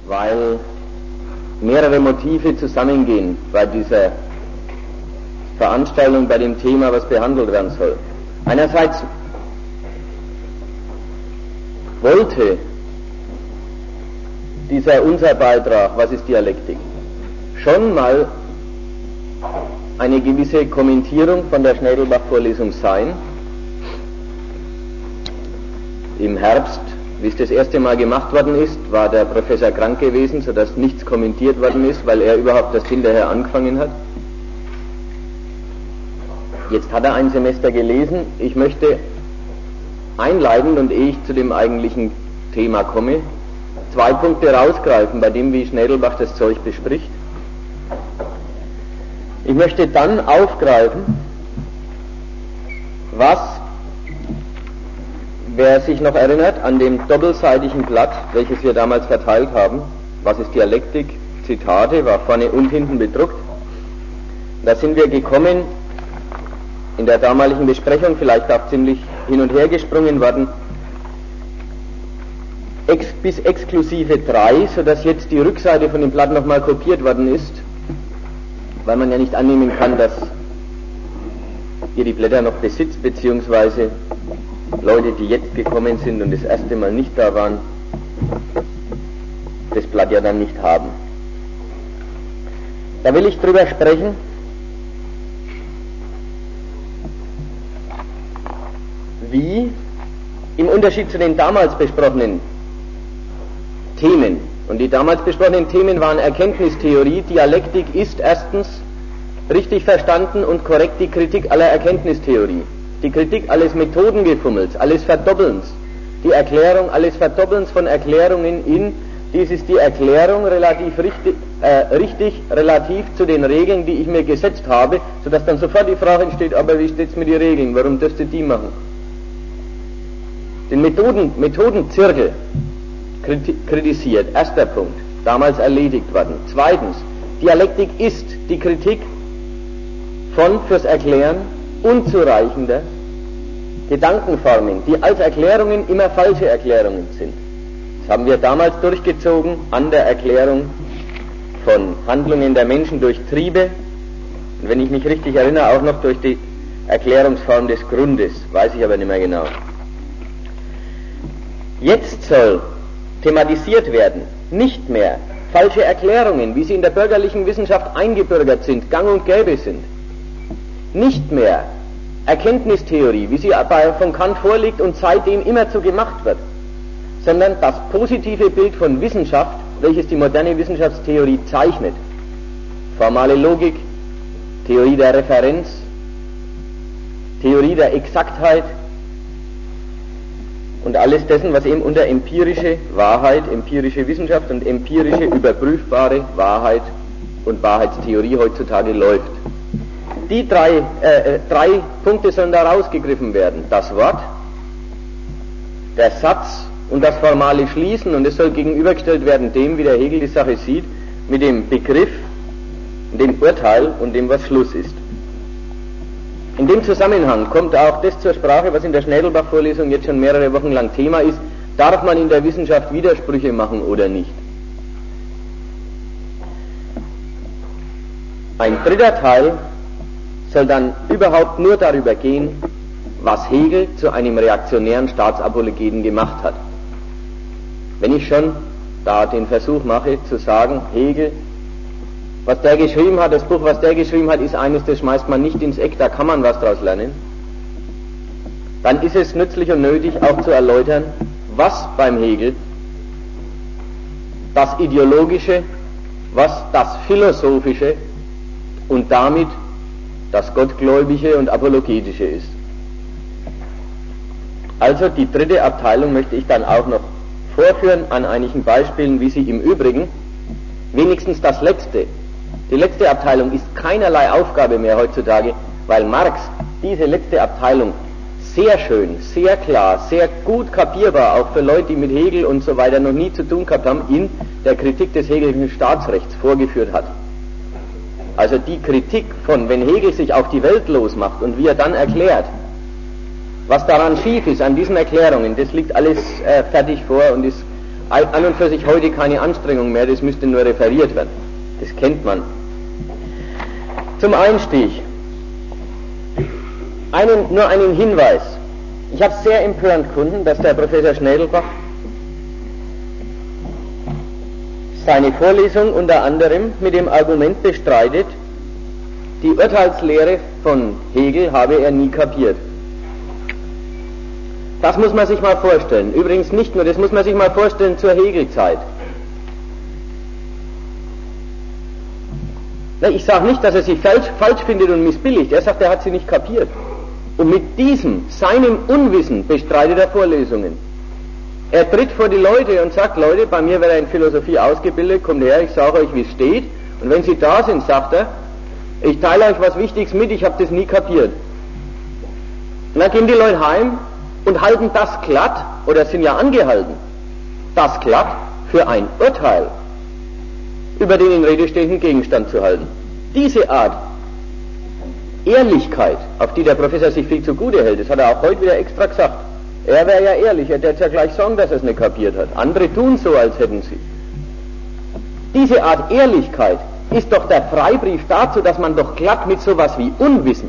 weil mehrere Motive zusammengehen bei dieser Veranstaltung, bei dem Thema, was behandelt werden soll. Einerseits wollte unser Beitrag, was ist Dialektik, schon mal eine gewisse Kommentierung von der Schnädelbach-Vorlesung sein. Im Herbst, wie es das erste Mal gemacht worden ist, war der Professor krank gewesen, sodass nichts kommentiert worden ist, weil er überhaupt erst hinterher angefangen hat. Jetzt hat er ein Semester gelesen. Ich möchte einleitend und ehe ich zu dem eigentlichen Thema komme, 2 Punkte rausgreifen, bei dem, wie Schnädelbach das Zeug bespricht. Ich möchte dann aufgreifen, was, wer sich noch erinnert, an dem doppelseitigen Blatt, welches wir damals verteilt haben, was ist Dialektik, Zitate, war vorne und hinten bedruckt. Da sind wir gekommen, in der damaligen Besprechung vielleicht auch ziemlich hin und her gesprungen worden, bis exklusive 3, sodass jetzt die Rückseite von dem Blatt nochmal kopiert worden ist, weil man ja nicht annehmen kann, dass ihr die Blätter noch besitzt, beziehungsweise Leute, die jetzt gekommen sind und das erste Mal nicht da waren, das Blatt ja dann nicht haben. Da will ich drüber sprechen, wie im Unterschied zu den damals besprochenen Themen, und die damals besprochenen Themen waren Erkenntnistheorie, Dialektik ist erstens richtig verstanden und korrekt die Kritik aller Erkenntnistheorie, die Kritik alles Methodengefummels, alles Verdoppelns, die Erklärung alles Verdoppelns von Erklärungen in, dies ist die Erklärung relativ richtig relativ zu den Regeln, die ich mir gesetzt habe, sodass dann sofort die Frage entsteht, aber wie steht's mit den Regeln, warum dürft ihr die machen? Den Methodenzirkel kritisiert, erster Punkt, damals erledigt worden. Zweitens, Dialektik ist die Kritik von fürs Erklären unzureichender Gedankenformen, die als Erklärungen immer falsche Erklärungen sind. Das haben wir damals durchgezogen an der Erklärung von Handlungen der Menschen durch Triebe und wenn ich mich richtig erinnere, auch noch durch die Erklärungsform des Grundes, weiß ich aber nicht mehr genau. Jetzt soll thematisiert werden, nicht mehr falsche Erklärungen, wie sie in der bürgerlichen Wissenschaft eingebürgert sind, gang und gäbe sind. Nicht mehr Erkenntnistheorie, wie sie von Kant vorliegt und seitdem immerzu gemacht wird, sondern das positive Bild von Wissenschaft, welches die moderne Wissenschaftstheorie zeichnet. Formale Logik, Theorie der Referenz, Theorie der Exaktheit, und alles dessen, was eben unter empirische Wahrheit, empirische Wissenschaft und empirische überprüfbare Wahrheit und Wahrheitstheorie heutzutage läuft. Die drei Punkte sollen da rausgegriffen werden. Das Wort, der Satz und das formale Schließen, und es soll gegenübergestellt werden dem, wie der Hegel die Sache sieht, mit dem Begriff, dem Urteil und dem, was Schluss ist. In dem Zusammenhang kommt auch das zur Sprache, was in der Schnädelbach-Vorlesung jetzt schon mehrere Wochen lang Thema ist. Darf man in der Wissenschaft Widersprüche machen oder nicht? Ein dritter Teil soll dann überhaupt nur darüber gehen, was Hegel zu einem reaktionären Staatsapologeten gemacht hat. Wenn ich schon da den Versuch mache zu sagen, Hegel, was der geschrieben hat, das Buch, was der geschrieben hat, ist eines, das schmeißt man nicht ins Eck, da kann man was draus lernen. Dann ist es nützlich und nötig, auch zu erläutern, was beim Hegel das Ideologische, was das Philosophische und damit das Gottgläubige und Apologetische ist. Also die dritte Abteilung möchte ich dann auch noch vorführen an einigen Beispielen, wie sie im Übrigen wenigstens die letzte Abteilung ist keinerlei Aufgabe mehr heutzutage, weil Marx diese letzte Abteilung sehr schön, sehr klar, sehr gut kapierbar, auch für Leute, die mit Hegel und so weiter noch nie zu tun gehabt haben, in der Kritik des Hegelischen Staatsrechts vorgeführt hat. Also die Kritik von, wenn Hegel sich auf die Welt losmacht und wie er dann erklärt, was daran schief ist an diesen Erklärungen, das liegt alles fertig vor und ist an und für sich heute keine Anstrengung mehr, das müsste nur referiert werden. Das kennt man. Zum Einstieg nur einen Hinweis. Ich habe sehr empörend gefunden, dass der Professor Schnädelbach seine Vorlesung unter anderem mit dem Argument bestreitet, die Urteilslehre von Hegel habe er nie kapiert. Das muss man sich mal vorstellen. Übrigens nicht nur, das muss man sich mal vorstellen zur Hegelzeit. Ich sage nicht, dass er sie falsch findet und missbilligt. Er sagt, er hat sie nicht kapiert. Und mit seinem Unwissen bestreitet er Vorlesungen. Er tritt vor die Leute und sagt, Leute, bei mir wird er in Philosophie ausgebildet, kommt her, ich sage euch, wie es steht. Und wenn Sie da sind, sagt er, ich teile euch was Wichtiges mit, ich habe das nie kapiert. Und dann gehen die Leute heim und halten das glatt, oder sind ja angehalten, das glatt für ein Urteil über den in Rede stehenden Gegenstand zu halten. Diese Art Ehrlichkeit, auf die der Professor sich viel zugute hält, das hat er auch heute wieder extra gesagt. Er wäre ja ehrlich, er hätte ja gleich sagen, dass er es nicht kapiert hat. Andere tun so, als hätten sie. Diese Art Ehrlichkeit ist doch der Freibrief dazu, dass man doch glatt mit sowas wie Unwissen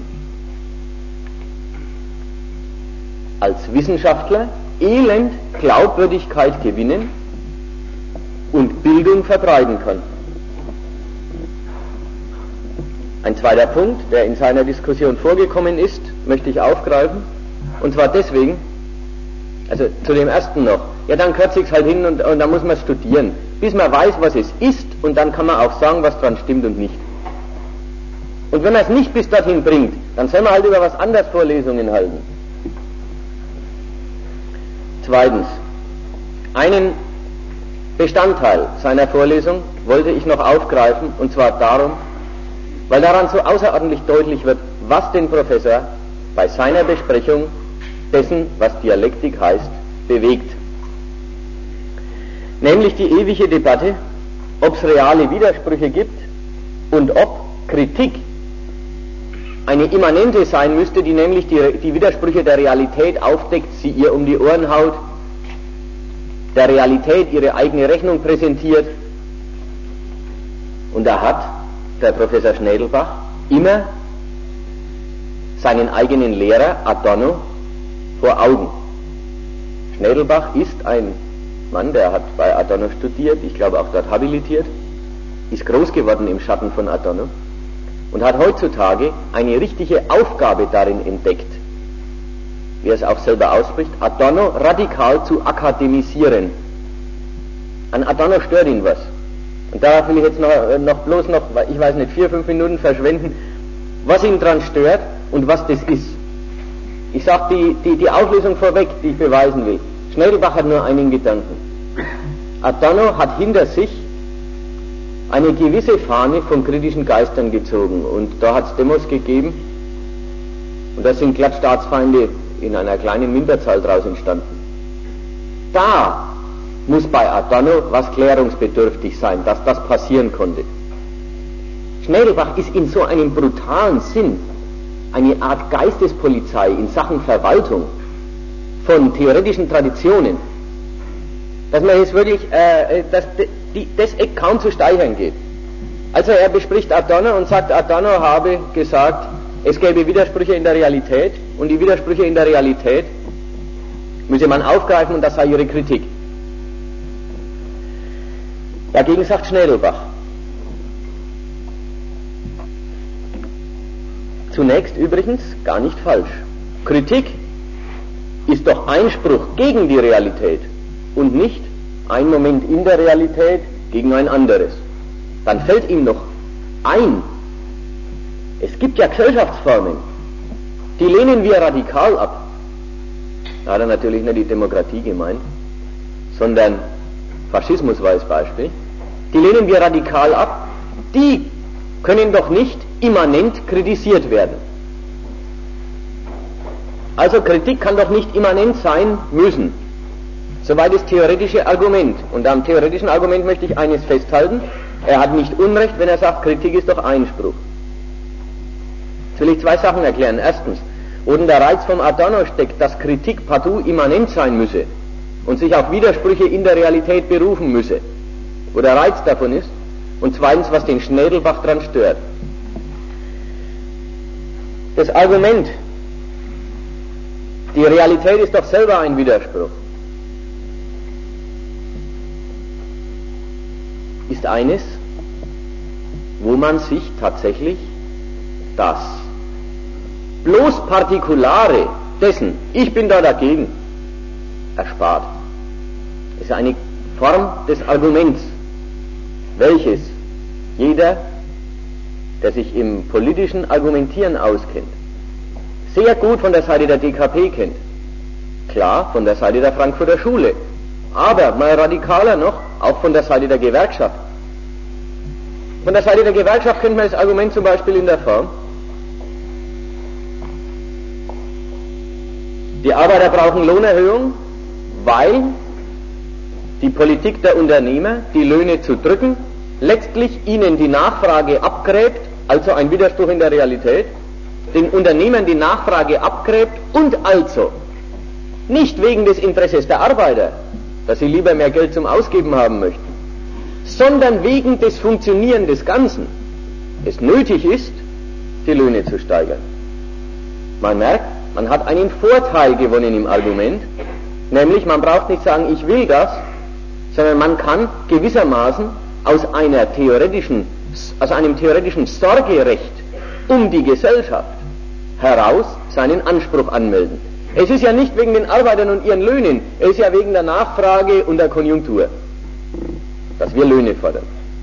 als Wissenschaftler elend Glaubwürdigkeit gewinnen und Bildung verbreiten kann. Ein zweiter Punkt, der in seiner Diskussion vorgekommen ist, möchte ich aufgreifen, und zwar deswegen, also zu dem ersten noch, ja dann kürzt sich's halt hin und dann muss man studieren, bis man weiß, was es ist, und dann kann man auch sagen, was dran stimmt und nicht. Und wenn man es nicht bis dorthin bringt, dann soll man halt über was anderes Vorlesungen halten. Zweitens, einen Bestandteil seiner Vorlesung wollte ich noch aufgreifen, und zwar darum, weil daran so außerordentlich deutlich wird, was den Professor bei seiner Besprechung dessen, was Dialektik heißt, bewegt. Nämlich die ewige Debatte, ob es reale Widersprüche gibt und ob Kritik eine immanente sein müsste, die nämlich die Widersprüche der Realität aufdeckt, sie ihr um die Ohren haut, der Realität ihre eigene Rechnung präsentiert. Und da hat der Professor Schnädelbach immer seinen eigenen Lehrer Adorno vor Augen. Schnädelbach ist ein Mann, der hat bei Adorno studiert, ich glaube auch dort habilitiert, ist groß geworden im Schatten von Adorno und hat heutzutage eine richtige Aufgabe darin entdeckt, wie er es auch selber ausspricht, Adorno radikal zu akademisieren. An Adorno stört ihn was. Und darauf will ich jetzt bloß noch, ich weiß nicht, 4-5 Minuten verschwenden, was ihn dran stört und was das ist. Ich sage die Auflösung vorweg, die ich beweisen will. Schnädelbach hat nur einen Gedanken. Adorno hat hinter sich eine gewisse Fahne von kritischen Geistern gezogen, und da hat es Demos gegeben, und da sind glatt Staatsfeinde in einer kleinen Minderzahl daraus entstanden. Da muss bei Adorno was klärungsbedürftig sein, dass das passieren konnte. Schnädelbach ist in so einem brutalen Sinn eine Art Geistespolizei in Sachen Verwaltung von theoretischen Traditionen, dass man jetzt wirklich, das Eck kaum zu steigern geht. Also er bespricht Adorno und sagt, Adorno habe gesagt, es gäbe Widersprüche in der Realität, und die Widersprüche in der Realität müsse man aufgreifen, und das sei ihre Kritik. Dagegen sagt Schnädelbach, zunächst übrigens gar nicht falsch. Kritik ist doch Einspruch gegen die Realität und nicht ein Moment in der Realität gegen ein anderes. Dann fällt ihm noch ein, es gibt ja Gesellschaftsformen, die lehnen wir radikal ab. Da hat er natürlich nicht die Demokratie gemeint, sondern Faschismus war das Beispiel. Die lehnen wir radikal ab, die können doch nicht immanent kritisiert werden. Also Kritik kann doch nicht immanent sein müssen. Soweit das theoretische Argument. Und am theoretischen Argument möchte ich eines festhalten. Er hat nicht Unrecht, wenn er sagt, Kritik ist doch Einspruch. Jetzt will ich zwei Sachen erklären. Erstens, wo denn der Reiz vom Adorno steckt, dass Kritik partout immanent sein müsse und sich auf Widersprüche in der Realität berufen müsse, wo der Reiz davon ist, und zweitens, was den Schnädelbach dran stört. Das Argument, die Realität ist doch selber ein Widerspruch, ist eines, wo man sich tatsächlich das bloß Partikulare dessen, ich bin da dagegen, erspart. Das ist eine Form des Arguments, welches jeder, der sich im politischen Argumentieren auskennt, sehr gut von der Seite der DKP kennt. Klar, von der Seite der Frankfurter Schule, aber mal radikaler noch, auch von der Seite der Gewerkschaft. Von der Seite der Gewerkschaft kennt man das Argument zum Beispiel in der Form, die Arbeiter brauchen Lohnerhöhung, weil die Politik der Unternehmer, die Löhne zu drücken, letztlich ihnen die Nachfrage abgräbt, also ein Widerspruch in der Realität, den Unternehmern die Nachfrage abgräbt und also nicht wegen des Interesses der Arbeiter, dass sie lieber mehr Geld zum Ausgeben haben möchten, sondern wegen des Funktionieren des Ganzen es nötig ist, die Löhne zu steigern. Man merkt, man hat einen Vorteil gewonnen im Argument, nämlich man braucht nicht sagen, ich will das, sondern man kann gewissermaßen aus einem theoretischen Sorgerecht um die Gesellschaft heraus seinen Anspruch anmelden. Es ist ja nicht wegen den Arbeitern und ihren Löhnen, es ist ja wegen der Nachfrage und der Konjunktur, dass wir Löhne fordern.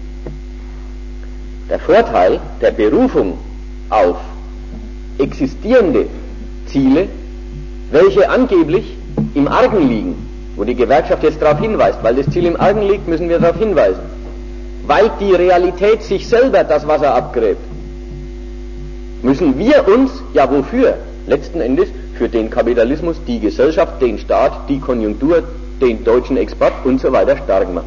Der Vorteil der Berufung auf existierende Ziele, welche angeblich im Argen liegen, wo die Gewerkschaft jetzt darauf hinweist, weil das Ziel im Argen liegt, müssen wir darauf hinweisen, weil die Realität sich selber das Wasser abgräbt, müssen wir uns, ja wofür? Letzten Endes für den Kapitalismus, die Gesellschaft, den Staat, die Konjunktur, den deutschen Export und so weiter stark machen.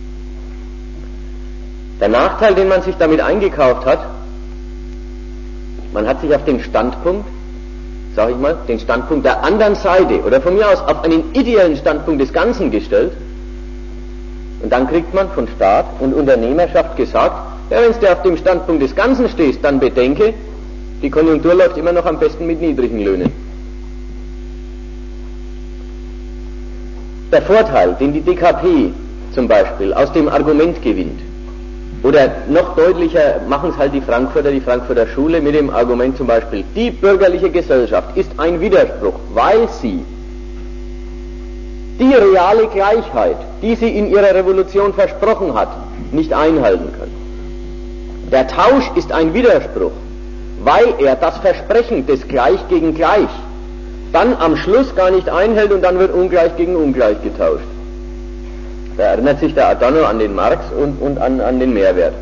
Der Nachteil, den man sich damit eingekauft hat, man hat sich auf den Standpunkt, sage ich mal, den Standpunkt der anderen Seite oder von mir aus auf einen ideellen Standpunkt des Ganzen gestellt und dann kriegt man von Staat und Unternehmerschaft gesagt, ja, wenn du auf dem Standpunkt des Ganzen stehst, dann bedenke, die Konjunktur läuft immer noch am besten mit niedrigen Löhnen. Der Vorteil, den die DKP zum Beispiel aus dem Argument gewinnt, oder noch deutlicher machen es halt die Frankfurter Schule mit dem Argument zum Beispiel, die bürgerliche Gesellschaft ist ein Widerspruch, weil sie die reale Gleichheit, die sie in ihrer Revolution versprochen hat, nicht einhalten kann. Der Tausch ist ein Widerspruch, weil er das Versprechen des Gleich gegen Gleich dann am Schluss gar nicht einhält und dann wird Ungleich gegen Ungleich getauscht. Da erinnert sich der Adorno an den Marx und an den Mehrwert.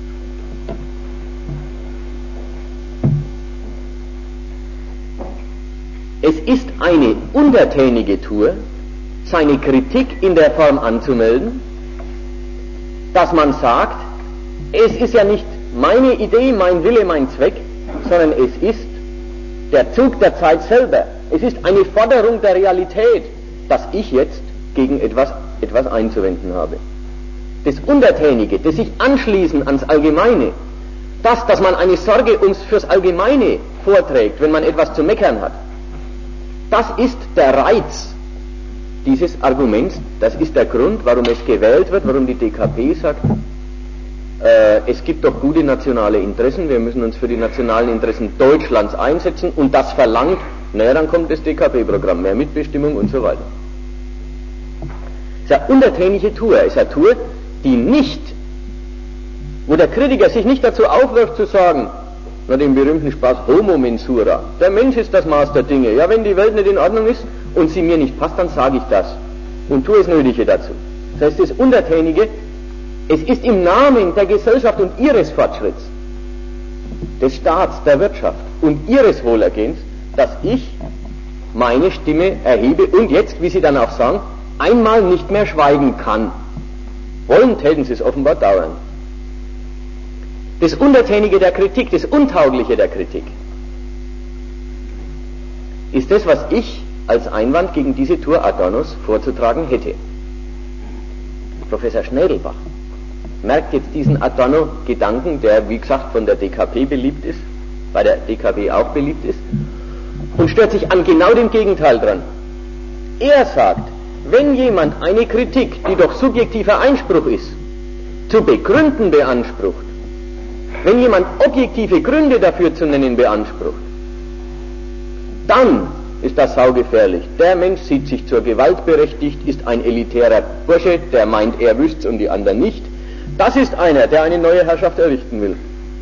Es ist eine untertänige Tour, seine Kritik in der Form anzumelden, dass man sagt, es ist ja nicht meine Idee, mein Wille, mein Zweck, sondern es ist der Zug der Zeit selber. Es ist eine Forderung der Realität, dass ich jetzt gegen etwas einzuwenden habe. Das Untertänige, das sich anschließen ans Allgemeine, dass man eine Sorge fürs Allgemeine vorträgt, wenn man etwas zu meckern hat, das ist der Reiz dieses Arguments, das ist der Grund, warum es gewählt wird, warum die DKP sagt, es gibt doch gute nationale Interessen, wir müssen uns für die nationalen Interessen Deutschlands einsetzen und das verlangt, naja, dann kommt das DKP-Programm, mehr Mitbestimmung und so weiter. Es ist eine untertänige Tour, es ist eine Tour, die nicht, wo der Kritiker sich nicht dazu aufwirft zu sagen, na den berühmten Spaß Homo mensura, der Mensch ist das Maß der Dinge, ja wenn die Welt nicht in Ordnung ist und sie mir nicht passt, dann sage ich das und tue es Nötige dazu. Das heißt, das Untertänige, es ist im Namen der Gesellschaft und ihres Fortschritts, des Staats, der Wirtschaft und ihres Wohlergehens, dass ich meine Stimme erhebe und jetzt, wie Sie dann auch sagen, einmal nicht mehr schweigen kann. Wollen täten Sie es offenbar dauernd. Das Untertänige der Kritik, das Untaugliche der Kritik, ist das, was ich als Einwand gegen diese Tour Adornos vorzutragen hätte. Professor Schnädelbach merkt jetzt diesen Adorno-Gedanken, der wie gesagt von der DKP beliebt ist, bei der DKP auch beliebt ist, und stört sich an genau dem Gegenteil dran. Er sagt, wenn jemand eine Kritik, die doch subjektiver Einspruch ist, zu begründen beansprucht, wenn jemand objektive Gründe dafür zu nennen beansprucht, dann ist das saugefährlich. Der Mensch sieht sich zur Gewalt berechtigt, ist ein elitärer Bursche, der meint, er wüsst's und die anderen nicht. Das ist einer, der eine neue Herrschaft errichten will.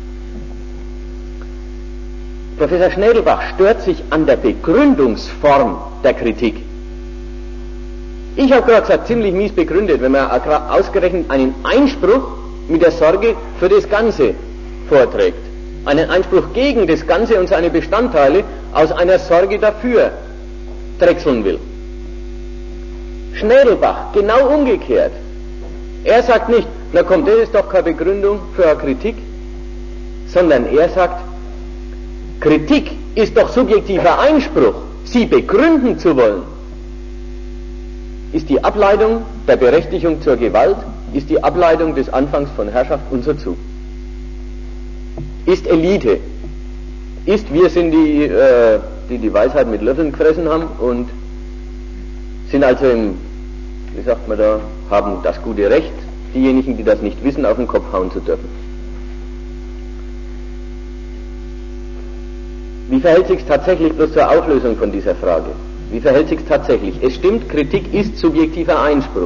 Professor Schnädelbach stört sich an der Begründungsform der Kritik. Ich habe gerade gesagt, ziemlich mies begründet, wenn man ausgerechnet einen Einspruch mit der Sorge für das Ganze vorträgt. Einen Einspruch gegen das Ganze und seine Bestandteile aus einer Sorge dafür drechseln will. Schnädelbach, genau umgekehrt. Er sagt nicht, na komm, das ist doch keine Begründung für eine Kritik, sondern er sagt, Kritik ist doch subjektiver Einspruch, sie begründen zu wollen. Ist die Ableitung der Berechtigung zur Gewalt, ist die Ableitung des Anfangs von Herrschaft und so zu. Ist Elite, ist wir sind die Weisheit mit Löffeln gefressen haben und sind also wie sagt man da, haben das gute Recht, diejenigen, die das nicht wissen, auf den Kopf hauen zu dürfen. Wie verhält sich es tatsächlich, bloß zur Auflösung von dieser Frage? Wie verhält sich es tatsächlich? Es stimmt, Kritik ist subjektiver Einspruch.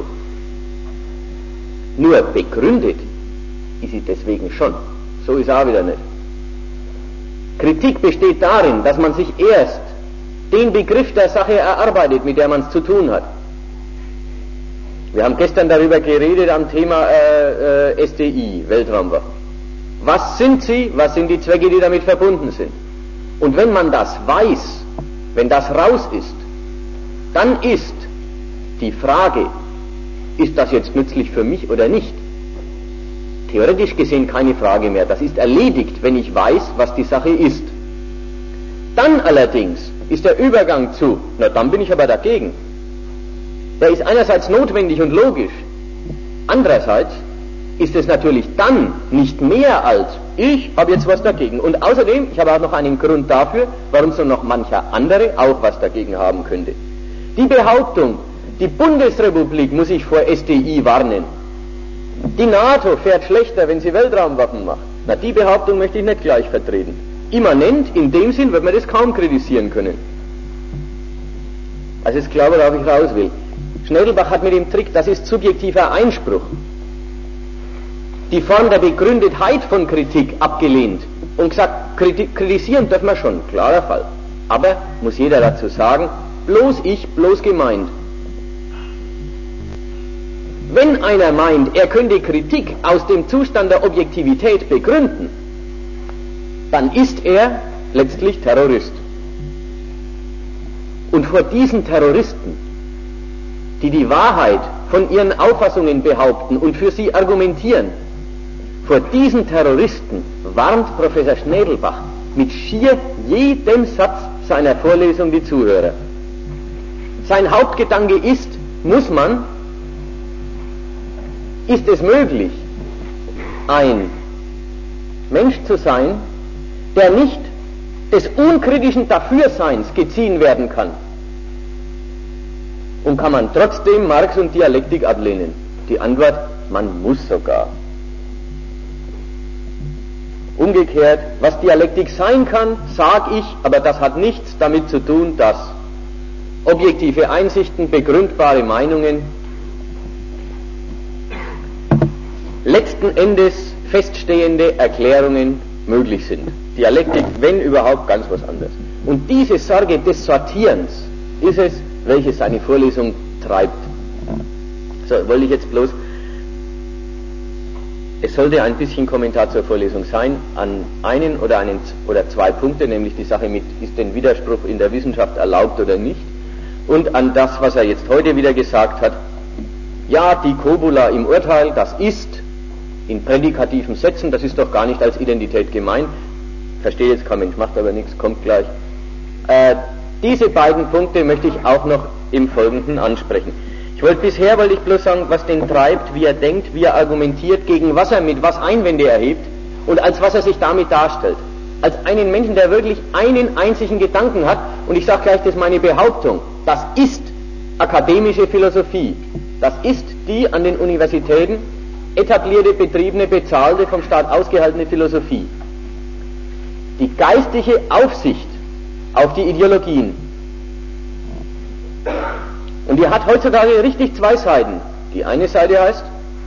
Nur begründet ist sie deswegen schon. So ist auch wieder nicht. Kritik besteht darin, dass man sich erst den Begriff der Sache erarbeitet, mit der man es zu tun hat. Wir haben gestern darüber geredet am Thema SDI, Weltraumwaffen. Was sind sie? Was sind die Zwecke, die damit verbunden sind? Und wenn man das weiß, wenn das raus ist, dann ist die Frage, ist das jetzt nützlich für mich oder nicht? Theoretisch gesehen keine Frage mehr. Das ist erledigt, wenn ich weiß, was die Sache ist. Dann allerdings ist der Übergang zu, na dann bin ich aber dagegen. Der ist einerseits notwendig und logisch. Andererseits ist es natürlich dann nicht mehr als, ich habe jetzt was dagegen. Und außerdem, ich habe auch noch einen Grund dafür, warum so noch mancher andere auch was dagegen haben könnte. Die Behauptung, die Bundesrepublik muss sich vor SDI warnen. Die NATO fährt schlechter, wenn sie Weltraumwaffen macht. Na, die Behauptung möchte ich nicht gleich vertreten. Immanent, in dem Sinn, wird man das kaum kritisieren können. Also ist klar, worauf ich raus will. Schnädelbach hat mit dem Trick, das ist subjektiver Einspruch, die Form der Begründetheit von Kritik abgelehnt und gesagt, kritisieren dürfen wir schon, klarer Fall. Aber, muss jeder dazu sagen, bloß ich, bloß gemeint. Wenn einer meint, er könnte Kritik aus dem Zustand der Objektivität begründen, dann ist er letztlich Terrorist. Und vor diesen Terroristen, die die Wahrheit von ihren Auffassungen behaupten und für sie argumentieren, vor diesen Terroristen warnt Professor Schnädelbach mit schier jedem Satz seiner Vorlesung die Zuhörer. Sein Hauptgedanke ist, ist es möglich, ein Mensch zu sein, der nicht des unkritischen Dafürseins geziehen werden kann? Und kann man trotzdem Marx und Dialektik ablehnen? Die Antwort, man muss sogar. Umgekehrt, was Dialektik sein kann, sag ich, aber das hat nichts damit zu tun, dass objektive Einsichten, begründbare Meinungen letzten Endes feststehende Erklärungen möglich sind. Dialektik, wenn überhaupt, ganz was anderes. Und diese Sorge des Sortierens ist es, welches seine Vorlesung treibt. So, wollte ich jetzt bloß, es sollte ein bisschen Kommentar zur Vorlesung sein, an einen oder zwei Punkte, nämlich die Sache mit, ist denn Widerspruch in der Wissenschaft erlaubt oder nicht, und an das, was er jetzt heute wieder gesagt hat, ja, die Copula im Urteil, das ist in prädikativen Sätzen, das ist doch gar nicht als Identität gemeint, verstehe jetzt kein Mensch, macht aber nichts, kommt gleich. Diese beiden Punkte möchte ich auch noch im Folgenden ansprechen. Bisher wollte ich bloß sagen, was den treibt, wie er denkt, wie er argumentiert, gegen was er mit was Einwände erhebt und als was er sich damit darstellt. Als einen Menschen, der wirklich einen einzigen Gedanken hat, und ich sage gleich, das ist meine Behauptung, das ist akademische Philosophie. Das ist die an den Universitäten etablierte, betriebene, bezahlte, vom Staat ausgehaltene Philosophie. Die geistige Aufsicht auf die Ideologien. Und die hat heutzutage richtig zwei Seiten. Die eine Seite heißt,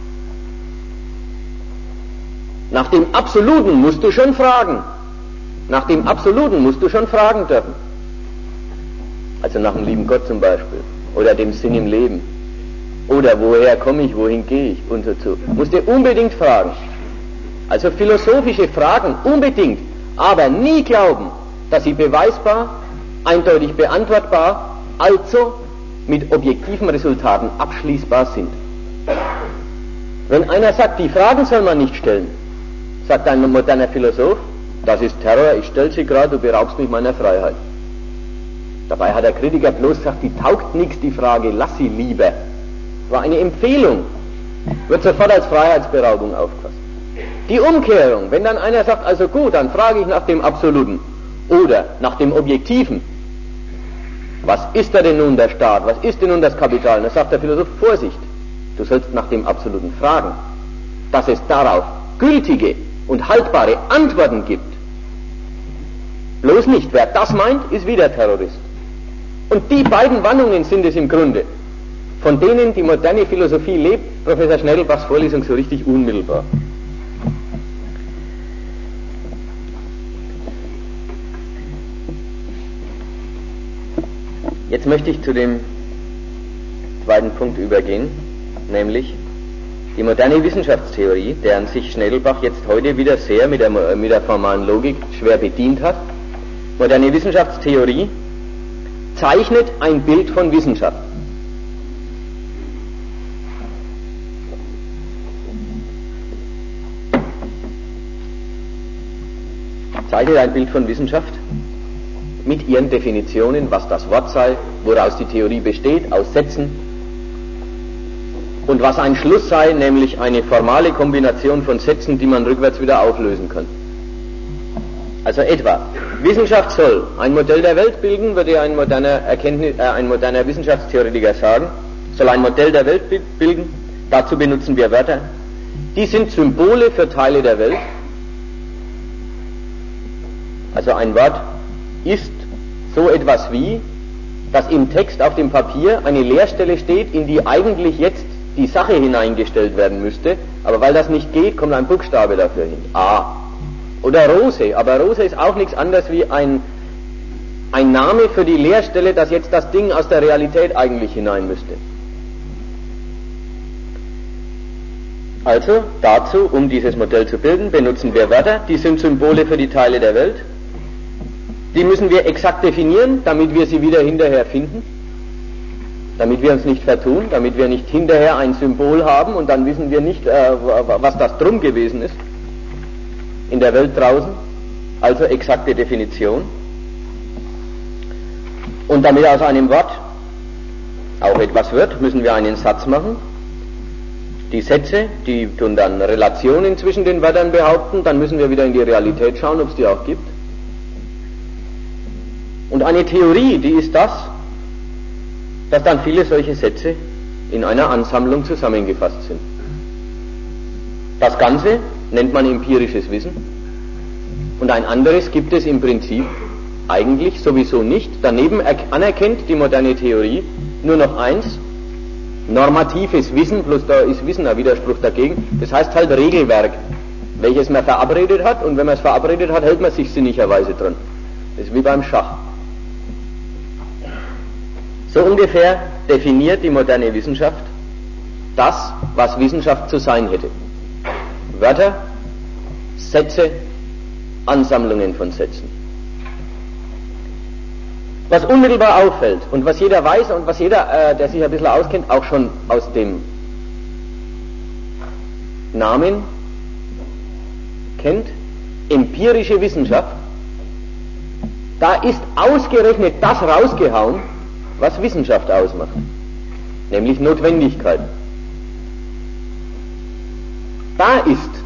nach dem Absoluten musst du schon fragen. Nach dem Absoluten musst du schon fragen dürfen. Also nach dem lieben Gott zum Beispiel. Oder dem Sinn im Leben. Oder woher komme ich, wohin gehe ich und so. Musst du unbedingt fragen. Also philosophische Fragen unbedingt. Aber nie glauben, dass sie beweisbar, eindeutig beantwortbar, also mit objektiven Resultaten abschließbar sind. Wenn einer sagt, die Fragen soll man nicht stellen, sagt ein moderner Philosoph, das ist Terror, ich stelle sie gerade, du beraubst mich meiner Freiheit. Dabei hat der Kritiker bloß gesagt, die taugt nichts, die Frage, lass sie lieber. War eine Empfehlung, wird sofort als Freiheitsberaubung aufgefasst. Die Umkehrung, wenn dann einer sagt, also gut, dann frage ich nach dem Absoluten oder nach dem Objektiven. Was ist da denn nun der Staat? Was ist denn nun das Kapital? Und da sagt der Philosoph, Vorsicht, du sollst nach dem Absoluten fragen, dass es darauf gültige und haltbare Antworten gibt. Bloß nicht, wer das meint, ist wieder Terrorist. Und die beiden Wandlungen sind es im Grunde, von denen die moderne Philosophie lebt, Professor Schnellenbachs Vorlesung so richtig unmittelbar. Jetzt möchte ich zu dem zweiten Punkt übergehen, nämlich die moderne Wissenschaftstheorie, deren sich Schnellenbach jetzt heute wieder sehr mit der formalen Logik schwer bedient hat. Moderne Wissenschaftstheorie zeichnet ein Bild von Wissenschaft. Zeichnet ein Bild von Wissenschaft mit ihren Definitionen, was das Wort sei, woraus die Theorie besteht, aus Sätzen, und was ein Schluss sei, nämlich eine formale Kombination von Sätzen, die man rückwärts wieder auflösen kann. Also etwa, Wissenschaft soll ein Modell der Welt bilden, würde ein moderner Wissenschaftstheoretiker sagen, soll ein Modell der Welt bilden, dazu benutzen wir Wörter, die sind Symbole für Teile der Welt. Also ein Wort ist so etwas wie, dass im Text auf dem Papier eine Leerstelle steht, in die eigentlich jetzt die Sache hineingestellt werden müsste, aber weil das nicht geht, kommt ein Buchstabe dafür hin. A. Oder Rose, aber Rose ist auch nichts anderes wie ein Name für die Leerstelle, dass jetzt das Ding aus der Realität eigentlich hinein müsste. Also dazu, um dieses Modell zu bilden, benutzen wir Wörter, die sind Symbole für die Teile der Welt. Die müssen wir exakt definieren, damit wir sie wieder hinterher finden, damit wir uns nicht vertun, damit wir nicht hinterher ein Symbol haben und dann wissen wir nicht, was das drum gewesen ist in der Welt draußen. Also exakte Definition. Und damit aus einem Wort auch etwas wird, müssen wir einen Satz machen. Die Sätze, die tun dann Relationen zwischen den Wörtern behaupten, dann müssen wir wieder in die Realität schauen, ob es die auch gibt. Und eine Theorie, die ist das, dass dann viele solche Sätze in einer Ansammlung zusammengefasst sind. Das Ganze nennt man empirisches Wissen und ein anderes gibt es im Prinzip eigentlich sowieso nicht. Daneben anerkennt die moderne Theorie nur noch eins, normatives Wissen, bloß da ist Wissen ein Widerspruch dagegen, das heißt halt Regelwerk, welches man verabredet hat, und wenn man es verabredet hat, hält man sich sinnigerweise dran. Das ist wie beim Schach. So ungefähr definiert die moderne Wissenschaft das, was Wissenschaft zu sein hätte. Wörter, Sätze, Ansammlungen von Sätzen. Was unmittelbar auffällt und was jeder weiß und was jeder, der sich ein bisschen auskennt, auch schon aus dem Namen kennt, empirische Wissenschaft, Da ist ausgerechnet das rausgehauen, was Wissenschaft ausmacht, nämlich Notwendigkeit. Da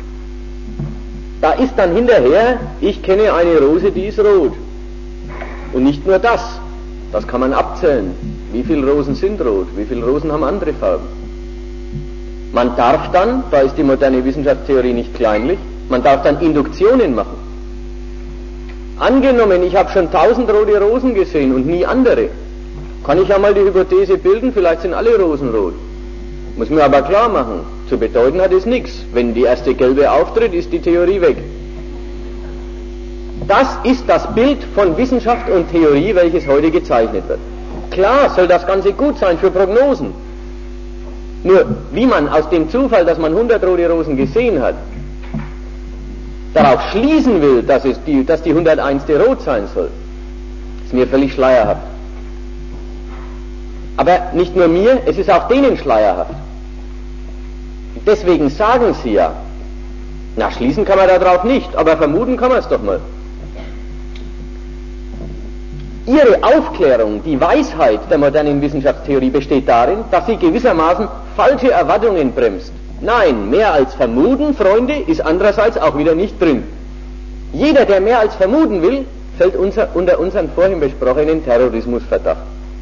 ist dann hinterher, ich kenne eine Rose, die ist rot. Und nicht nur das kann man abzählen. Wie viele Rosen sind rot, wie viele Rosen haben andere Farben. Man darf dann, da ist die moderne Wissenschaftstheorie nicht kleinlich, man darf dann Induktionen machen. Angenommen, ich habe schon 1000 rote Rosen gesehen und nie andere, kann ich ja mal die Hypothese bilden, vielleicht sind alle Rosen rot. Muss mir aber klar machen, zu bedeuten hat es nichts. Wenn die erste gelbe auftritt, ist die Theorie weg. Das ist das Bild von Wissenschaft und Theorie, welches heute gezeichnet wird. Klar soll das Ganze gut sein für Prognosen. Nur, wie man aus dem Zufall, dass man 100 rote Rosen gesehen hat, darauf schließen will, dass die 101. rot sein soll, ist mir völlig schleierhaft. Aber nicht nur mir, es ist auch denen schleierhaft. Deswegen sagen sie ja, na, schließen kann man darauf nicht, aber vermuten kann man es doch mal. Ihre Aufklärung, die Weisheit der modernen Wissenschaftstheorie besteht darin, dass sie gewissermaßen falsche Erwartungen bremst. Nein, mehr als vermuten, Freunde, ist andererseits auch wieder nicht drin. Jeder, der mehr als vermuten will, fällt unter unseren vorhin besprochenen Terrorismusverdacht.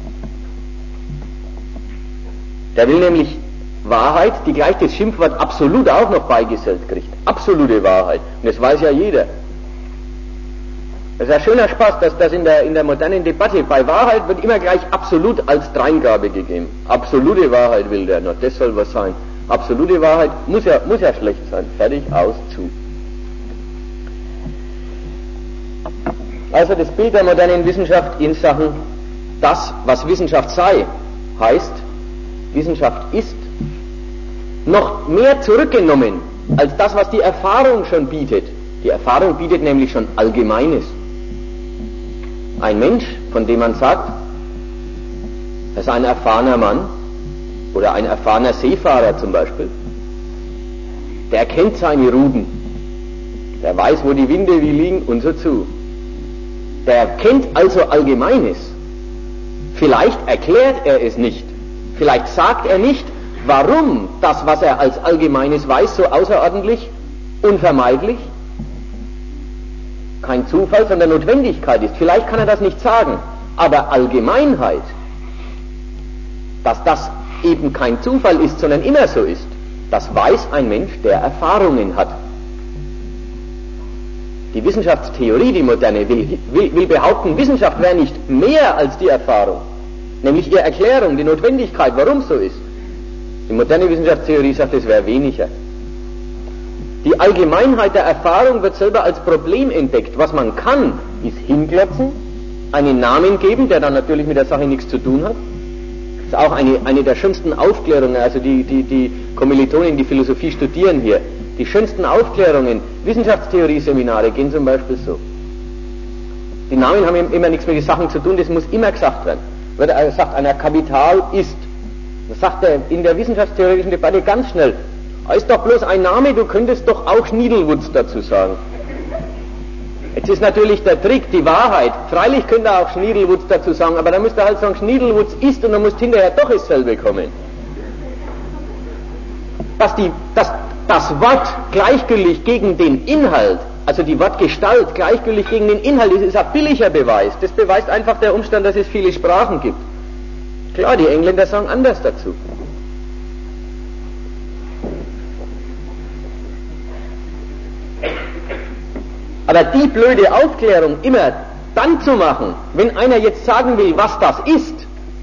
Der will nämlich Wahrheit, die gleich das Schimpfwort absolut auch noch beigesellt kriegt. Absolute Wahrheit. Und das weiß ja jeder. Das ist ein schöner Spaß, dass das in der modernen Debatte bei Wahrheit wird immer gleich absolut als Dreingabe gegeben. Absolute Wahrheit will der, na, das soll was sein. Absolute Wahrheit muss ja schlecht sein. Fertig, aus, zu. Also das Bild der modernen Wissenschaft in Sachen das, was Wissenschaft sei, heißt, Wissenschaft ist noch mehr zurückgenommen als das, was die Erfahrung schon bietet. Die Erfahrung bietet nämlich schon Allgemeines. Ein Mensch, von dem man sagt, er ist ein erfahrener Mann oder ein erfahrener Seefahrer zum Beispiel, der kennt seine Ruden, der weiß, wo die Winde wie liegen und so zu. Der kennt also Allgemeines. Vielleicht erklärt er es nicht. Vielleicht sagt er nicht, warum das, was er als Allgemeines weiß, so außerordentlich, unvermeidlich, kein Zufall, sondern Notwendigkeit ist. Vielleicht kann er das nicht sagen, aber Allgemeinheit, dass das eben kein Zufall ist, sondern immer so ist, das weiß ein Mensch, der Erfahrungen hat. Die Wissenschaftstheorie, die moderne, will behaupten, Wissenschaft wäre nicht mehr als die Erfahrung, nämlich ihre Erklärung, die Notwendigkeit, warum es so ist. Die moderne Wissenschaftstheorie sagt, es wäre weniger. Die Allgemeinheit der Erfahrung wird selber als Problem entdeckt. Was man kann, ist hinklotzen, einen Namen geben, der dann natürlich mit der Sache nichts zu tun hat. Das ist auch eine der schönsten Aufklärungen, also die Kommilitonen, die Philosophie studieren hier, die schönsten Aufklärungen, Wissenschaftstheorie-Seminare gehen zum Beispiel so. Die Namen haben immer nichts mit den Sachen zu tun, das muss immer gesagt werden. Sagt einer, Kapital ist. Das sagt er in der wissenschaftstheoretischen Debatte ganz schnell. Ist doch bloß ein Name, du könntest doch auch Schniedelwutz dazu sagen. Jetzt ist natürlich der Trick, die Wahrheit. Freilich könnte er auch Schniedelwutz dazu sagen, aber dann müsste er halt sagen, Schniedelwutz ist und dann muss hinterher doch dasselbe kommen. Dass das Wort gleichgültig gegen den Inhalt, also die Wortgestalt gleichgültig gegen den Inhalt ist ein billiger Beweis. Das beweist einfach der Umstand, dass es viele Sprachen gibt. Klar, die Engländer sagen anders dazu. Aber die blöde Aufklärung immer dann zu machen, wenn einer jetzt sagen will, was das ist,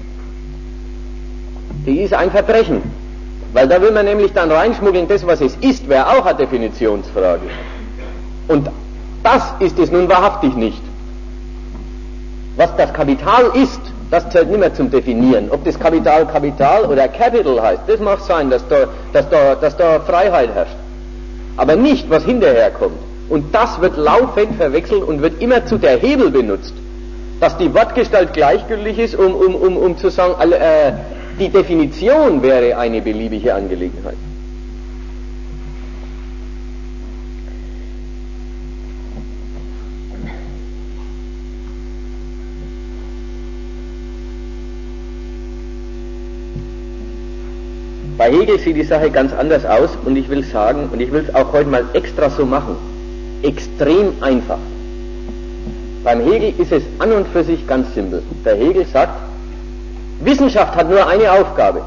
die ist ein Verbrechen. Weil da will man nämlich dann reinschmuggeln, das, was es ist, wäre auch eine Definitionsfrage. Und das ist es nun wahrhaftig nicht. Was das Kapital ist, das zählt nicht mehr zum Definieren. Ob das Kapital Kapital oder Capital heißt, das mag sein, dass da Freiheit herrscht. Aber nicht, was hinterher kommt. Und das wird laufend verwechselt und wird immer zu der Hebel benutzt, dass die Wortgestalt gleichgültig ist, um zu sagen, die Definition wäre eine beliebige Angelegenheit. Bei Hegel sieht die Sache ganz anders aus und ich will sagen, und ich will es auch heute mal extra so machen, extrem einfach. Beim Hegel ist es an und für sich ganz simpel. Der Hegel sagt, Wissenschaft hat nur eine Aufgabe.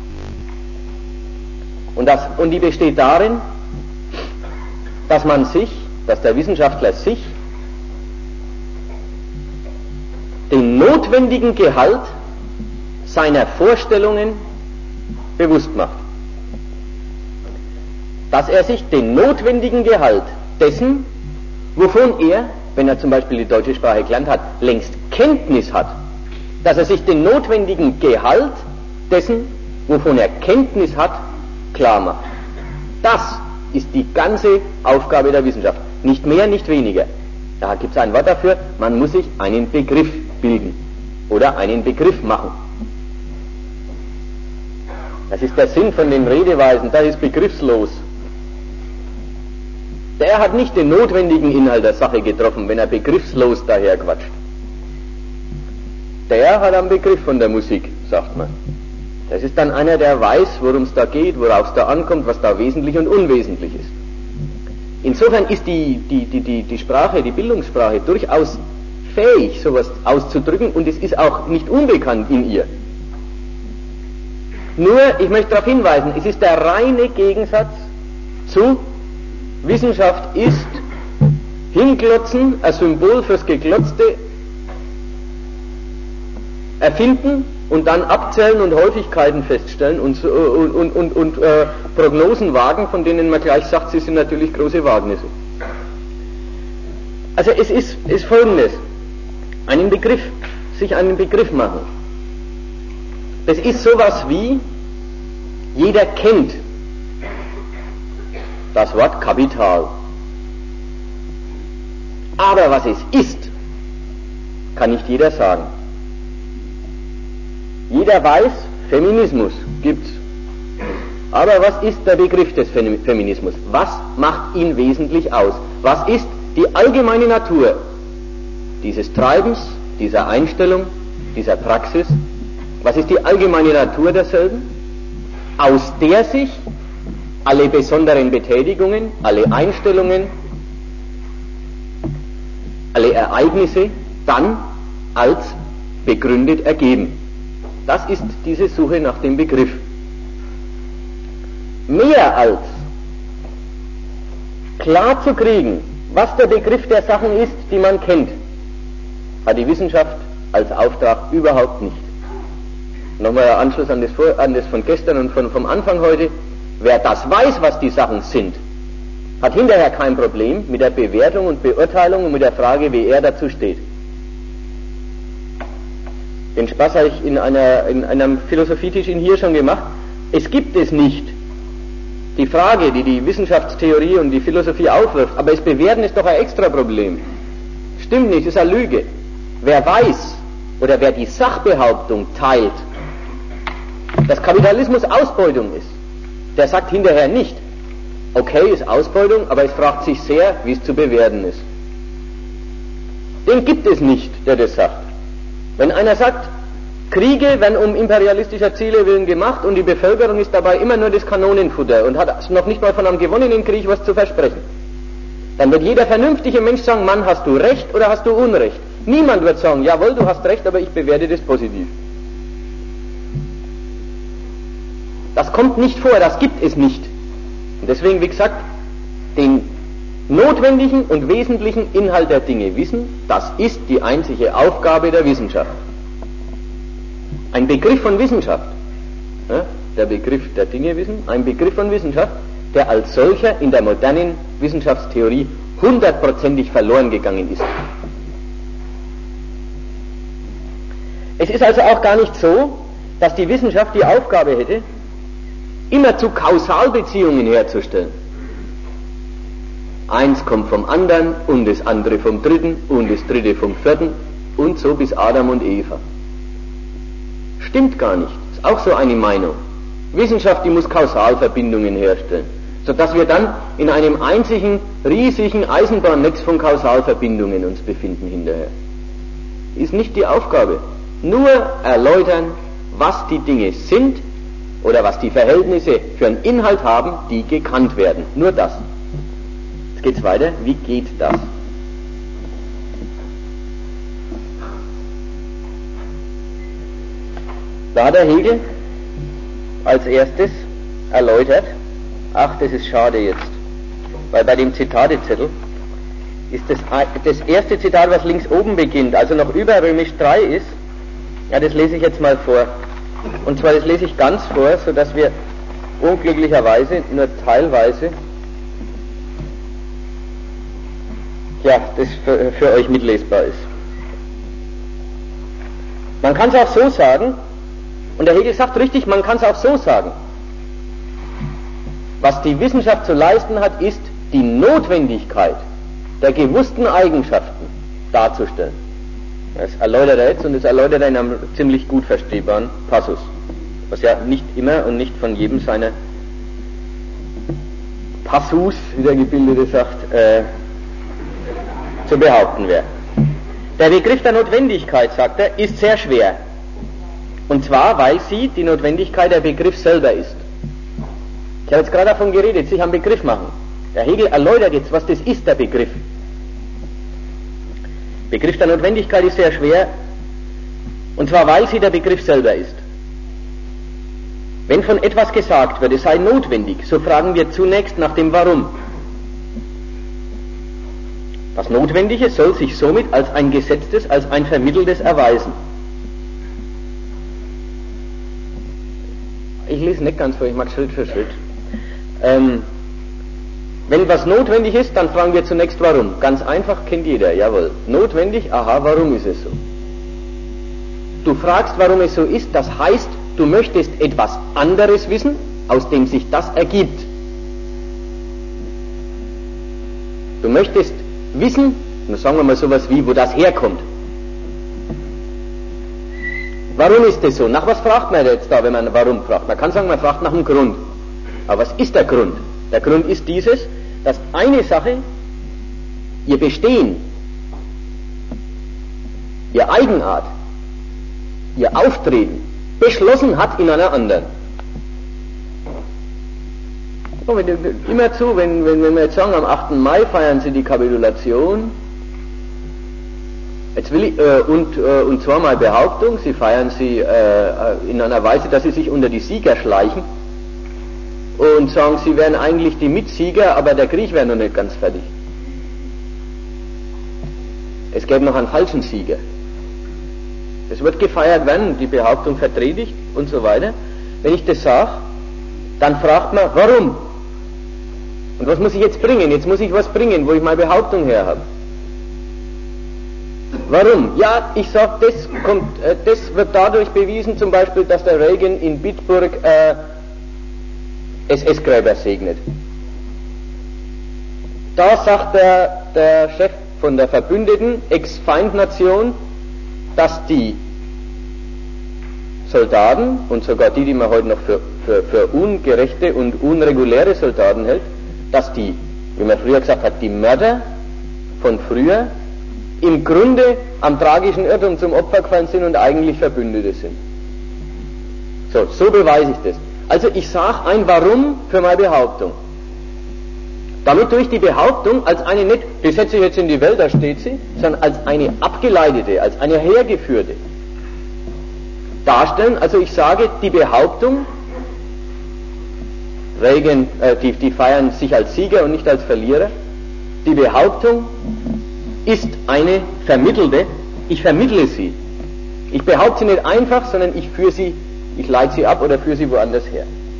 Und die besteht darin, dass der Wissenschaftler sich den notwendigen Gehalt seiner Vorstellungen bewusst macht. Dass er sich den notwendigen Gehalt dessen, wovon er, wenn er zum Beispiel die deutsche Sprache gelernt hat, längst Kenntnis hat, dass er sich den notwendigen Gehalt dessen, wovon er Kenntnis hat, klar macht. Das ist die ganze Aufgabe der Wissenschaft. Nicht mehr, nicht weniger. Da gibt es ein Wort dafür, man muss sich einen Begriff bilden oder einen Begriff machen. Das ist der Sinn von den Redeweisen, das ist begriffslos. Der hat nicht den notwendigen Inhalt der Sache getroffen, wenn er begriffslos daherquatscht. Der hat einen Begriff von der Musik, sagt man. Das ist dann einer, der weiß, worum es da geht, worauf es da ankommt, was da wesentlich und unwesentlich ist. Insofern ist die Sprache, die Bildungssprache durchaus fähig, sowas auszudrücken, und es ist auch nicht unbekannt in ihr. Nur, ich möchte darauf hinweisen, es ist der reine Gegensatz zu Wissenschaft ist Hinglotzen, ein Symbol fürs Geglotzte, erfinden und dann abzählen und Häufigkeiten feststellen und Prognosen wagen, von denen man gleich sagt, sie sind natürlich große Wagnisse. Also es ist Folgendes, sich einen Begriff machen. Das ist sowas wie, jeder kennt das Wort Kapital. Aber was es ist, kann nicht jeder sagen. Jeder weiß, Feminismus gibt's. Aber was ist der Begriff des Feminismus? Was macht ihn wesentlich aus? Was ist die allgemeine Natur dieses Treibens, dieser Einstellung, dieser Praxis? Was ist die allgemeine Natur derselben, aus der sich alle besonderen Betätigungen, alle Einstellungen, alle Ereignisse dann als begründet ergeben? Das ist diese Suche nach dem Begriff. Mehr als klar zu kriegen, was der Begriff der Sachen ist, die man kennt, hat die Wissenschaft als Auftrag überhaupt nicht. Nochmal ein Anschluss an das von gestern und vom Anfang heute. Wer das weiß, was die Sachen sind, hat hinterher kein Problem mit der Bewertung und Beurteilung und mit der Frage, wie er dazu steht. Den Spaß habe ich in einem Philosophietisch in hier schon gemacht. Es gibt es nicht. Die Frage, die die Wissenschaftstheorie und die Philosophie aufwirft, aber das Bewerten ist doch ein extra Problem. Stimmt nicht, ist eine Lüge. Wer weiß oder wer die Sachbehauptung teilt, dass Kapitalismus Ausbeutung ist, der sagt hinterher nicht, okay, ist Ausbeutung, aber es fragt sich sehr, wie es zu bewerten ist. Den gibt es nicht, der das sagt. Wenn einer sagt, Kriege werden um imperialistischer Ziele willen gemacht und die Bevölkerung ist dabei immer nur das Kanonenfutter und hat noch nicht mal von einem gewonnenen Krieg was zu versprechen, dann wird jeder vernünftige Mensch sagen, Mann, hast du Recht oder hast du Unrecht? Niemand wird sagen, jawohl, du hast Recht, aber ich bewerte das positiv. Das kommt nicht vor, das gibt es nicht. Und deswegen, wie gesagt, den notwendigen und wesentlichen Inhalt der Dinge wissen, das ist die einzige Aufgabe der Wissenschaft. Ein Begriff von Wissenschaft, ja, der Begriff der Dinge wissen, ein Begriff von Wissenschaft, der als solcher in der modernen Wissenschaftstheorie 100%ig verloren gegangen ist. Es ist also auch gar nicht so, dass die Wissenschaft die Aufgabe hätte, immerzu Kausalbeziehungen herzustellen. Eins kommt vom anderen und das andere vom dritten und das dritte vom vierten und so bis Adam und Eva. Stimmt gar nicht, ist auch so eine Meinung. Wissenschaft, die muss Kausalverbindungen herstellen, sodass wir dann in einem einzigen, riesigen Eisenbahnnetz von Kausalverbindungen uns befinden hinterher. Ist nicht die Aufgabe. Nur erläutern, was die Dinge sind oder was die Verhältnisse für einen Inhalt haben, die gekannt werden. Nur das. Jetzt geht's weiter. Wie geht das? Da hat der Hegel als erstes erläutert, ach, das ist schade jetzt, weil bei dem Zitatezettel ist das erste Zitat, was links oben beginnt, also noch über Römisch 3 ist, ja, das lese ich jetzt mal vor. Und zwar, das lese ich ganz vor, sodass wir unglücklicherweise nur teilweise, ja, das für euch mitlesbar ist. Man kann es auch so sagen, und der Hegel sagt richtig, man kann es auch so sagen. Was die Wissenschaft zu leisten hat, ist die Notwendigkeit der gewussten Eigenschaften darzustellen. Das erläutert er jetzt, und das erläutert er in einem ziemlich gut verstehbaren Passus, was ja nicht immer und nicht von jedem seiner Passus, wie der Gebildete sagt, zu behaupten wäre. Der Begriff der Notwendigkeit, sagt er, ist sehr schwer. Und zwar, weil sie, die Notwendigkeit, der Begriff selber ist. Ich habe jetzt gerade davon geredet, sich am Begriff machen. Der Hegel erläutert jetzt, was das ist, der Begriff. Begriff der Notwendigkeit ist sehr schwer, und zwar, weil sie der Begriff selber ist. Wenn von etwas gesagt wird, es sei notwendig, so fragen wir zunächst nach dem Warum. Das Notwendige soll sich somit als ein gesetztes, als ein vermitteltes erweisen. Ich lese nicht ganz vor, ich mag Schritt für Schritt. Wenn was notwendig ist, dann fragen wir zunächst warum. Ganz einfach, kennt jeder, jawohl. Notwendig, aha, warum ist es so? Du fragst, warum es so ist, das heißt, du möchtest etwas anderes wissen, aus dem sich das ergibt. Du möchtest wissen, nun sagen wir mal sowas wie, wo das herkommt. Warum ist das so? Nach was fragt man jetzt da, wenn man warum fragt? Man kann sagen, man fragt nach dem Grund. Aber was ist der Grund? Der Grund ist dieses, dass eine Sache, ihr Bestehen, ihr Eigenart, ihr Auftreten beschlossen hat in einer anderen. Oh, immer zu, wenn wir jetzt sagen, am 8. Mai feiern sie die Kapitulation, jetzt will ich, und zwar mal Behauptung, sie feiern sie in einer Weise, dass sie sich unter die Sieger schleichen und sagen, sie wären eigentlich die Mitsieger, aber der Krieg wäre noch nicht ganz fertig. Es gäbe noch einen falschen Sieger. Es wird gefeiert werden, die Behauptung vertredigt und so weiter. Wenn ich das sage, dann fragt man, warum? Und was muss ich jetzt bringen? Jetzt muss ich was bringen, wo ich meine Behauptung her habe. Warum? Ja, ich sage, das wird dadurch bewiesen, zum Beispiel, dass der Reagan in Bitburg SS-Gräber segnet. Da sagt der Chef von der verbündeten Ex-Feind-Nation, dass die Soldaten, und sogar die man heute noch für ungerechte und unreguläre Soldaten hält, dass die, wie man früher gesagt hat, die Mörder von früher im Grunde am tragischen Irrtum zum Opfer gefallen sind und eigentlich Verbündete sind. So beweise ich das. Also ich sage ein Warum für meine Behauptung. Damit tue ich die Behauptung als eine nicht, die setze ich jetzt in die Welt, da steht sie, sondern als eine abgeleitete, als eine hergeführte darstellen. Also ich sage, die Behauptung, Reagan, die feiern sich als Sieger und nicht als Verlierer, die Behauptung ist eine vermittelte, ich vermittle sie. Ich behaupte sie nicht einfach, sondern ich leite sie ab oder führe sie woanders her.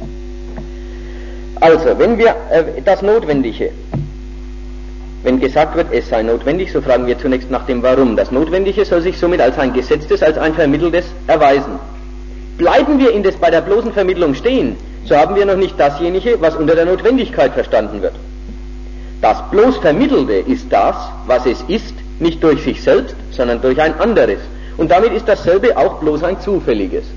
Also, wenn wir das Notwendige, wenn gesagt wird, es sei notwendig, so fragen wir zunächst nach dem Warum. Das Notwendige soll sich somit als ein gesetztes, als ein vermitteltes erweisen. Bleiben wir indes bei der bloßen Vermittlung stehen, so haben wir noch nicht dasjenige, was unter der Notwendigkeit verstanden wird. Das bloß Vermittelte ist das, was es ist, nicht durch sich selbst, sondern durch ein anderes. Und damit ist dasselbe auch bloß ein zufälliges.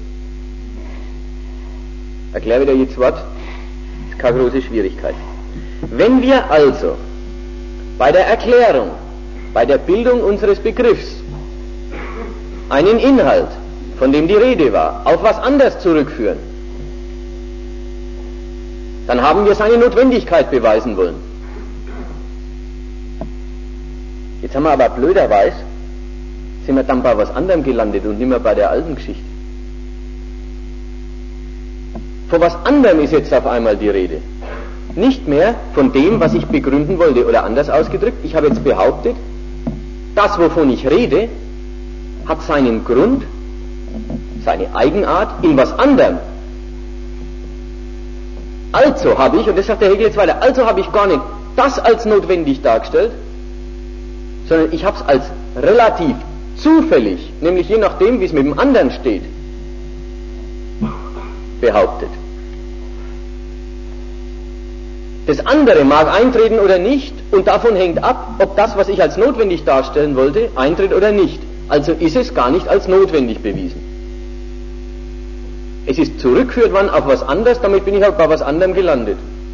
Erkläre wieder jedes Wort, ist keine große Schwierigkeit. Wenn wir also bei der Erklärung, bei der Bildung unseres Begriffs einen Inhalt, von dem die Rede war, auf was anderes zurückführen, Dann haben wir seine Notwendigkeit beweisen wollen. Jetzt haben wir aber blöderweise, sind wir dann bei was anderem gelandet und nicht mehr bei der alten Geschichte. Von was anderem ist jetzt auf einmal die Rede. Nicht mehr von dem, was ich begründen wollte, oder anders ausgedrückt, ich habe jetzt behauptet, das, wovon ich rede, hat seinen Grund, seine Eigenart in was anderem. Also habe ich, und das sagt der Hegel jetzt weiter, also habe ich gar nicht das als notwendig dargestellt, sondern ich habe es als relativ zufällig, nämlich je nachdem, wie es mit dem anderen steht, behauptet. Das andere mag eintreten oder nicht, und davon hängt ab, ob das, was ich als notwendig darstellen wollte, eintritt oder nicht. Also ist es gar nicht als notwendig bewiesen. Es ist zurückgeführt worden auf was anderes, damit bin ich halt bei was anderem gelandet.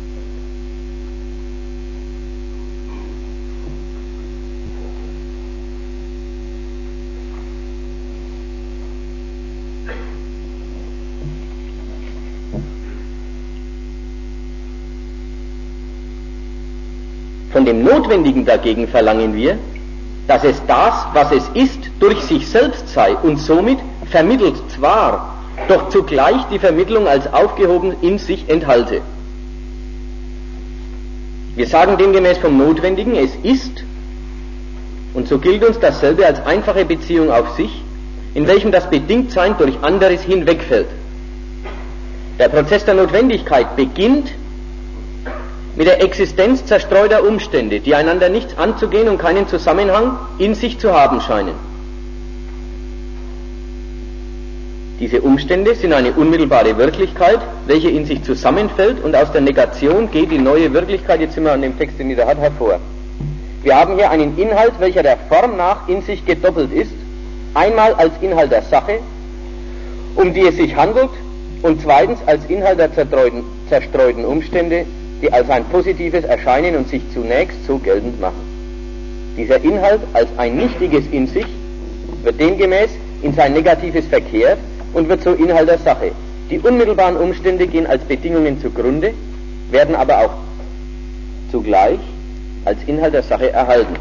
Von dem Notwendigen dagegen verlangen wir, dass es das, was es ist, durch sich selbst sei und somit vermittelt zwar, doch zugleich die Vermittlung als aufgehoben in sich enthalte. Wir sagen demgemäß vom Notwendigen, es ist, und so gilt uns dasselbe als einfache Beziehung auf sich, in welchem das Bedingtsein durch anderes hinwegfällt. Der Prozess der Notwendigkeit beginnt mit der Existenz zerstreuter Umstände, die einander nichts anzugehen und keinen Zusammenhang in sich zu haben scheinen. Diese Umstände sind eine unmittelbare Wirklichkeit, welche in sich zusammenfällt, und aus der Negation geht die neue Wirklichkeit, jetzt sind wir an dem Text, den ihr da hat, hervor. Wir haben hier einen Inhalt, welcher der Form nach in sich gedoppelt ist, einmal als Inhalt der Sache, um die es sich handelt, und zweitens als Inhalt der zerstreuten Umstände, die als ein positives erscheinen und sich zunächst so geltend machen. Dieser Inhalt als ein Nichtiges in sich wird demgemäß in sein Negatives verkehrt und wird so Inhalt der Sache. Die unmittelbaren Umstände gehen als Bedingungen zugrunde, werden aber auch zugleich als Inhalt der Sache erhalten.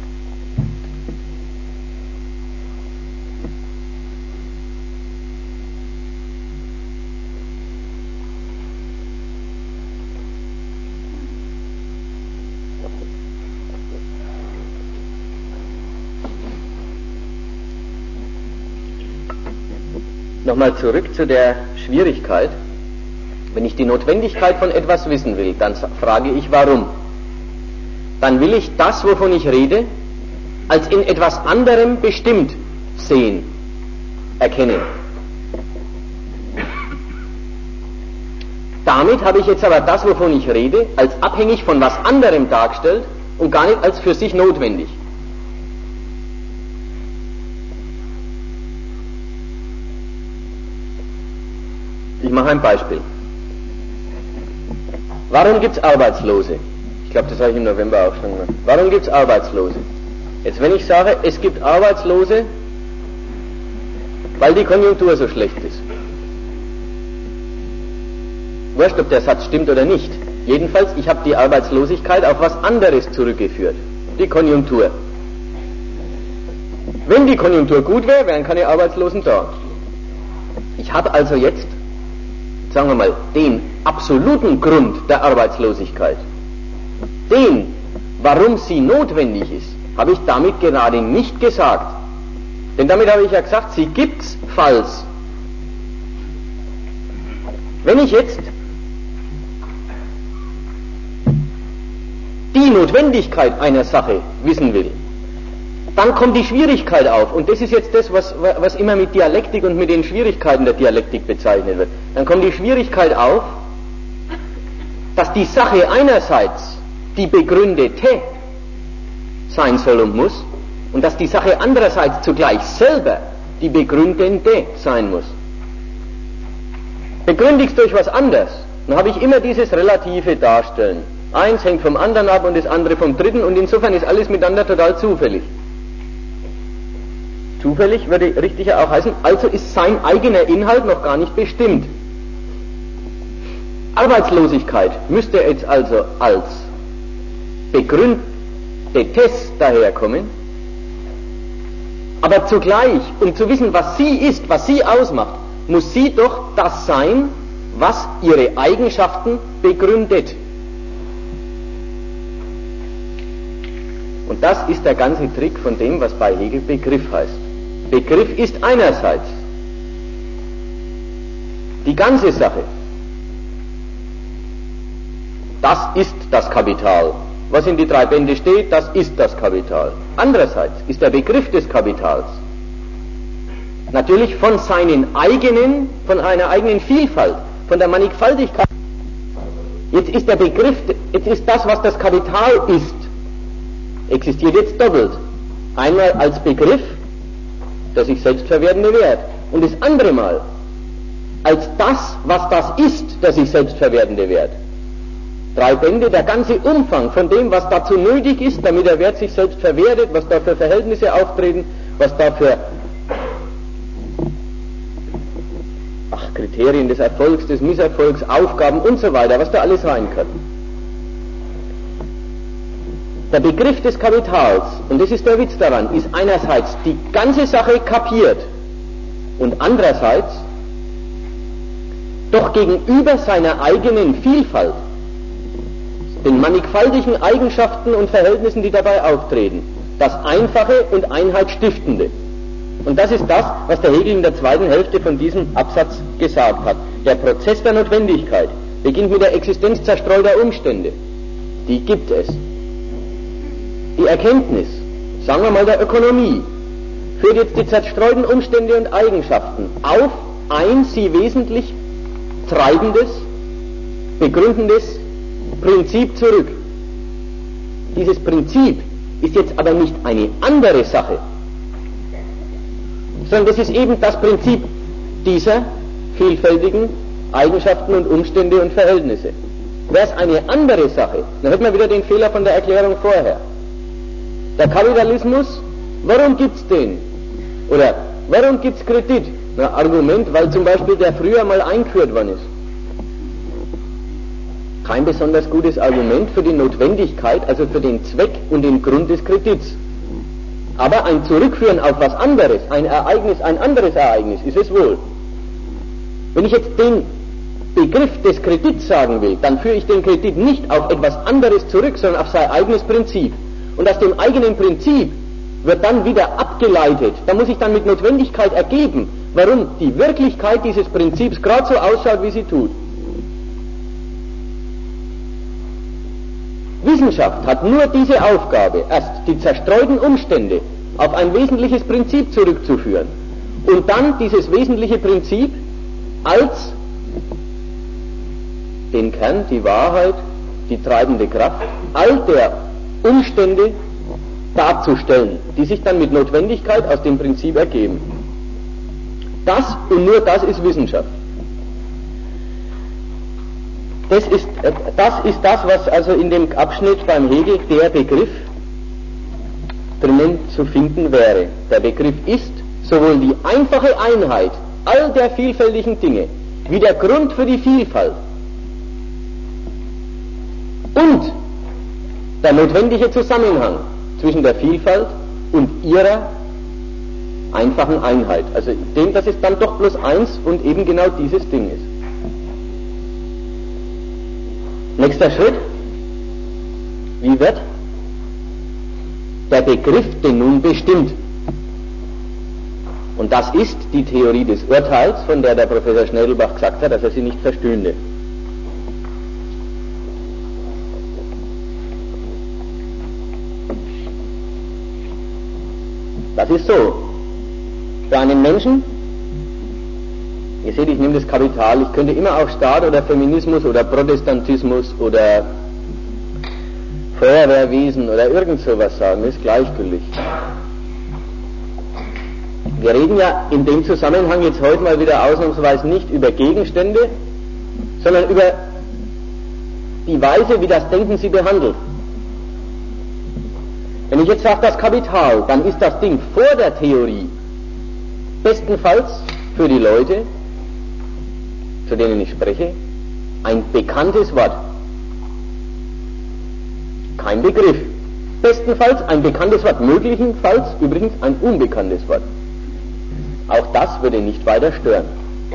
Nochmal zurück zu der Schwierigkeit. Wenn ich die Notwendigkeit von etwas wissen will, dann frage ich warum. Dann will ich das, wovon ich rede, als in etwas anderem bestimmt sehen, erkennen. Damit habe ich jetzt aber das, wovon ich rede, als abhängig von was anderem dargestellt und gar nicht als für sich notwendig. Ich mache ein Beispiel. Warum gibt es Arbeitslose? Ich glaube, das habe ich im November auch schon gemacht. Warum gibt es Arbeitslose? Jetzt, wenn ich sage, es gibt Arbeitslose, weil die Konjunktur so schlecht ist. Wurscht, ob der Satz stimmt oder nicht. Jedenfalls, ich habe die Arbeitslosigkeit auf was anderes zurückgeführt. Die Konjunktur. Wenn die Konjunktur gut wäre, wären keine Arbeitslosen da. Ich habe also jetzt, sagen wir mal, den absoluten Grund der Arbeitslosigkeit, den, warum sie notwendig ist, habe ich damit gerade nicht gesagt. Denn damit habe ich ja gesagt, sie gibt's, falls. Wenn ich jetzt die Notwendigkeit einer Sache wissen will, dann kommt die Schwierigkeit auf, und das ist jetzt das, was immer mit Dialektik und mit den Schwierigkeiten der Dialektik bezeichnet wird. Dann kommt die Schwierigkeit auf, dass die Sache einerseits die begründete sein soll und muss, und dass die Sache andererseits zugleich selber die begründende sein muss. Begründigst durch was anderes, dann habe ich immer dieses relative Darstellen. Eins hängt vom anderen ab und das andere vom dritten, und insofern ist alles miteinander total zufällig. Zufällig würde richtiger auch heißen, also ist sein eigener Inhalt noch gar nicht bestimmt. Arbeitslosigkeit müsste jetzt also als begründetes daherkommen, aber zugleich, um zu wissen, was sie ist, was sie ausmacht, muss sie doch das sein, was ihre Eigenschaften begründet. Und das ist der ganze Trick von dem, was bei Hegel Begriff heißt. Begriff ist einerseits die ganze Sache. Das ist das Kapital. Was in die 3 Bände steht, das ist das Kapital. Andererseits ist der Begriff des Kapitals natürlich von seinen eigenen, von einer eigenen Vielfalt, von der Mannigfaltigkeit. Jetzt ist der Begriff, jetzt ist das, was das Kapital ist, existiert jetzt doppelt. Einmal als Begriff, der sich selbst verwertende Wert, und das andere Mal als das, was das ist, der sich selbst verwertende Wert. 3 Bände, der ganze Umfang von dem, was dazu nötig ist, damit der Wert sich selbst verwertet, was da für Verhältnisse auftreten, was da für Kriterien des Erfolgs, des Misserfolgs, Aufgaben und so weiter, was da alles rein kann. Der Begriff des Kapitals, und das ist der Witz daran, ist einerseits die ganze Sache kapiert und andererseits doch gegenüber seiner eigenen Vielfalt, den mannigfaltigen Eigenschaften und Verhältnissen, die dabei auftreten, das Einfache und Einheitsstiftende. Und das ist das, was der Hegel in der 2. Hälfte von diesem Absatz gesagt hat. Der Prozess der Notwendigkeit beginnt mit der Existenz zerstreuter Umstände. Die gibt es. Die Erkenntnis, sagen wir mal der Ökonomie, führt jetzt die zerstreuten Umstände und Eigenschaften auf ein sie wesentlich treibendes, begründendes Prinzip zurück. Dieses Prinzip ist jetzt aber nicht eine andere Sache, sondern das ist eben das Prinzip dieser vielfältigen Eigenschaften und Umstände und Verhältnisse. Wäre es eine andere Sache, dann hätten wir wieder den Fehler von der Erklärung vorher. Der Kapitalismus, warum gibt's den? Oder warum gibt's Kredit? Na, Argument, weil zum Beispiel der früher mal eingeführt worden ist. Kein besonders gutes Argument für die Notwendigkeit, also für den Zweck und den Grund des Kredits. Aber ein Zurückführen auf was anderes, ein Ereignis, ein anderes Ereignis, ist es wohl. Wenn ich jetzt den Begriff des Kredits sagen will, dann führe ich den Kredit nicht auf etwas anderes zurück, sondern auf sein eigenes Prinzip. Und aus dem eigenen Prinzip wird dann wieder abgeleitet, da muss ich dann mit Notwendigkeit ergeben, warum die Wirklichkeit dieses Prinzips gerade so ausschaut, wie sie tut. Wissenschaft hat nur diese Aufgabe, erst die zerstreuten Umstände auf ein wesentliches Prinzip zurückzuführen und dann dieses wesentliche Prinzip als den Kern, die Wahrheit, die treibende Kraft all der Umstände darzustellen, die sich dann mit Notwendigkeit aus dem Prinzip ergeben. Das und nur das ist Wissenschaft. Das ist das, was also in dem Abschnitt beim Hegel der Begriff drinnen zu finden wäre. Der Begriff ist sowohl die einfache Einheit all der vielfältigen Dinge wie der Grund für die Vielfalt und der notwendige Zusammenhang zwischen der Vielfalt und ihrer einfachen Einheit. Also dem, dass es dann doch bloß eins und eben genau dieses Ding ist. Nächster Schritt. Wie wird der Begriff denn nun bestimmt? Und das ist die Theorie des Urteils, von der der Professor Schnädelbach gesagt hat, dass er sie nicht verstünde. Das ist so. Für einen Menschen, ihr seht, ich nehme das Kapital, ich könnte immer auch Staat oder Feminismus oder Protestantismus oder Feuerwehrwesen oder irgend sowas sagen, ist gleichgültig. Wir reden ja in dem Zusammenhang jetzt heute mal wieder ausnahmsweise nicht über Gegenstände, sondern über die Weise, wie das Denken sie behandelt. Wenn ich jetzt sage, das Kapital, dann ist das Ding vor der Theorie bestenfalls für die Leute, zu denen ich spreche, ein bekanntes Wort. Kein Begriff. Bestenfalls ein bekanntes Wort, möglichenfalls übrigens ein unbekanntes Wort. Auch das würde nicht weiter stören.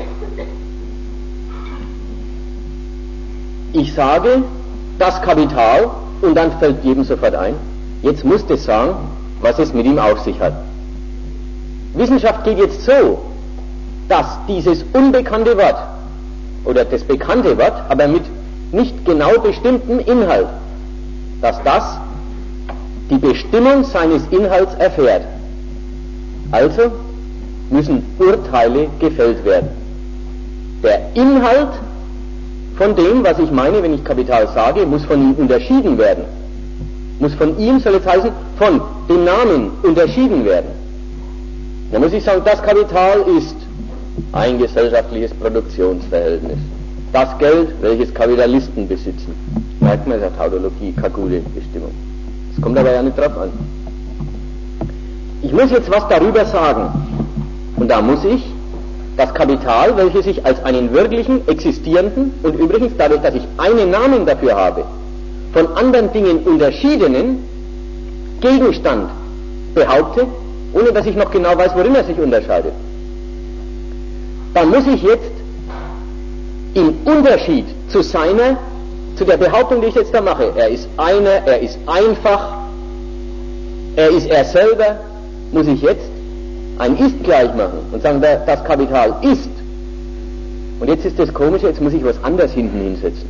Ich sage, das Kapital, und dann fällt jedem sofort ein, jetzt muss das sagen, was es mit ihm auf sich hat. Wissenschaft geht jetzt so, dass dieses unbekannte Wort, oder das bekannte Wort, aber mit nicht genau bestimmtem Inhalt, dass das die Bestimmung seines Inhalts erfährt. Also müssen Urteile gefällt werden. Der Inhalt von dem, was ich meine, wenn ich Kapital sage, muss von ihm unterschieden werden. Muss von ihm, soll es heißen, von dem Namen unterschieden werden. Da muss ich sagen, das Kapital ist ein gesellschaftliches Produktionsverhältnis. Das Geld, welches Kapitalisten besitzen. Merkt man, der Tautologie, keine gute Bestimmung. Das kommt aber ja nicht drauf an. Ich muss jetzt was darüber sagen. Und da muss ich das Kapital, welches ich als einen wirklichen, existierenden und übrigens dadurch, dass ich einen Namen dafür habe, von anderen Dingen unterschiedenen Gegenstand behaupte, ohne dass ich noch genau weiß, worin er sich unterscheidet. Dann muss ich jetzt im Unterschied zu der Behauptung, die ich jetzt da mache, er ist einer, er ist einfach, er ist er selber, muss ich jetzt ein Ist gleich machen und sagen, das Kapital ist. Und jetzt ist das Komische, jetzt muss ich was anderes hinten hinsetzen.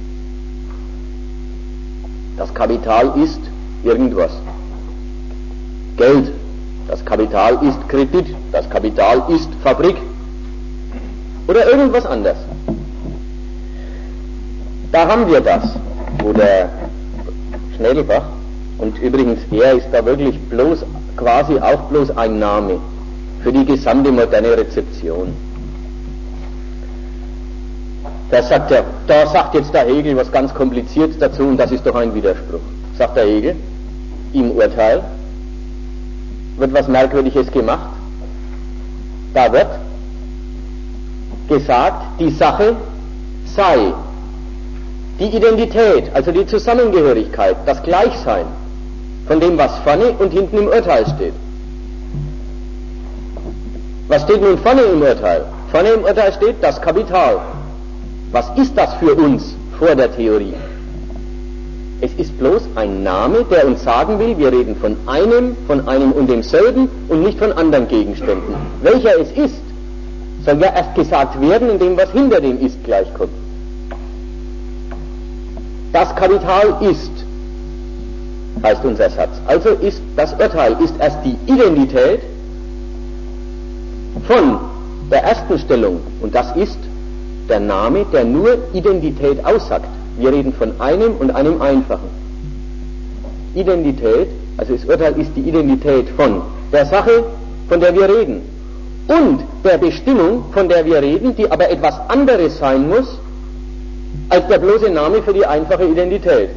Das Kapital ist irgendwas. Geld. Das Kapital ist Kredit. Das Kapital ist Fabrik. Oder irgendwas anderes. Da haben wir das, wo der Schnädelbach, und übrigens er ist da wirklich quasi auch bloß ein Name für die gesamte moderne Rezeption. Da sagt jetzt der Hegel was ganz Kompliziertes dazu, und das ist doch ein Widerspruch. Sagt der Hegel, im Urteil wird was Merkwürdiges gemacht. Da wird gesagt, die Sache sei die Identität, also die Zusammengehörigkeit, das Gleichsein von dem, was vorne und hinten im Urteil steht. Was steht nun vorne im Urteil? Vorne im Urteil steht das Kapital. Was ist das für uns vor der Theorie? Es ist bloß ein Name, der uns sagen will, wir reden von einem und demselben und nicht von anderen Gegenständen. Welcher es ist, soll ja erst gesagt werden, indem was hinter dem Ist gleichkommt. Das Kapital ist, heißt unser Satz. Also ist das Urteil ist erst die Identität von der ersten Stellung, und das ist der Name, der nur Identität aussagt. Wir reden von einem und einem Einfachen. Identität, also das Urteil ist die Identität von der Sache, von der wir reden, und der Bestimmung, von der wir reden, die aber etwas anderes sein muss, als der bloße Name für die einfache Identität.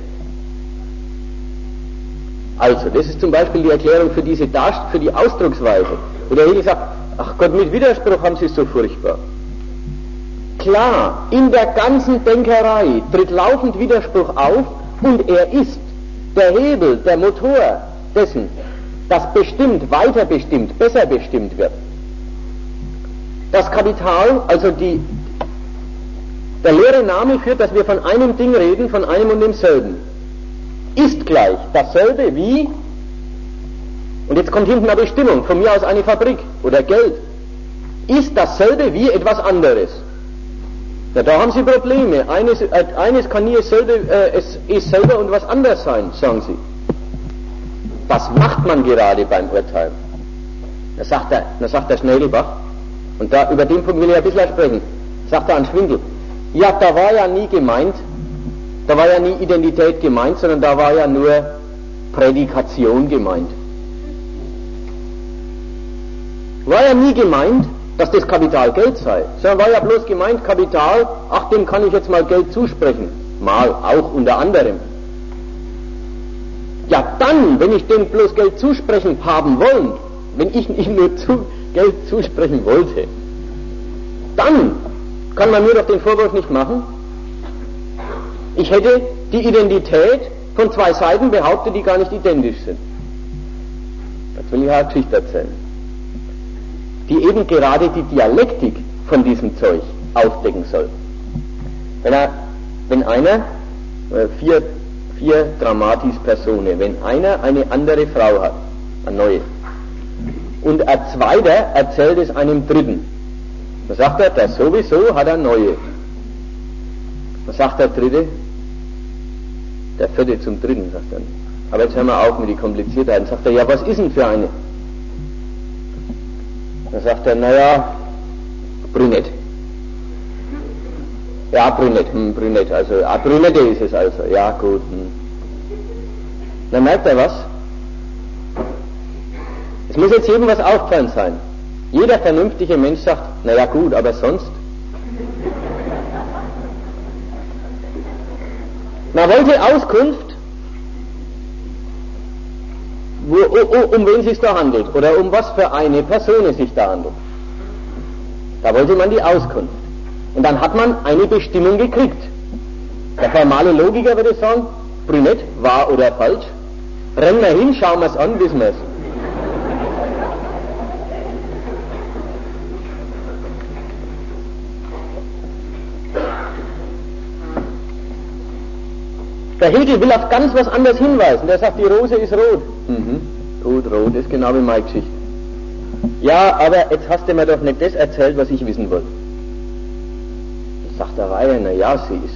Also, das ist zum Beispiel die Erklärung für die Ausdrucksweise. Wo der Hegel sagt, ach Gott, mit Widerspruch haben Sie es so furchtbar. Klar, in der ganzen Denkerei tritt laufend Widerspruch auf, und er ist der Hebel, der Motor dessen, das bestimmt, weiter bestimmt, besser bestimmt wird. Das Kapital, also der leere Name führt, dass wir von einem Ding reden, von einem und demselben. Ist gleich dasselbe wie, und jetzt kommt hinten eine Bestimmung, von mir aus eine Fabrik oder Geld, ist dasselbe wie etwas anderes. Ja, da haben Sie Probleme. Eines kann nie es ist selber und was anderes sein, sagen Sie. Das macht man gerade beim Urteil. Da sagt der Schnädelbach, und über den Punkt will ich ein bisschen sprechen, sagt er an Schwindel, ja, da war ja nie Identität gemeint, sondern da war ja nur Prädikation gemeint. War ja nie gemeint, dass das Kapital Geld sei, sondern war ja bloß gemeint, Kapital, ach, dem kann ich jetzt mal Geld zusprechen. Mal, auch unter anderem. Ja, dann, wenn ich dem bloß Geld zusprechen haben wollen, wenn ich ihm nur Geld zusprechen wollte, dann kann man mir doch den Vorwurf nicht machen, Ich hätte die Identität von zwei Seiten behauptet, die gar nicht identisch sind. Jetzt will ich eine Geschichte erzählen, die eben gerade die Dialektik von diesem Zeug aufdecken soll. Wenn einer, vier Dramatis Personae, wenn einer eine andere Frau hat, eine neue, und ein zweiter erzählt es einem Dritten, dann sagt er, der sowieso hat eine neue. Was sagt der Dritte? Der Vierte zum Dritten, sagt er. Aber jetzt hören wir auf mit den Kompliziertheiten. Sagt er, ja, was ist denn für eine? Dann sagt er, naja, brünett. Ja, brünett, also, brünette ist es also, ja, gut. Dann merkt er was? Es muss jetzt jedem was aufgefallen sein. Jeder vernünftige Mensch sagt, naja, gut, aber sonst? Man wollte Auskunft, um wen es sich da handelt oder um was für eine Person es sich da handelt. Da wollte man die Auskunft. Und dann hat man eine Bestimmung gekriegt. Der formale Logiker würde sagen, brünett, wahr oder falsch. Rennen wir hin, schauen wir es an, wissen wir es. Der Hegel will auf ganz was anderes hinweisen. Der sagt, die Rose ist rot. Gut, rot ist genau wie meine Geschichte. Ja, aber jetzt hast du mir doch nicht das erzählt, was ich wissen wollte. Sagt der Reihe, na ja, sie ist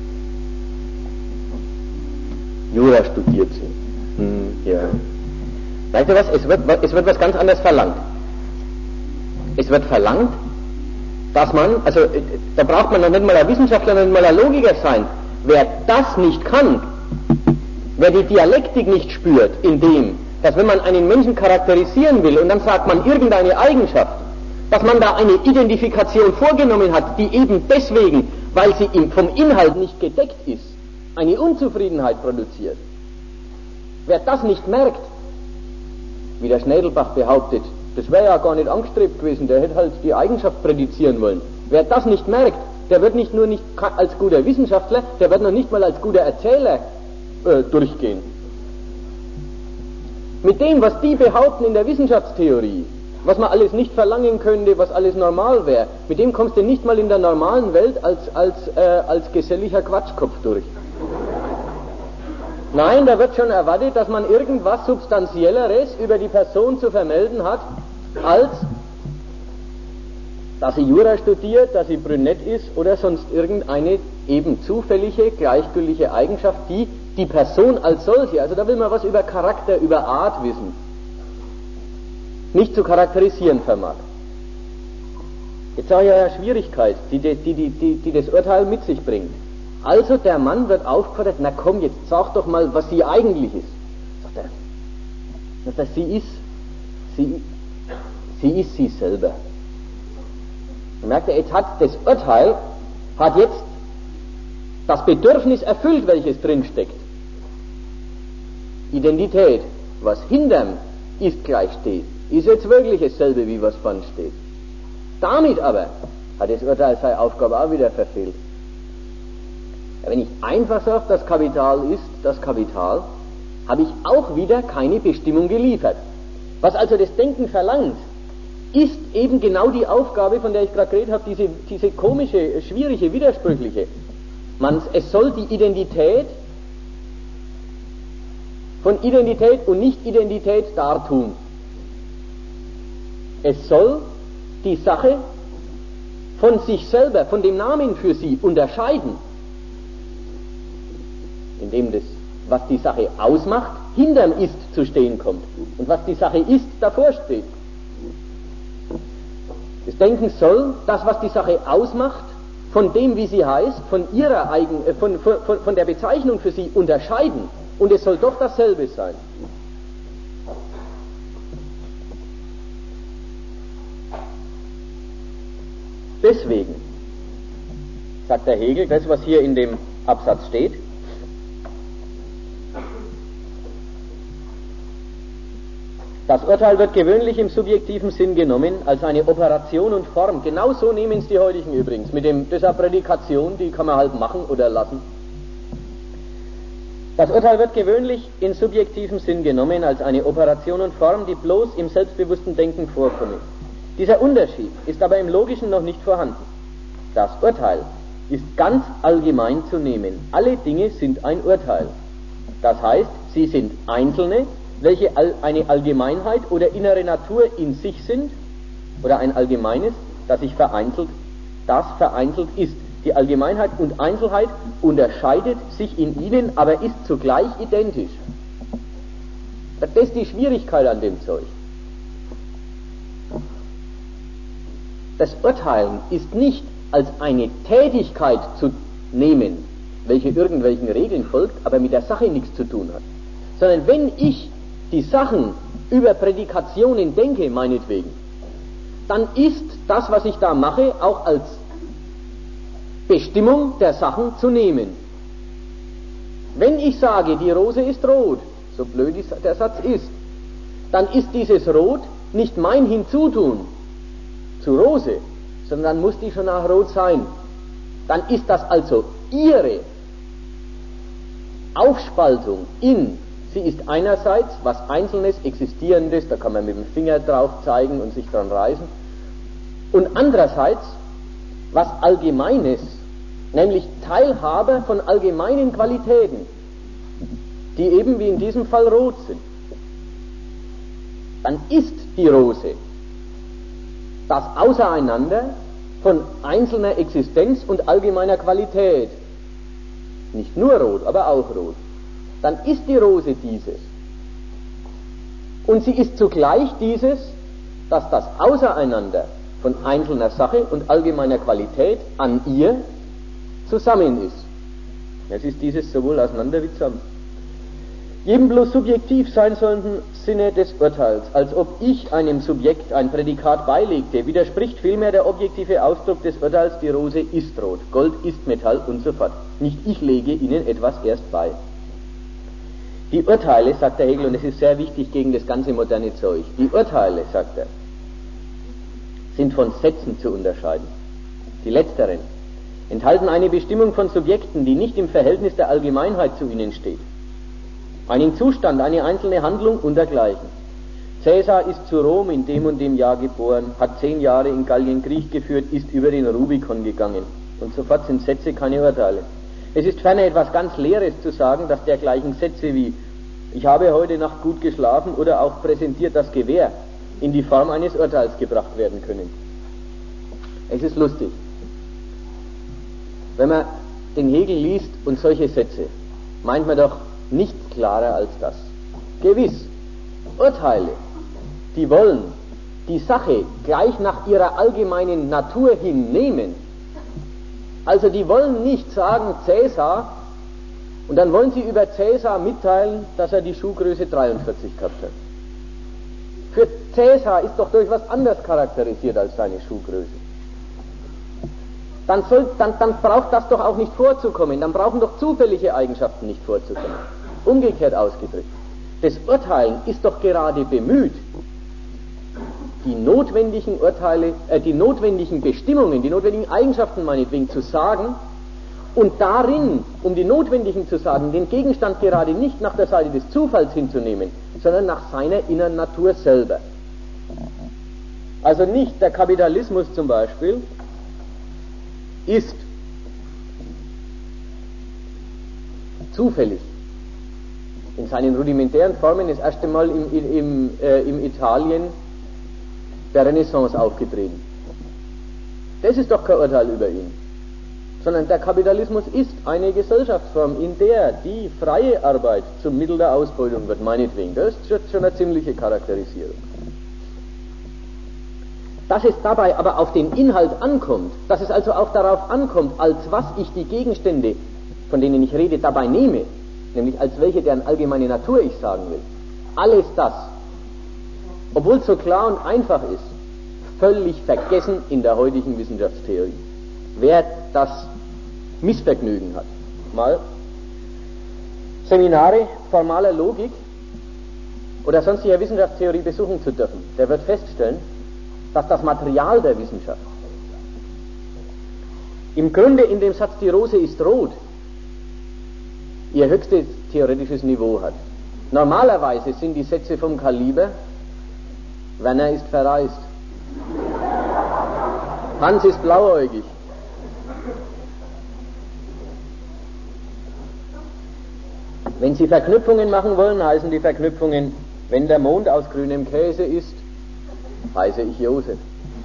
Jura studiert sie. Ja. Weißt du was, es wird was ganz anderes verlangt. Es wird verlangt, dass man, also da braucht man noch nicht mal ein Wissenschaftler, noch nicht mal ein Logiker sein. Wer das nicht kann, wer die Dialektik nicht spürt, in dem, dass wenn man einen Menschen charakterisieren will und dann sagt man irgendeine Eigenschaft, dass man da eine Identifikation vorgenommen hat, die eben deswegen, weil sie vom Inhalt nicht gedeckt ist, eine Unzufriedenheit produziert. Wer das nicht merkt, wie der Schnädelbach behauptet, das wäre ja gar nicht angestrebt gewesen, der hätte halt die Eigenschaft prädizieren wollen. Wer das nicht merkt, der wird nicht nur nicht als guter Wissenschaftler, der wird noch nicht mal als guter Erzähler durchgehen. Mit dem, was die behaupten in der Wissenschaftstheorie, was man alles nicht verlangen könnte, was alles normal wäre, mit dem kommst du nicht mal in der normalen Welt als geselliger Quatschkopf durch. Nein, da wird schon erwartet, dass man irgendwas Substanzielleres über die Person zu vermelden hat, als dass sie Jura studiert, dass sie brünett ist oder sonst irgendeine eben zufällige, gleichgültige Eigenschaft, die die Person als solche, also da will man was über Charakter, über Art wissen, nicht zu charakterisieren vermag. Jetzt sage ich ja eine Schwierigkeit, die das Urteil mit sich bringt. Also der Mann wird aufgefordert, na komm, jetzt sag doch mal, was sie eigentlich ist. Sagt er, sie ist sie selber. Und merkt er, jetzt hat das Urteil, hat jetzt das Bedürfnis erfüllt, welches drinsteckt. Identität, was hinterm ist gleich steht, ist jetzt wirklich dasselbe, wie was vorn steht. Damit aber hat das Urteil seine Aufgabe auch wieder verfehlt. Wenn ich einfach sage, das Kapital ist das Kapital, habe ich auch wieder keine Bestimmung geliefert. Was also das Denken verlangt, ist eben genau die Aufgabe, von der ich gerade geredet habe, diese komische, schwierige, widersprüchliche. Es soll die Identität von Identität und Nicht-Identität dartun. Es soll die Sache von sich selber, von dem Namen für sie unterscheiden, indem das, was die Sache ausmacht, hinterm Ist zu stehen kommt und was die Sache ist, davor steht. Das Denken soll das, was die Sache ausmacht, von dem, wie sie heißt, von der Bezeichnung für sie unterscheiden. Und es soll doch dasselbe sein. Deswegen, sagt der Hegel, das, was hier in dem Absatz steht, das Urteil wird gewöhnlich im subjektiven Sinn genommen als eine Operation und Form. Genauso nehmen es die heutigen übrigens. Das ist eine Prädikation, die kann man halt machen oder lassen. Das Urteil wird gewöhnlich in subjektivem Sinn genommen als eine Operation und Form, die bloß im selbstbewussten Denken vorkommt. Dieser Unterschied ist aber im Logischen noch nicht vorhanden. Das Urteil ist ganz allgemein zu nehmen. Alle Dinge sind ein Urteil. Das heißt, sie sind Einzelne, welche eine Allgemeinheit oder innere Natur in sich sind, oder ein Allgemeines, das vereinzelt ist. Die Allgemeinheit und Einzelheit unterscheidet sich in ihnen, aber ist zugleich identisch. Das ist die Schwierigkeit an dem Zeug. Das Urteilen ist nicht als eine Tätigkeit zu nehmen, welche irgendwelchen Regeln folgt, aber mit der Sache nichts zu tun hat. Sondern wenn ich die Sachen über Prädikationen denke, meinetwegen, dann ist das, was ich da mache, auch als Bestimmung der Sachen zu nehmen. Wenn ich sage, die Rose ist rot, so blöd der Satz ist, dann ist dieses Rot nicht mein Hinzutun zu Rose, sondern dann muss die schon auch rot sein. Dann ist das also ihre Aufspaltung in, sie ist einerseits was Einzelnes, Existierendes, da kann man mit dem Finger drauf zeigen und sich dran reißen, und andererseits was Allgemeines, nämlich Teilhabe von allgemeinen Qualitäten, die eben wie in diesem Fall rot sind. Dann ist die Rose das Auseinander von einzelner Existenz und allgemeiner Qualität. Nicht nur rot, aber auch rot. Dann ist die Rose dieses. Und sie ist zugleich dieses, dass das Auseinander von einzelner Sache und allgemeiner Qualität an ihr zusammen ist. Es ist dieses sowohl auseinander wie zusammen. Jedem bloß subjektiv sein sollenden Sinne des Urteils, als ob ich einem Subjekt ein Prädikat beilegte, widerspricht vielmehr der objektive Ausdruck des Urteils, die Rose ist rot, Gold ist Metall und so fort. Nicht ich lege ihnen etwas erst bei. Die Urteile, sagt der Hegel, und es ist sehr wichtig gegen das ganze moderne Zeug, die Urteile, sagt er, sind von Sätzen zu unterscheiden. Die letzteren enthalten eine Bestimmung von Subjekten, die nicht im Verhältnis der Allgemeinheit zu ihnen steht. Einen Zustand, eine einzelne Handlung und dergleichen. Cäsar ist zu Rom in dem und dem Jahr geboren, hat 10 Jahre in Gallien Krieg geführt, ist über den Rubikon gegangen. Und sofort sind Sätze keine Urteile. Es ist ferner etwas ganz Leeres zu sagen, dass dergleichen Sätze wie ich habe heute Nacht gut geschlafen oder auch präsentiert das Gewehr in die Form eines Urteils gebracht werden können. Es ist lustig. Wenn man den Hegel liest und solche Sätze, meint man doch nichts klarer als das. Gewiss, Urteile, die wollen die Sache gleich nach ihrer allgemeinen Natur hinnehmen. Also die wollen nicht sagen Cäsar und dann wollen sie über Cäsar mitteilen, dass er die Schuhgröße 43 gehabt hat. Für Cäsar ist doch durch was anderes charakterisiert als seine Schuhgröße. Dann braucht das doch auch nicht vorzukommen, dann brauchen doch zufällige Eigenschaften nicht vorzukommen. Umgekehrt ausgedrückt, das Urteilen ist doch gerade bemüht, die notwendigen Urteile, die notwendigen Bestimmungen, die notwendigen Eigenschaften meinetwegen zu sagen und darin, um die notwendigen zu sagen, den Gegenstand gerade nicht nach der Seite des Zufalls hinzunehmen, sondern nach seiner inneren Natur selber. Also nicht der Kapitalismus zum Beispiel ist zufällig in seinen rudimentären Formen das erste Mal im Italien der Renaissance aufgetreten. Das ist doch kein Urteil über ihn. Sondern der Kapitalismus ist eine Gesellschaftsform, in der die freie Arbeit zum Mittel der Ausbeutung wird, meinetwegen. Das ist schon eine ziemliche Charakterisierung. Dass es dabei aber auf den Inhalt ankommt, dass es also auch darauf ankommt, als was ich die Gegenstände, von denen ich rede, dabei nehme, nämlich als welche deren allgemeine Natur ich sagen will. Alles das, obwohl es so klar und einfach ist, völlig vergessen in der heutigen Wissenschaftstheorie. Wer das Missvergnügen hat, mal Seminare formaler Logik oder sonstiger Wissenschaftstheorie besuchen zu dürfen, der wird feststellen, dass das Material der Wissenschaft im Grunde in dem Satz, die Rose ist rot, ihr höchstes theoretisches Niveau hat. Normalerweise sind die Sätze vom Kaliber: Werner ist verreist, Hans ist blauäugig. Wenn Sie Verknüpfungen machen wollen, heißen die Verknüpfungen: Wenn der Mond aus grünem Käse ist, heiße ich Josef.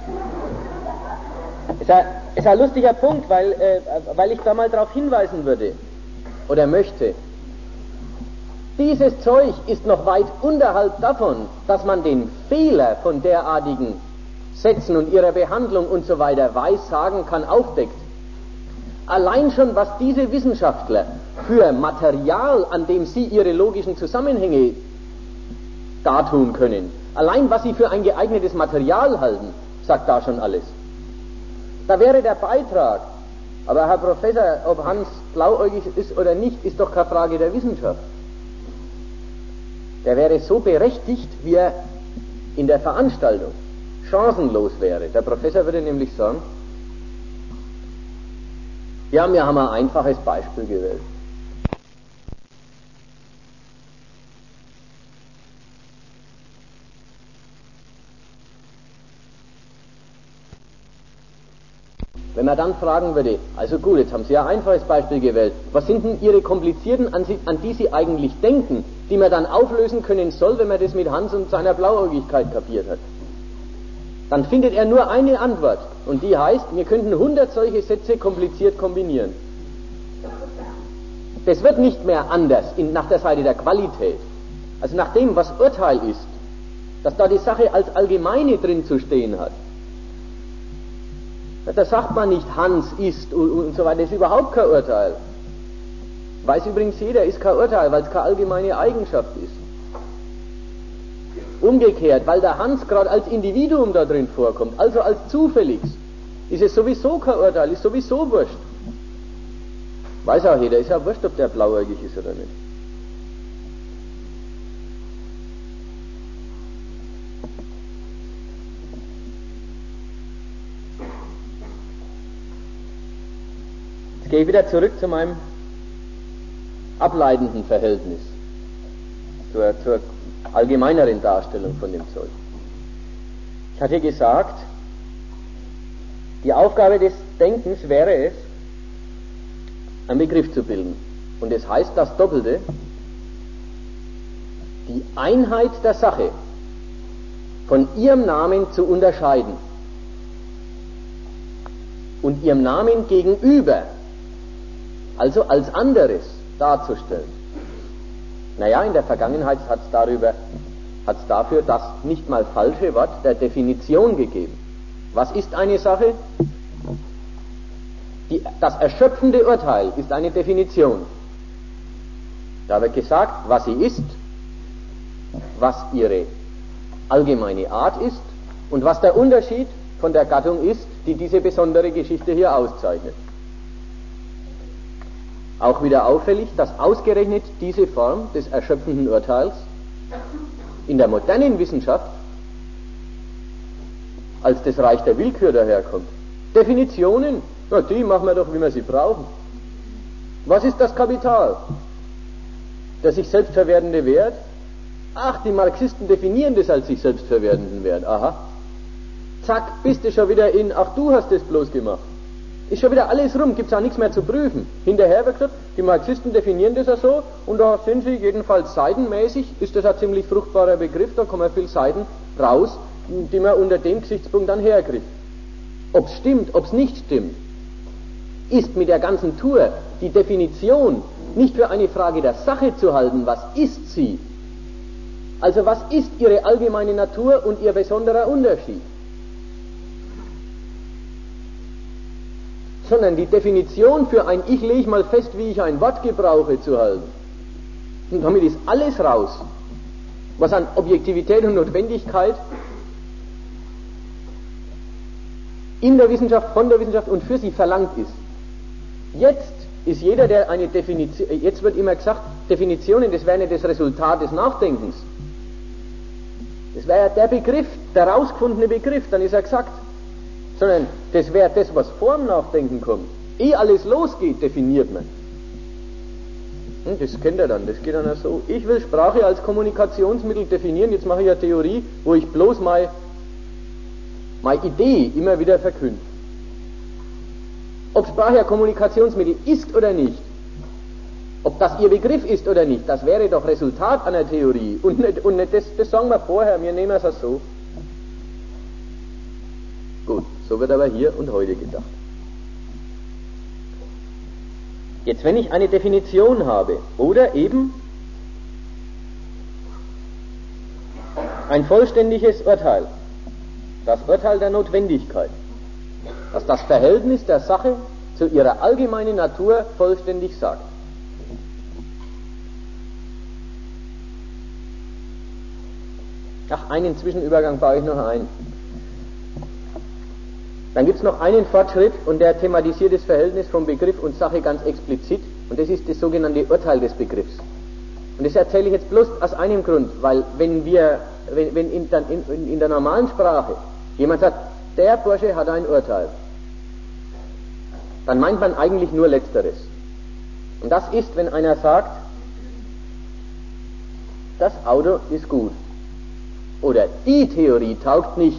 Ist ein lustiger Punkt, weil ich da mal darauf hinweisen würde oder möchte. Dieses Zeug ist noch weit unterhalb davon, dass man den Fehler von derartigen Sätzen und ihrer Behandlung und so weiter weiß, sagen kann, aufdeckt. Allein schon, was diese Wissenschaftler für Material, an dem sie ihre logischen Zusammenhänge dartun können, allein was sie für ein geeignetes Material halten, sagt da schon alles. Da wäre der Beitrag, aber Herr Professor, ob Hans blauäugig ist oder nicht, ist doch keine Frage der Wissenschaft. Der wäre so berechtigt, wie er in der Veranstaltung chancenlos wäre. Der Professor würde nämlich sagen: Ja, wir haben ein einfaches Beispiel gewählt. Wenn man dann fragen würde, also gut, jetzt haben Sie ein einfaches Beispiel gewählt, was sind denn Ihre komplizierten, an die Sie eigentlich denken, die man dann auflösen können soll, wenn man das mit Hans und seiner Blauäugigkeit kapiert hat? Dann findet er nur eine Antwort, und die heißt, wir könnten 100 solche Sätze kompliziert kombinieren. Das wird nicht mehr anders nach der Seite der Qualität. Also nach dem, was Urteil ist, dass da die Sache als Allgemeine drin zu stehen hat. Da sagt man nicht, Hans ist und so weiter, das ist überhaupt kein Urteil. Weiß übrigens jeder, ist kein Urteil, weil es keine allgemeine Eigenschaft ist. Umgekehrt, weil der Hans gerade als Individuum da drin vorkommt, also als zufälliges, ist es sowieso kein Urteil, ist sowieso wurscht. Weiß auch jeder, ist ja wurscht, ob der blauäugig ist oder nicht. Jetzt gehe ich wieder zurück zu meinem ableitenden Verhältnis, zur allgemeineren Darstellung von dem Zeug. Ich hatte gesagt, die Aufgabe des Denkens wäre es, einen Begriff zu bilden. Und es heißt das Doppelte: die Einheit der Sache von ihrem Namen zu unterscheiden und ihrem Namen gegenüber, also als anderes, darzustellen. Naja, in der Vergangenheit hat es dafür das nicht mal falsche Wort der Definition gegeben. Was ist eine Sache? Das erschöpfende Urteil ist eine Definition. Da wird gesagt, was sie ist, was ihre allgemeine Art ist und was der Unterschied von der Gattung ist, die diese besondere Geschichte hier auszeichnet. Auch wieder auffällig, dass ausgerechnet diese Form des erschöpfenden Urteils in der modernen Wissenschaft als das Reich der Willkür daherkommt. Definitionen, na, die machen wir doch, wie wir sie brauchen. Was ist das Kapital? Der sich selbst verwertende Wert? Ach, die Marxisten definieren das als sich selbst verwertenden Wert. Aha. Zack, bist du schon wieder in, ach, du hast das bloß gemacht. Ist schon wieder alles rum, gibt's auch nichts mehr zu prüfen. Hinterher wird gesagt, die Marxisten definieren das ja so, und da sind sie jedenfalls seitenmäßig, ist das ein ziemlich fruchtbarer Begriff, da kommen viel Seiten raus, die man unter dem Gesichtspunkt dann herkriegt. Ob's stimmt, ob's nicht stimmt, ist mit der ganzen Tour die Definition nicht für eine Frage der Sache zu halten, was ist sie? Also was ist ihre allgemeine Natur und ihr besonderer Unterschied? Sondern die Definition für ein Ich lege mal fest, wie ich ein Wort gebrauche, zu halten. Und damit ist alles raus, was an Objektivität und Notwendigkeit in der Wissenschaft, von der Wissenschaft und für sie verlangt ist. Jetzt ist jeder, der eine Definition, jetzt wird immer gesagt, Definitionen, das wäre nicht das Resultat des Nachdenkens. Das wäre ja der Begriff, der rausgefundene Begriff, dann ist er gesagt. Sondern das wäre das, was vor dem Nachdenken kommt. Ehe alles losgeht, definiert man. Das kennt er dann, das geht dann so. Ich will Sprache als Kommunikationsmittel definieren, jetzt mache ich eine Theorie, wo ich bloß meine Idee immer wieder verkünde. Ob Sprache ein Kommunikationsmittel ist oder nicht, ob das ihr Begriff ist oder nicht, das wäre doch Resultat einer Theorie. Und nicht das sagen wir vorher, wir nehmen es so. Gut, so wird aber hier und heute gedacht. Jetzt, wenn ich eine Definition habe oder eben ein vollständiges Urteil, das Urteil der Notwendigkeit, das das Verhältnis der Sache zu ihrer allgemeinen Natur vollständig sagt. Ach, einen Zwischenübergang baue ich noch ein. Dann gibt es noch einen Fortschritt und der thematisiert das Verhältnis von Begriff und Sache ganz explizit und das ist das sogenannte Urteil des Begriffs. Und das erzähle ich jetzt bloß aus einem Grund, weil wenn in der normalen Sprache jemand sagt, der Bursche hat ein Urteil, dann meint man eigentlich nur Letzteres. Und das ist, wenn einer sagt, das Auto ist gut oder die Theorie taugt nichts.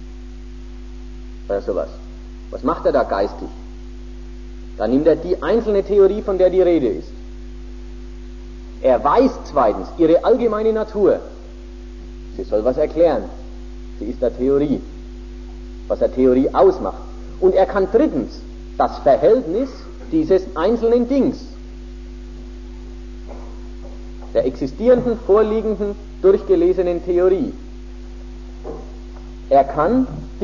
Oder sowas. Was macht er da geistig? Da nimmt er die einzelne Theorie, von der die Rede ist. Er weiß zweitens ihre allgemeine Natur. Sie soll was erklären. Sie ist eine Theorie. Was eine Theorie ausmacht. Und er kann drittens das Verhältnis dieses einzelnen Dings, der existierenden, vorliegenden, durchgelesenen Theorie, er kann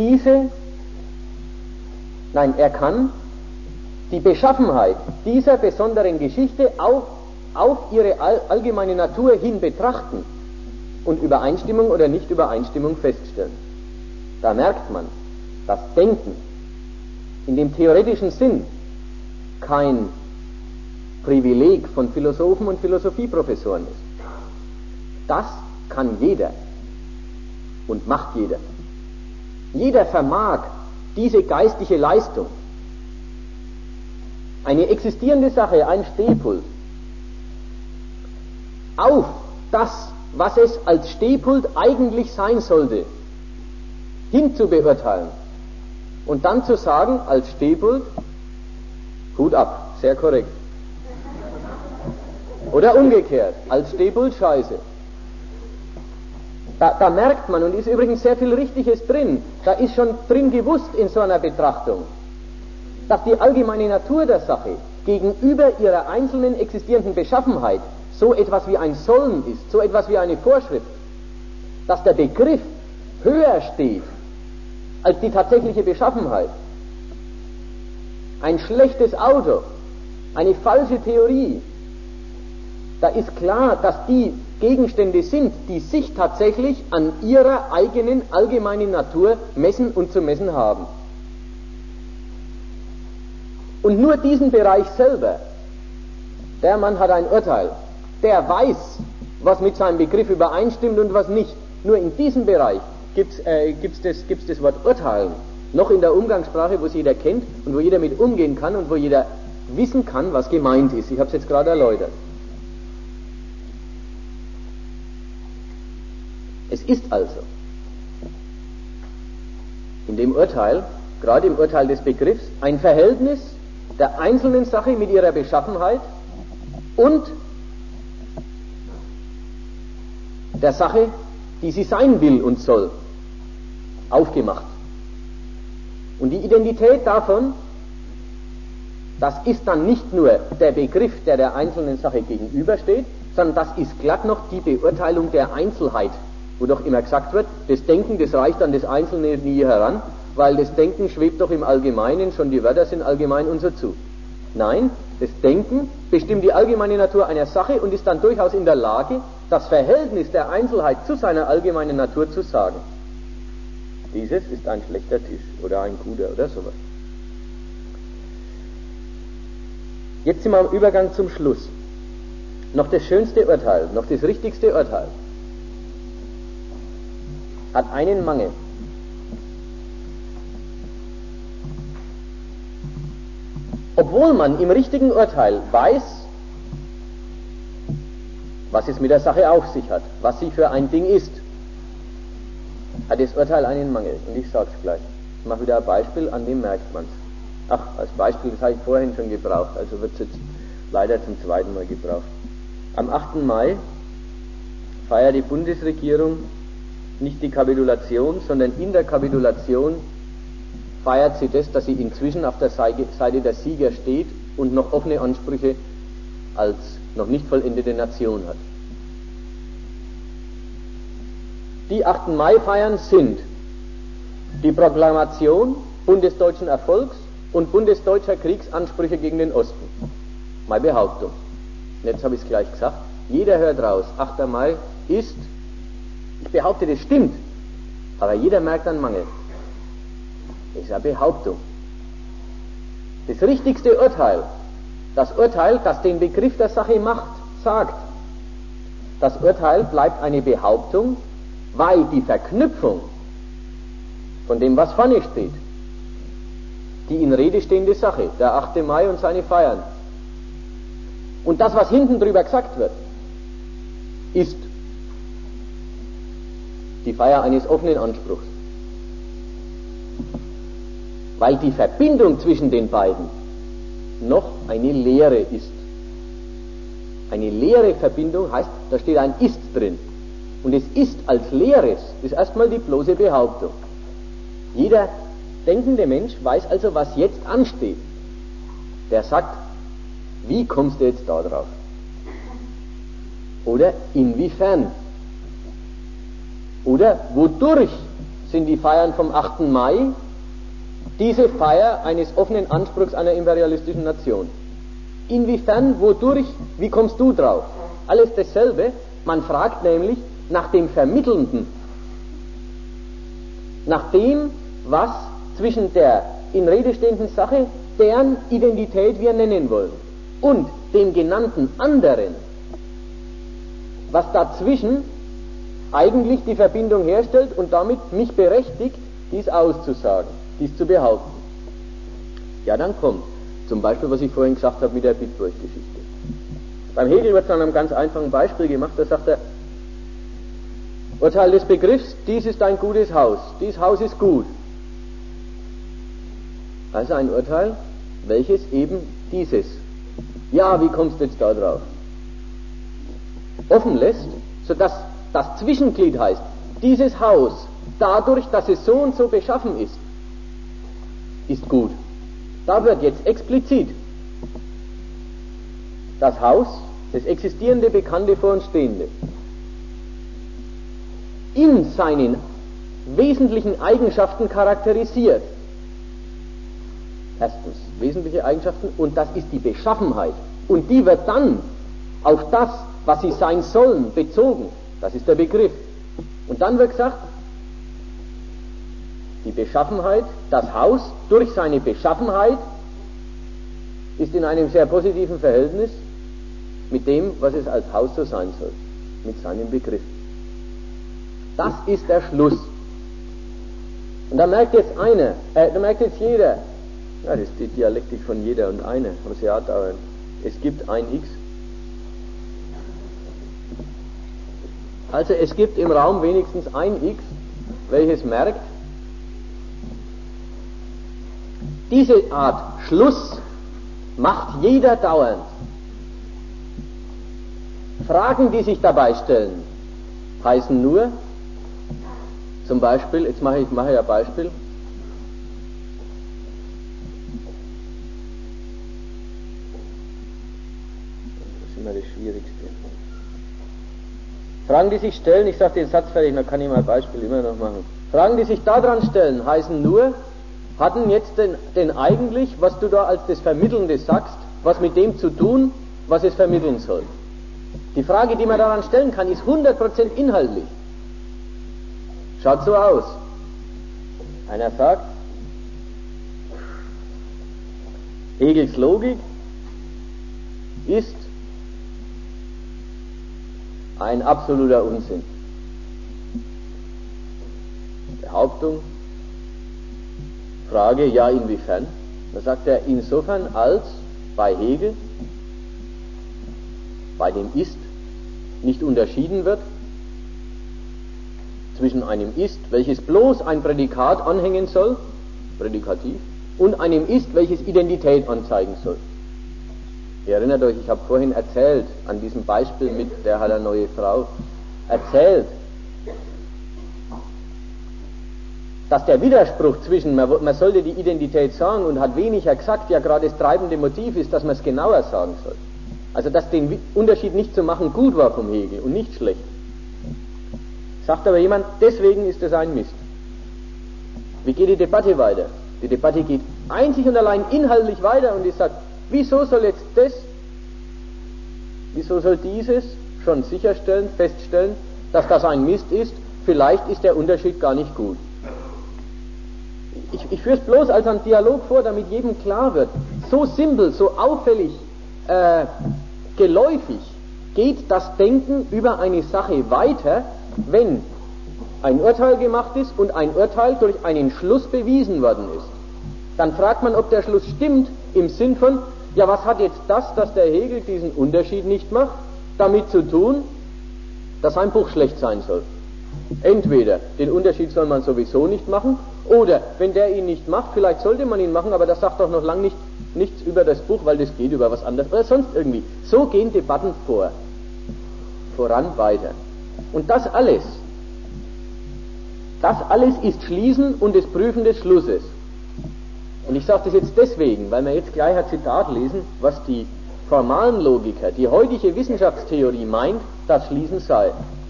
die Beschaffenheit dieser besonderen Geschichte auf ihre allgemeine Natur hin betrachten und Übereinstimmung oder Nicht-Übereinstimmung feststellen. Da merkt man, dass Denken in dem theoretischen Sinn kein Privileg von Philosophen und Philosophieprofessoren ist. Das kann jeder und macht jeder. Jeder vermag diese geistige Leistung, eine existierende Sache, ein Stehpult, auf das, was es als Stehpult eigentlich sein sollte, hin zu beurteilen und dann zu sagen, als Stehpult, Hut ab, sehr korrekt. Oder umgekehrt, als Stehpult scheiße. Da merkt man, und ist übrigens sehr viel Richtiges drin, da ist schon drin gewusst in so einer Betrachtung, dass die allgemeine Natur der Sache gegenüber ihrer einzelnen existierenden Beschaffenheit so etwas wie ein Sollen ist, so etwas wie eine Vorschrift, dass der Begriff höher steht als die tatsächliche Beschaffenheit. Ein schlechtes Auto, eine falsche Theorie, da ist klar, dass die Gegenstände sind, die sich tatsächlich an ihrer eigenen allgemeinen Natur messen und zu messen haben. Und nur diesen Bereich selber, der Mann hat ein Urteil, der weiß, was mit seinem Begriff übereinstimmt und was nicht. Nur in diesem Bereich gibt's das Wort urteilen, noch in der Umgangssprache, wo es jeder kennt und wo jeder mit umgehen kann und wo jeder wissen kann, was gemeint ist. Ich habe es jetzt gerade erläutert. Es ist also in dem Urteil, gerade im Urteil des Begriffs, ein Verhältnis der einzelnen Sache mit ihrer Beschaffenheit und der Sache, die sie sein will und soll, aufgemacht. Und die Identität davon, das ist dann nicht nur der Begriff, der der einzelnen Sache gegenübersteht, sondern das ist glatt noch die Beurteilung der Einzelheit, wo doch immer gesagt wird, das Denken, das reicht an das Einzelne nie heran, weil das Denken schwebt doch im Allgemeinen, schon die Wörter sind allgemein und so zu. Nein, das Denken bestimmt die allgemeine Natur einer Sache und ist dann durchaus in der Lage, das Verhältnis der Einzelheit zu seiner allgemeinen Natur zu sagen. Dieses ist ein schlechter Tisch oder ein guter oder sowas. Jetzt sind wir am Übergang zum Schluss. Noch das schönste Urteil, noch das richtigste Urteil hat einen Mangel. Obwohl man im richtigen Urteil weiß, was es mit der Sache auf sich hat, was sie für ein Ding ist, hat das Urteil einen Mangel. Und ich sage es gleich. Ich mache wieder ein Beispiel, an dem merkt man es. Ach, als Beispiel, das habe ich vorhin schon gebraucht, also wird es jetzt leider zum zweiten Mal gebraucht. Am 8. Mai feiert die Bundesregierung nicht die Kapitulation, sondern in der Kapitulation feiert sie das, dass sie inzwischen auf der Seite der Sieger steht und noch offene Ansprüche als noch nicht vollendete Nation hat. Die 8. Mai-Feiern sind die Proklamation bundesdeutschen Erfolgs und bundesdeutscher Kriegsansprüche gegen den Osten. Meine Behauptung. Und jetzt habe ich es gleich gesagt. Jeder hört raus, 8. Mai ist, ich behaupte, das stimmt, aber jeder merkt einen Mangel. Das ist eine Behauptung. Das richtigste Urteil, das Urteil, das den Begriff der Sache macht, sagt, das Urteil bleibt eine Behauptung, weil die Verknüpfung von dem, was vorne steht, die in Rede stehende Sache, der 8. Mai und seine Feiern, und das, was hinten drüber gesagt wird, ist die Feier eines offenen Anspruchs. Weil die Verbindung zwischen den beiden noch eine leere ist. Eine leere Verbindung heißt, da steht ein Ist drin. Und es ist als Leeres, ist erstmal die bloße Behauptung. Jeder denkende Mensch weiß also, was jetzt ansteht. Der sagt, wie kommst du jetzt da drauf? Oder inwiefern? Oder wodurch sind die Feiern vom 8. Mai diese Feier eines offenen Anspruchs einer imperialistischen Nation? Inwiefern, wodurch, wie kommst du drauf? Alles dasselbe, man fragt nämlich nach dem Vermittelnden, nach dem, was zwischen der in Rede stehenden Sache, deren Identität wir nennen wollen, und dem genannten anderen, was dazwischen eigentlich die Verbindung herstellt und damit mich berechtigt, dies auszusagen, dies zu behaupten. Ja, dann kommt zum Beispiel, was ich vorhin gesagt habe mit der Bitburg-Geschichte. Beim Hegel wird es an einem ganz einfachen Beispiel gemacht, da sagt er, Urteil des Begriffs, dies ist ein gutes Haus, dies Haus ist gut. Also ein Urteil, welches eben dieses, ja, wie kommst du jetzt da drauf, offen lässt, sodass das Zwischenglied heißt, dieses Haus, dadurch, dass es so und so beschaffen ist gut. Da wird jetzt explizit das Haus, das existierende, bekannte, vor uns stehende, in seinen wesentlichen Eigenschaften charakterisiert. Erstens, wesentliche Eigenschaften, und das ist die Beschaffenheit. Und die wird dann auf das, was sie sein sollen, bezogen. Das ist der Begriff. Und dann wird gesagt, die Beschaffenheit, das Haus durch seine Beschaffenheit ist in einem sehr positiven Verhältnis mit dem, was es als Haus so sein soll, mit seinem Begriff. Das ist der Schluss. Und da merkt jetzt jeder, ja, das ist die Dialektik von jeder und einer, muss ja dauern. Es gibt ein X. Also es gibt im Raum wenigstens ein X, welches merkt, diese Art Schluss macht jeder dauernd. Fragen, die sich dabei stellen, heißen nur, zum Beispiel, jetzt mache ich ein Beispiel. Das ist immer das Schwierigste. Fragen, die sich stellen, ich sage den Satz fertig, dann kann ich mein Beispiel immer noch machen. Fragen, die sich daran stellen, heißen nur, hatten jetzt denn eigentlich, was du da als das Vermittelnde sagst, was mit dem zu tun, was es vermitteln soll? Die Frage, die man daran stellen kann, ist 100% inhaltlich. Schaut so aus. Einer sagt, Hegels Logik ist ein absoluter Unsinn. Behauptung, Frage, ja, inwiefern? Da sagt er, insofern als bei Hegel, bei dem Ist, nicht unterschieden wird zwischen einem Ist, welches bloß ein Prädikat anhängen soll, Prädikativ, und einem Ist, welches Identität anzeigen soll. Ihr erinnert euch, ich habe vorhin erzählt, an diesem Beispiel mit der hat eine neue Frau, erzählt, dass der Widerspruch zwischen, man sollte die Identität sagen und hat weniger gesagt, ja gerade das treibende Motiv ist, dass man es genauer sagen soll. Also dass den Unterschied nicht zu machen gut war vom Hegel und nicht schlecht. Sagt aber jemand, deswegen ist das ein Mist. Wie geht die Debatte weiter? Die Debatte geht einzig und allein inhaltlich weiter und ich sage, wieso soll jetzt das, wieso soll dieses schon sicherstellen, feststellen, dass das ein Mist ist, vielleicht ist der Unterschied gar nicht gut. Ich führe es bloß als einen Dialog vor, damit jedem klar wird, so simpel, so auffällig, geläufig geht das Denken über eine Sache weiter, wenn ein Urteil gemacht ist und ein Urteil durch einen Schluss bewiesen worden ist. Dann fragt man, ob der Schluss stimmt, im Sinn von, ja, was hat jetzt das, dass der Hegel diesen Unterschied nicht macht, damit zu tun, dass ein Buch schlecht sein soll. Entweder den Unterschied soll man sowieso nicht machen, oder wenn der ihn nicht macht, vielleicht sollte man ihn machen, aber das sagt doch noch lange nichts über das Buch, weil das geht über was anderes, oder sonst irgendwie. So gehen Debatten voran weiter. Und das alles ist Schließen und das Prüfen des Schlusses. Und ich sage das jetzt deswegen, weil wir jetzt gleich ein Zitat lesen, was die formalen Logiker, die heutige Wissenschaftstheorie meint, dass Schließen sei.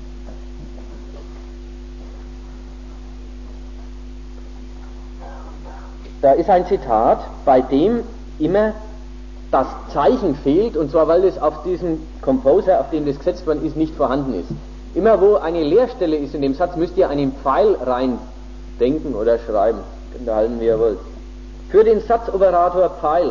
Da ist ein Zitat, bei dem immer das Zeichen fehlt, und zwar weil es auf diesem Composer, auf dem das gesetzt worden ist, nicht vorhanden ist. Immer wo eine Leerstelle ist in dem Satz, müsst ihr einen Pfeil rein denken oder schreiben. Könnt ihr halten, wie ihr wollt. Für den Satzoperator Pfeil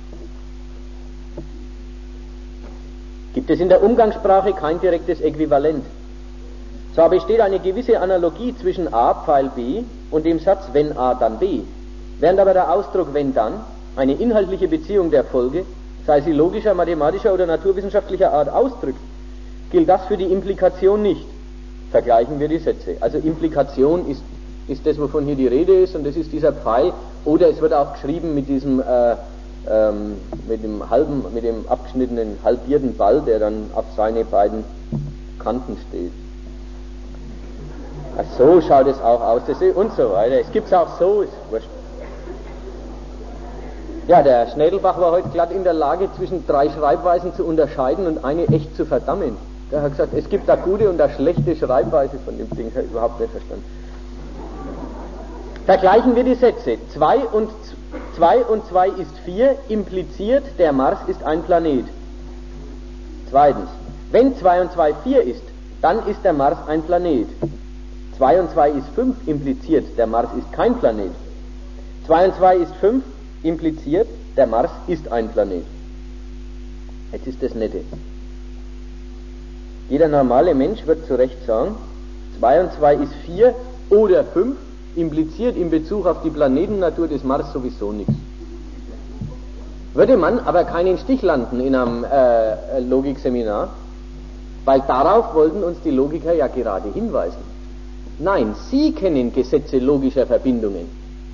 gibt es in der Umgangssprache kein direktes Äquivalent. Zwar besteht eine gewisse Analogie zwischen A, Pfeil B und dem Satz wenn A, dann B. Während aber der Ausdruck wenn dann eine inhaltliche Beziehung der Folge, sei sie logischer, mathematischer oder naturwissenschaftlicher Art ausdrückt, gilt das für die Implikation nicht. Vergleichen wir die Sätze. Also Implikation ist das, wovon hier die Rede ist, und das ist dieser Pfeil, oder es wird auch geschrieben mit diesem mit dem abgeschnittenen, halbierten Ball, der dann auf seine beiden Kanten steht. Ach, so schaut es auch aus, und so weiter. Es gibt es auch so, ist wurscht. Ja, der Schnädelbach war heute glatt in der Lage, zwischen 3 Schreibweisen zu unterscheiden und eine echt zu verdammen. Der hat gesagt, es gibt eine gute und eine schlechte Schreibweise von dem Ding, ich habe überhaupt nicht verstanden. Vergleichen wir die Sätze. 2 und 2 ist 4, impliziert, der Mars ist ein Planet. Zweitens, wenn 2 und 2 4 ist, dann ist der Mars ein Planet. 2 und 2 ist 5, impliziert, der Mars ist kein Planet. 2 und 2 ist 5, impliziert, der Mars ist ein Planet. Jetzt ist das Nette. Jeder normale Mensch wird zu Recht sagen, 2 und 2 ist 4 oder 5, impliziert in Bezug auf die Planetennatur des Mars sowieso nichts. Würde man aber keinen Stich landen in einem Logikseminar, weil darauf wollten uns die Logiker ja gerade hinweisen. Nein, sie kennen Gesetze logischer Verbindungen.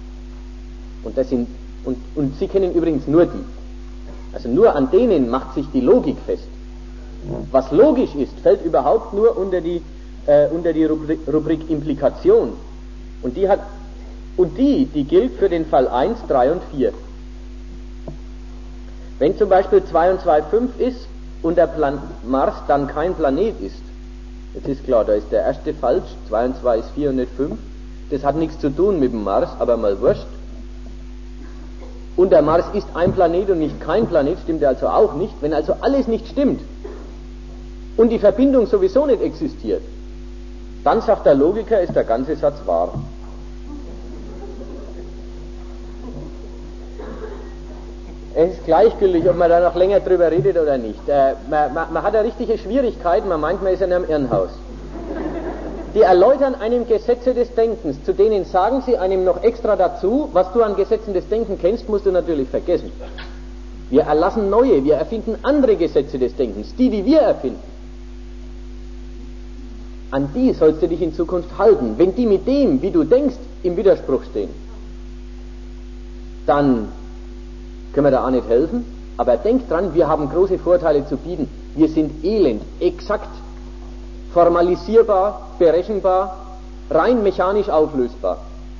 Und sie kennen übrigens nur die. Also nur an denen macht sich die Logik fest. Was logisch ist, fällt überhaupt nur unter die Rubrik Implikation. Und die gilt für den Fall 1, 3 und 4. Wenn zum Beispiel 2 und 2 5 ist und der Mars dann kein Planet ist, jetzt ist klar, da ist der erste falsch, 2 und 2 ist 4 und nicht 5, das hat nichts zu tun mit dem Mars, aber mal wurscht. Und der Mars ist ein Planet und nicht kein Planet, stimmt er also auch nicht. Wenn also alles nicht stimmt und die Verbindung sowieso nicht existiert, dann sagt der Logiker, ist der ganze Satz wahr. Es ist gleichgültig, ob man da noch länger drüber redet oder nicht. Man hat eine richtige Schwierigkeit, man meint, man ist in einem Irrenhaus. Die erläutern einem Gesetze des Denkens, zu denen sagen sie einem noch extra dazu, was du an Gesetzen des Denkens kennst, musst du natürlich vergessen. Wir erlassen neue, wir erfinden andere Gesetze des Denkens, die wir erfinden. an die sollst du dich in Zukunft halten. Wenn die mit dem, wie du denkst, im Widerspruch stehen, dann können wir da auch nicht helfen. Aber denk dran, wir haben große Vorteile zu bieten. Wir sind elend, exakt, formalisierbar, berechenbar, rein mechanisch auflösbar.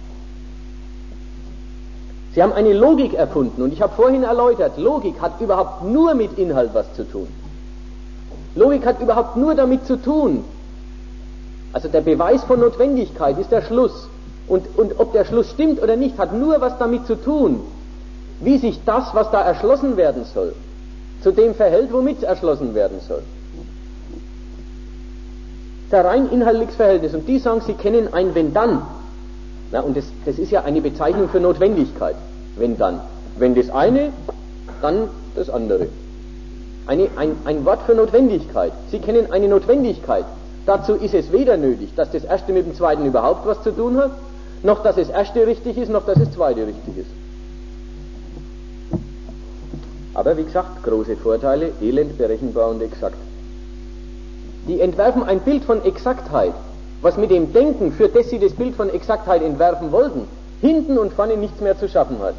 Sie haben eine Logik erfunden und ich habe vorhin erläutert, Logik hat überhaupt nur mit Inhalt was zu tun. Logik hat überhaupt nur damit zu tun. Also der Beweis von Notwendigkeit ist der Schluss. Und ob der Schluss stimmt oder nicht, hat nur was damit zu tun, wie sich das, was da erschlossen werden soll, zu dem verhält, womit es erschlossen werden soll. Das ist ein rein inhaltliches Verhältnis. Und die sagen, sie kennen ein Wenn-Dann. Na, und das ist ja eine Bezeichnung für Notwendigkeit. Wenn-Dann. Wenn das eine, dann das andere. Ein Wort für Notwendigkeit. Sie kennen eine Notwendigkeit. Dazu ist es weder nötig, dass das erste mit dem zweiten überhaupt was zu tun hat, noch dass das erste richtig ist, noch dass das zweite richtig ist. Aber wie gesagt, große Vorteile, elend, berechenbar und exakt. Die entwerfen ein Bild von Exaktheit, was mit dem Denken, für das sie das Bild von Exaktheit entwerfen wollten, hinten und vorne nichts mehr zu schaffen hat.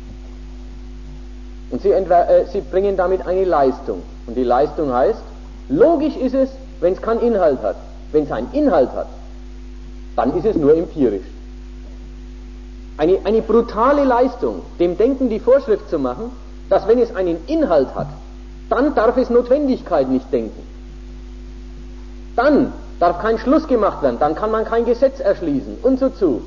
Und sie bringen damit eine Leistung. Und die Leistung heißt, logisch ist es, wenn es keinen Inhalt hat. Wenn es einen Inhalt hat, dann ist es nur empirisch. Eine brutale Leistung, dem Denken die Vorschrift zu machen, dass wenn es einen Inhalt hat, dann darf es Notwendigkeit nicht denken. Dann darf kein Schluss gemacht werden, dann kann man kein Gesetz erschließen und so zu.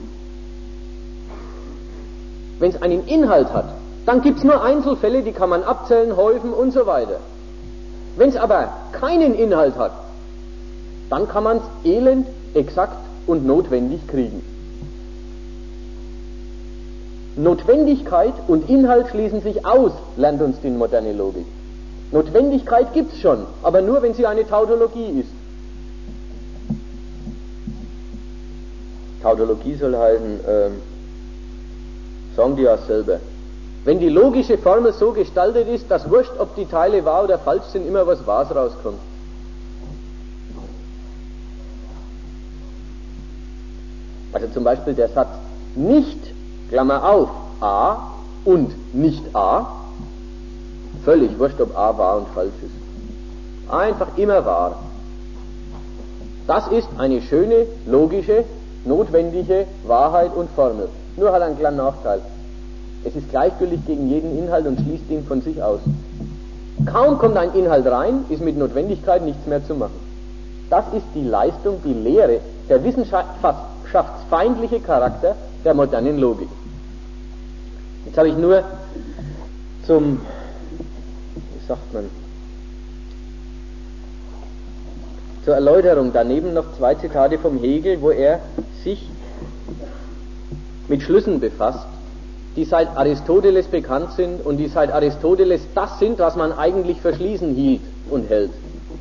Wenn es einen Inhalt hat, dann gibt es nur Einzelfälle, die kann man abzählen, häufen und so weiter. Wenn es aber keinen Inhalt hat, dann kann man es elend, exakt und notwendig kriegen. Notwendigkeit und Inhalt schließen sich aus, lernt uns die moderne Logik. Notwendigkeit gibt es schon, aber nur, wenn sie eine Tautologie ist. Tautologie soll heißen, sagen die ja selber. Wenn die logische Formel so gestaltet ist, dass wurscht, ob die Teile wahr oder falsch sind, immer was Wahres rauskommt. Also zum Beispiel der Satz nicht, Klammer auf, A und nicht A, völlig wurscht, ob A wahr und falsch ist. Einfach immer wahr. Das ist eine schöne, logische, notwendige Wahrheit und Formel. Nur hat einen kleinen Nachteil. Es ist gleichgültig gegen jeden Inhalt und schließt ihn von sich aus. Kaum kommt ein Inhalt rein, ist mit Notwendigkeit nichts mehr zu machen. Das ist die Leistung, die Lehre, der wissenschaftsfeindliche Charakter der modernen Logik. Jetzt habe ich nur zum, zur Erläuterung daneben noch 2 Zitate vom Hegel, wo er sich mit Schlüssen befasst, die seit Aristoteles bekannt sind und die seit Aristoteles das sind, was man eigentlich für Schließen hielt und hält.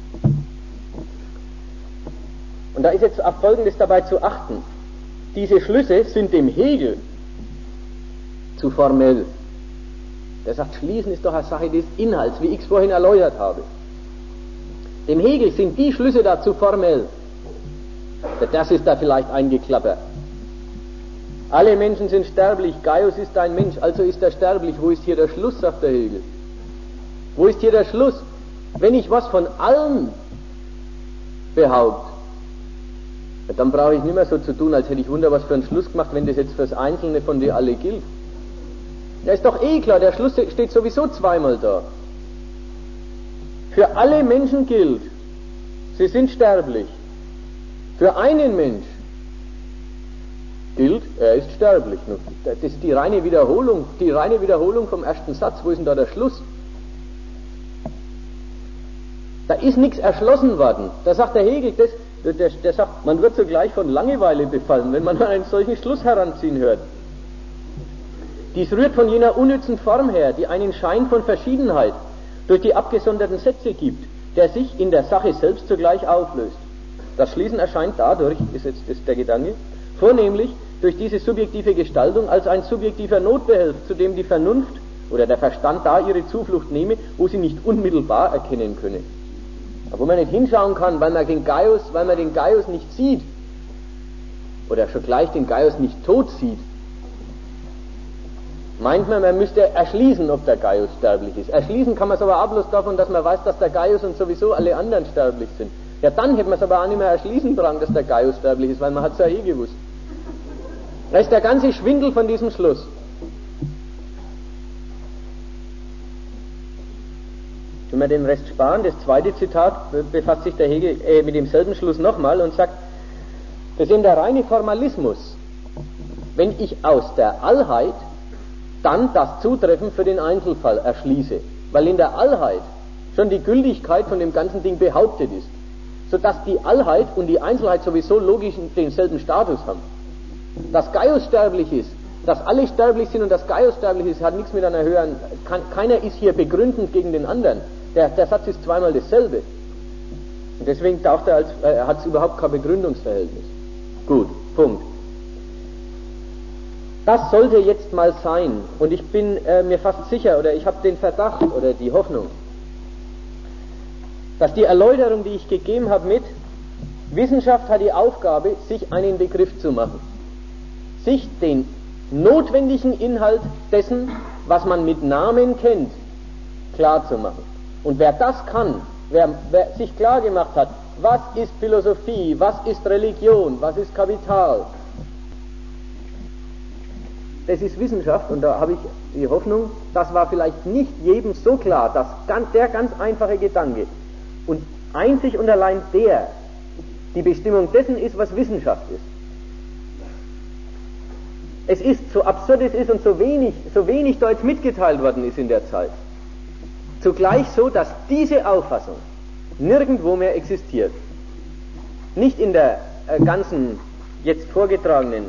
Und da ist jetzt auf Folgendes dabei zu achten. Diese Schlüsse sind dem Hegel zu formell. Der sagt, Schließen ist doch eine Sache des Inhalts, wie ich es vorhin erläutert habe. Dem Hegel sind die Schlüsse da zu formell. Das ist da vielleicht eingeklappert. Alle Menschen sind sterblich, Gaius ist ein Mensch, also ist er sterblich. Wo ist hier der Schluss, sagt der Hegel? Wo ist hier der Schluss? Wenn ich was von allen behaupte, dann brauche ich nicht mehr so zu tun, als hätte ich Wunder was für einen Schluss gemacht, wenn das jetzt fürs Einzelne von dir alle gilt. Ja, ist doch eh klar, der Schluss steht sowieso zweimal da. Für alle Menschen gilt, sie sind sterblich. Für einen Mensch gilt, er ist sterblich. Das ist die reine Wiederholung vom ersten Satz. Wo ist denn da der Schluss? Da ist nichts erschlossen worden. Da sagt der Hegel, der sagt, man wird sogleich von Langeweile befallen, wenn man einen solchen Schluss heranziehen hört. Dies rührt von jener unnützen Form her, die einen Schein von Verschiedenheit durch die abgesonderten Sätze gibt, der sich in der Sache selbst zugleich auflöst. Das Schließen erscheint dadurch, ist jetzt der Gedanke, vornehmlich durch diese subjektive Gestaltung als ein subjektiver Notbehelf, zu dem die Vernunft oder der Verstand da ihre Zuflucht nehme, wo sie nicht unmittelbar erkennen könne. wo man nicht hinschauen kann, weil man den Gaius nicht sieht, oder schon gleich den Gaius nicht tot sieht, meint man müsste erschließen, ob der Gaius sterblich ist. Erschließen kann man es aber auch bloß davon, dass man weiß, dass der Gaius und sowieso alle anderen sterblich sind. Ja, dann hätte man es aber auch nicht mehr erschließen dran, dass der Gaius sterblich ist, weil man hat es ja eh gewusst. Da ist der ganze Schwindel von diesem Schluss. Wenn wir den Rest sparen, das zweite Zitat befasst sich der Hegel mit demselben Schluss nochmal und sagt, das ist eben der reine Formalismus. Wenn ich aus der Allheit dann das Zutreffen für den Einzelfall erschließe, weil in der Allheit schon die Gültigkeit von dem ganzen Ding behauptet ist, sodass die Allheit und die Einzelheit sowieso logisch denselben Status haben. Dass Gaius sterblich ist, dass alle sterblich sind und dass Gaius sterblich ist, hat nichts mit einer höheren, keiner ist hier begründend gegen den anderen. Der Satz ist zweimal dasselbe. Und deswegen taucht hat es überhaupt kein Begründungsverhältnis. Gut, Punkt. Das sollte jetzt mal sein, und ich bin mir fast sicher, oder ich habe den Verdacht oder die Hoffnung, dass die Erläuterung, die ich gegeben habe mit Wissenschaft hat die Aufgabe, sich einen Begriff zu machen, sich den notwendigen Inhalt dessen, was man mit Namen kennt, klar zu machen. Und wer das kann, wer sich klar gemacht hat, was ist Philosophie, was ist Religion, was ist Kapital, das ist Wissenschaft, und da habe ich die Hoffnung, das war vielleicht nicht jedem so klar, dass der ganz einfache Gedanke und einzig und allein der die Bestimmung dessen ist, was Wissenschaft ist. Es ist, so absurd es ist und so wenig da jetzt mitgeteilt worden ist in der Zeit, zugleich so, dass diese Auffassung nirgendwo mehr existiert. Nicht in der ganzen jetzt vorgetragenen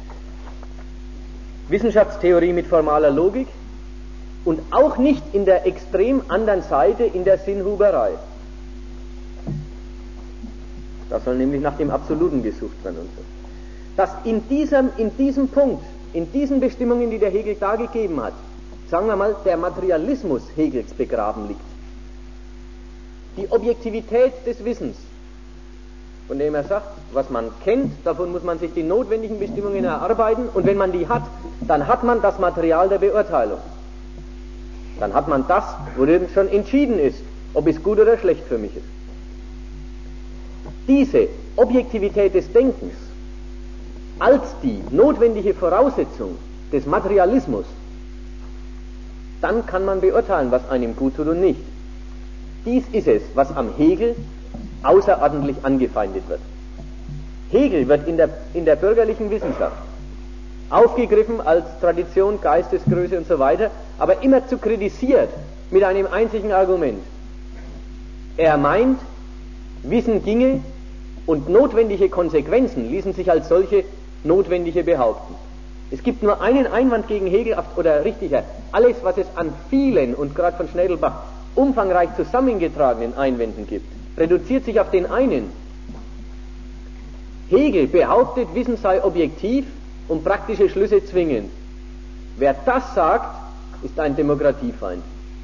Wissenschaftstheorie mit formaler Logik und auch nicht in der extrem anderen Seite in der Sinnhuberei. Da soll nämlich nach dem Absoluten gesucht werden und so. Dass in diesem Punkt, in diesen Bestimmungen, die der Hegel da gegeben hat, sagen wir mal, der Materialismus Hegels begraben liegt. Die Objektivität des Wissens, von dem er sagt, was man kennt, davon muss man sich die notwendigen Bestimmungen erarbeiten, und wenn man die hat, dann hat man das Material der Beurteilung. Dann hat man das, worin schon entschieden ist, ob es gut oder schlecht für mich ist. Diese Objektivität des Denkens als die notwendige Voraussetzung des Materialismus, dann kann man beurteilen, was einem gut tut und nicht. Dies ist es, was am Hegel außerordentlich angefeindet wird. Hegel wird in der bürgerlichen Wissenschaft aufgegriffen als Tradition, Geistesgröße und so weiter, aber immer zu kritisiert mit einem einzigen Argument. Er meint, Wissen ginge und notwendige Konsequenzen ließen sich als solche notwendige behaupten. Es gibt nur einen Einwand gegen Hegel, oder richtiger, alles, was es an vielen und gerade von Schnädelbach umfangreich zusammengetragenen Einwänden gibt, reduziert sich auf den einen. Hegel behauptet, Wissen sei objektiv und praktische Schlüsse zwingend. Wer das sagt, ist ein Demokratiefeind.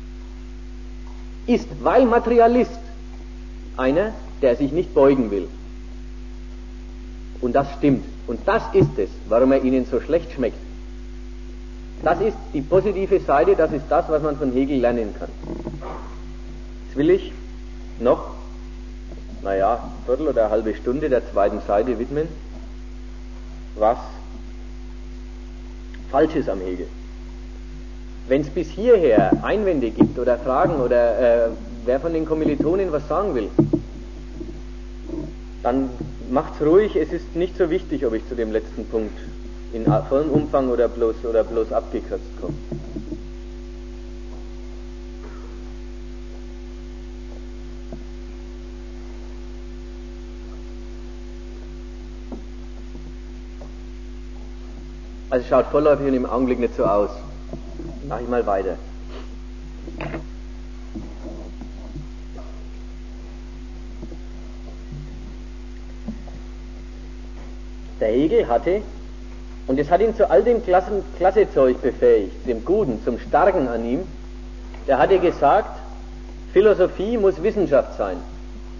Ist, weil Materialist, einer, der sich nicht beugen will. Und das stimmt. Und das ist es, warum er ihnen so schlecht schmeckt. Das ist die positive Seite, das ist das, was man von Hegel lernen kann. Jetzt will ich noch, Viertel oder eine halbe Stunde der zweiten Seite widmen, was falsch ist am Hegel. Wenn es bis hierher Einwände gibt oder Fragen oder wer von den Kommilitonen was sagen will, dann macht's ruhig, es ist nicht so wichtig, ob ich zu dem letzten Punkt in vollem Umfang oder bloß abgekürzt komme. Also es schaut vorläufig und im Augenblick nicht so aus. Mach ich mal weiter. Der Hegel hatte, und es hat ihn zu all dem Klassezeug befähigt, dem Guten, zum Starken an ihm, der hatte gesagt, Philosophie muss Wissenschaft sein.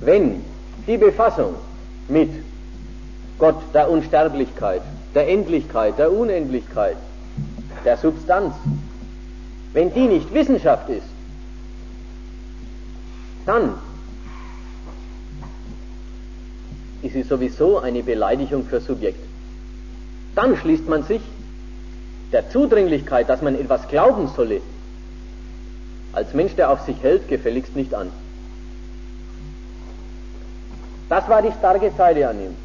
wenn die Befassung mit Gott, der Unsterblichkeit, der Endlichkeit, der Unendlichkeit, der Substanz, wenn die nicht Wissenschaft ist, dann ist sie sowieso eine Beleidigung für Subjekt. Dann schließt man sich der Zudringlichkeit, dass man etwas glauben solle, als Mensch, der auf sich hält, gefälligst nicht an. Das war die starke Seite an ihm.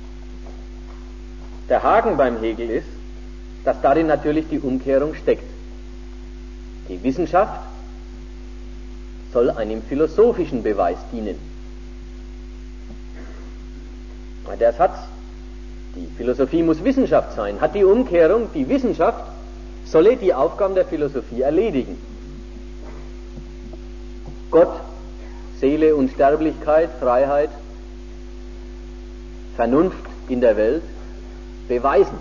Der Haken beim Hegel ist, dass darin natürlich die Umkehrung steckt. Die Wissenschaft soll einem philosophischen Beweis dienen. Der Satz, die Philosophie muss Wissenschaft sein, hat die Umkehrung, die Wissenschaft solle die Aufgaben der Philosophie erledigen. Gott, Seele, Unsterblichkeit, Freiheit, Vernunft in der Welt beweisen.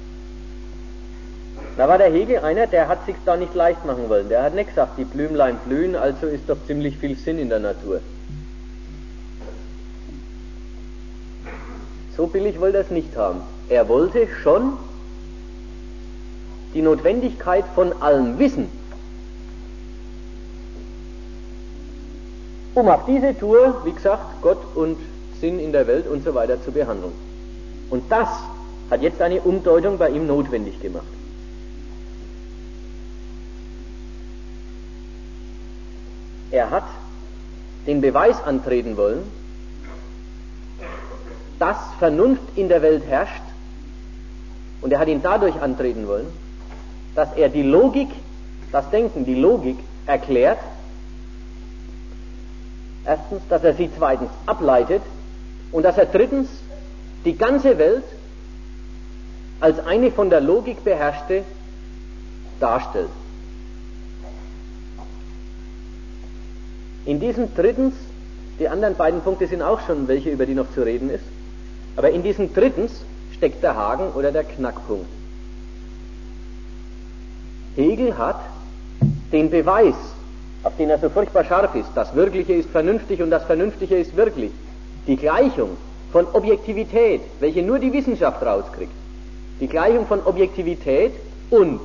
Da war der Hegel einer, der hat sich's da nicht leicht machen wollen. Der hat nicht gesagt, die Blümlein blühen, also ist doch ziemlich viel Sinn in der Natur. So billig wollte er es nicht haben. Er wollte schon die Notwendigkeit von allem Wissen, um auf diese Tour, wie gesagt, Gott und Sinn in der Welt und so weiter zu behandeln. Und das hat jetzt eine Umdeutung bei ihm notwendig gemacht. Er hat den Beweis antreten wollen, dass Vernunft in der Welt herrscht, und er hat ihn dadurch antreten wollen, dass er die Logik, das Denken, die Logik erklärt, erstens, dass er sie zweitens ableitet und dass er drittens die ganze Welt als eine von der Logik beherrschte darstellt. In diesem drittens, die anderen beiden Punkte sind auch schon welche, über die noch zu reden ist, aber in diesem drittens steckt der Haken oder der Knackpunkt. Hegel hat den Beweis, auf den er so furchtbar scharf ist, das Wirkliche ist vernünftig und das Vernünftige ist wirklich, die Gleichung von Objektivität, welche nur die Wissenschaft rauskriegt, die Gleichung von Objektivität und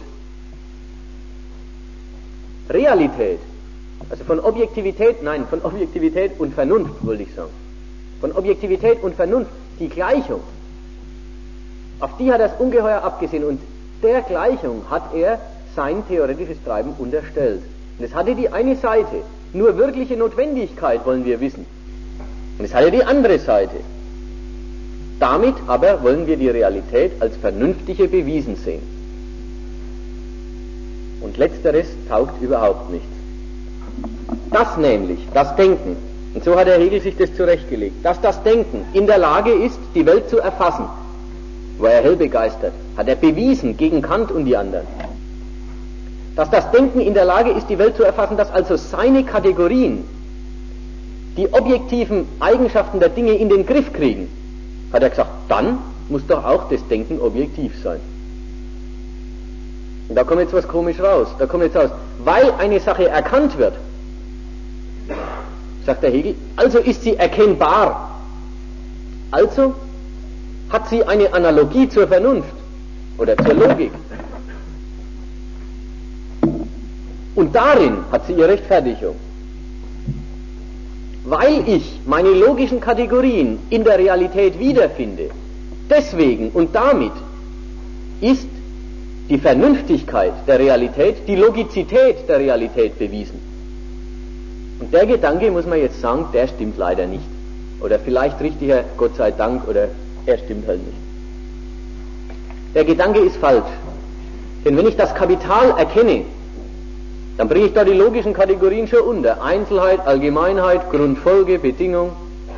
Realität, also von Objektivität und Vernunft, wollte ich sagen. Von Objektivität und Vernunft, die Gleichung, auf die hat er es ungeheuer abgesehen und der Gleichung hat er sein theoretisches Treiben unterstellt. Und es hatte die eine Seite, nur wirkliche Notwendigkeit wollen wir wissen. Und es hatte die andere Seite. Damit aber wollen wir die Realität als vernünftige bewiesen sehen. Und letzteres taugt überhaupt nichts. Das nämlich, das Denken, und so hat der Hegel sich das zurechtgelegt, dass das Denken in der Lage ist, die Welt zu erfassen, war er hell begeistert, hat er bewiesen gegen Kant und die anderen. Dass das Denken in der Lage ist, die Welt zu erfassen, dass also seine Kategorien die objektiven Eigenschaften der Dinge in den Griff kriegen, hat er gesagt, dann muss doch auch das Denken objektiv sein. Und da kommt jetzt was komisch raus. Da kommt jetzt raus, weil eine Sache erkannt wird, sagt der Hegel, also ist sie erkennbar. Also hat sie eine Analogie zur Vernunft oder zur Logik. Und darin hat sie ihre Rechtfertigung. Weil ich meine logischen Kategorien in der Realität wiederfinde, deswegen und damit ist die Vernünftigkeit der Realität, die Logizität der Realität bewiesen. Und der Gedanke, muss man jetzt sagen, der stimmt leider nicht. Oder vielleicht richtiger, Gott sei Dank, oder er stimmt halt nicht. Der Gedanke ist falsch. Denn wenn ich das Kapital erkenne, dann bringe ich da die logischen Kategorien schon unter. Einzelheit, Allgemeinheit, Grund, Folge, Bedingung.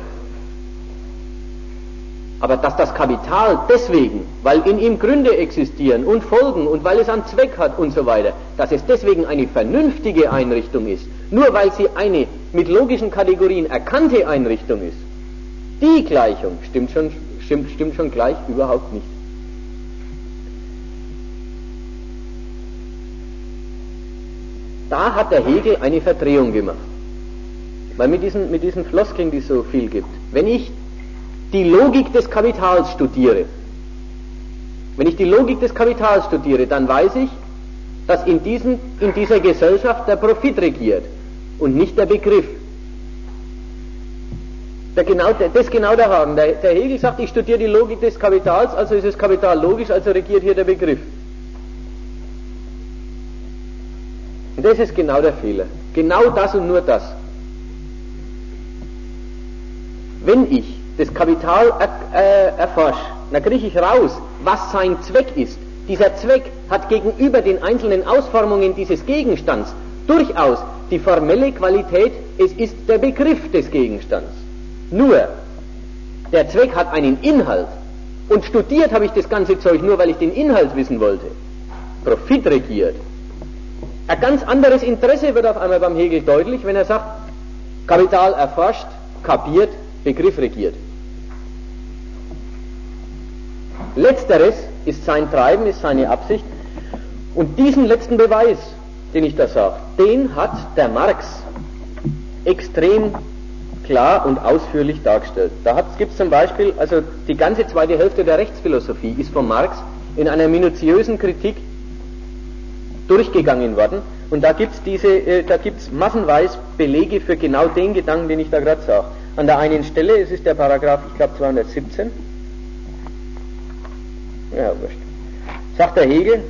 Aber dass das Kapital deswegen, weil in ihm Gründe existieren und Folgen und weil es einen Zweck hat und so weiter, dass es deswegen eine vernünftige Einrichtung ist, nur weil sie eine mit logischen Kategorien erkannte Einrichtung ist, die Gleichung stimmt schon gleich überhaupt nicht. Da hat der Hegel eine Verdrehung gemacht. weil mit diesen Floskeln, die es so viel gibt, wenn ich die Logik des Kapitals studiere, dann weiß ich, dass in dieser Gesellschaft der Profit regiert und nicht der Begriff. Das ist genau der Haken. Der Hegel sagt, ich studiere die Logik des Kapitals, also ist das Kapital logisch, also regiert hier der Begriff. Und das ist genau der Fehler. Genau das und nur das. Wenn ich das Kapital erforsche, dann kriege ich raus, was sein Zweck ist. Dieser Zweck hat gegenüber den einzelnen Ausformungen dieses Gegenstands durchaus die formelle Qualität, es ist der Begriff des Gegenstands. Nur, der Zweck hat einen Inhalt. Und studiert habe ich das ganze Zeug nur, weil ich den Inhalt wissen wollte. Profit regiert. Ein ganz anderes Interesse wird auf einmal beim Hegel deutlich, wenn er sagt, Kapital erforscht, kapiert, Begriff regiert. Letzteres ist sein Treiben, ist seine Absicht. Und diesen letzten Beweis, den ich da sage, den hat der Marx extrem klar und ausführlich dargestellt. Da gibt es zum Beispiel, also die ganze zweite Hälfte der Rechtsphilosophie ist von Marx in einer minutiösen Kritik durchgegangen worden. Und da gibt es massenweise Belege für genau den Gedanken, den ich da gerade sage. An der einen Stelle, es ist der Paragraph, ich glaube 217, ja, wurscht, sagt der Hegel,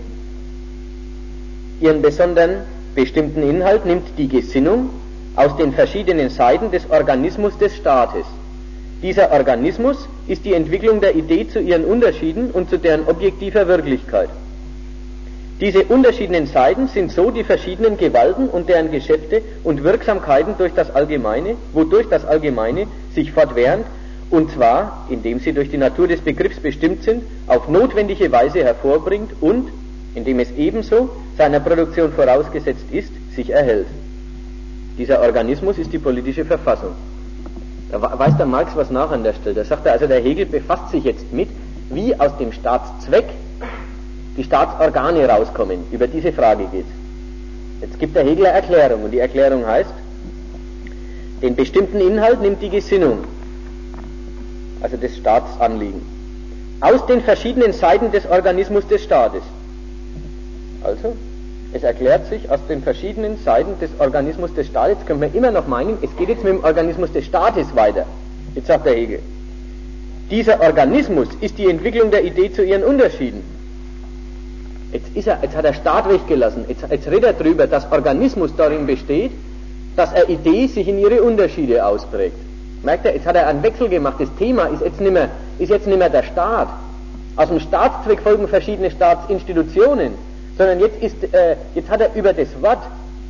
ihren besonderen bestimmten Inhalt nimmt die Gesinnung aus den verschiedenen Seiten des Organismus des Staates. Dieser Organismus ist die Entwicklung der Idee zu ihren Unterschieden und zu deren objektiver Wirklichkeit. Diese unterschiedlichen Seiten sind so die verschiedenen Gewalten und deren Geschäfte und Wirksamkeiten wodurch das Allgemeine sich fortwährend, und zwar, indem sie durch die Natur des Begriffs bestimmt sind, auf notwendige Weise hervorbringt und, indem es ebenso seiner Produktion vorausgesetzt ist, sich erhält. Dieser Organismus ist die politische Verfassung. Da weiß der Marx was nach an der Stelle. Da sagt er, also der Hegel befasst sich jetzt mit, wie aus dem Staatszweck die Staatsorgane rauskommen. Über diese Frage geht es. Jetzt gibt der Hegel eine Erklärung, und die Erklärung heißt, den bestimmten Inhalt nimmt die Gesinnung, also des Staatsanliegen, aus den verschiedenen Seiten des Organismus des Staates. Also, es erklärt sich aus den verschiedenen Seiten des Organismus des Staates. Jetzt können wir immer noch meinen, es geht jetzt mit dem Organismus des Staates weiter. Jetzt sagt der Hegel, dieser Organismus ist die Entwicklung der Idee zu ihren Unterschieden. Jetzt hat er Staat weggelassen, jetzt redet er drüber, dass Organismus darin besteht, dass eine Idee sich in ihre Unterschiede ausprägt. Merkt ihr, jetzt hat er einen Wechsel gemacht, das Thema ist jetzt nicht mehr der Staat. Aus dem Staatszweck folgen verschiedene Staatsinstitutionen, sondern jetzt hat er über das Wort,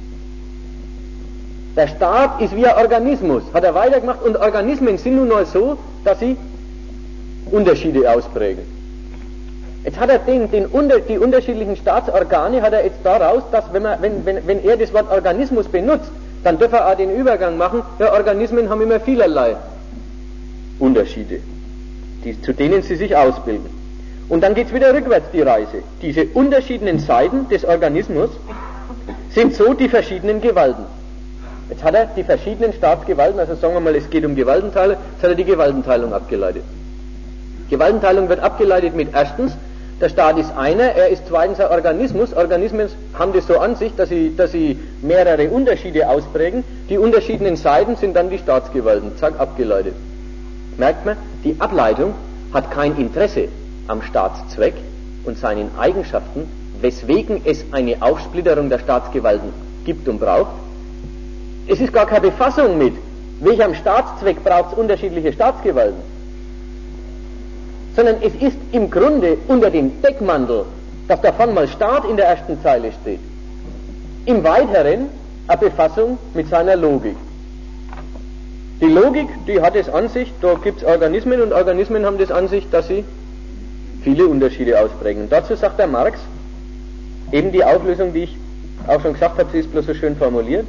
der Staat ist wie ein Organismus, hat er weitergemacht, und Organismen sind nun mal so, dass sie Unterschiede ausprägen. Jetzt hat er die unterschiedlichen Staatsorgane, hat er jetzt daraus, dass wenn er das Wort Organismus benutzt, dann darf er auch den Übergang machen, ja, Organismen haben immer vielerlei Unterschiede, zu denen sie sich ausbilden. Und dann geht es wieder rückwärts, die Reise. Diese unterschiedlichen Seiten des Organismus sind so die verschiedenen Gewalten. Jetzt hat er die verschiedenen Staatsgewalten, also sagen wir mal, es geht um Gewaltenteilung, jetzt hat er die Gewaltenteilung abgeleitet. Gewaltenteilung wird abgeleitet mit erstens, der Staat ist einer, er ist zweitens ein Organismus. Organismen haben das so an sich, dass sie mehrere Unterschiede ausprägen. Die unterschiedlichen Seiten sind dann die Staatsgewalten. Zack, abgeleitet. Merkt man, die Ableitung hat kein Interesse am Staatszweck und seinen Eigenschaften, weswegen es eine Aufsplitterung der Staatsgewalten gibt und braucht. Es ist gar keine Befassung mit, welchem Staatszweck braucht es unterschiedliche Staatsgewalten. Sondern es ist im Grunde unter dem Deckmantel, dass davon mal Staat in der ersten Zeile steht, im Weiteren eine Befassung mit seiner Logik. Die Logik, die hat es an sich, da gibt es Organismen, und Organismen haben das an sich, dass sie viele Unterschiede ausprägen. Und dazu sagt der Marx eben die Auflösung, die ich auch schon gesagt habe, sie ist bloß so schön formuliert.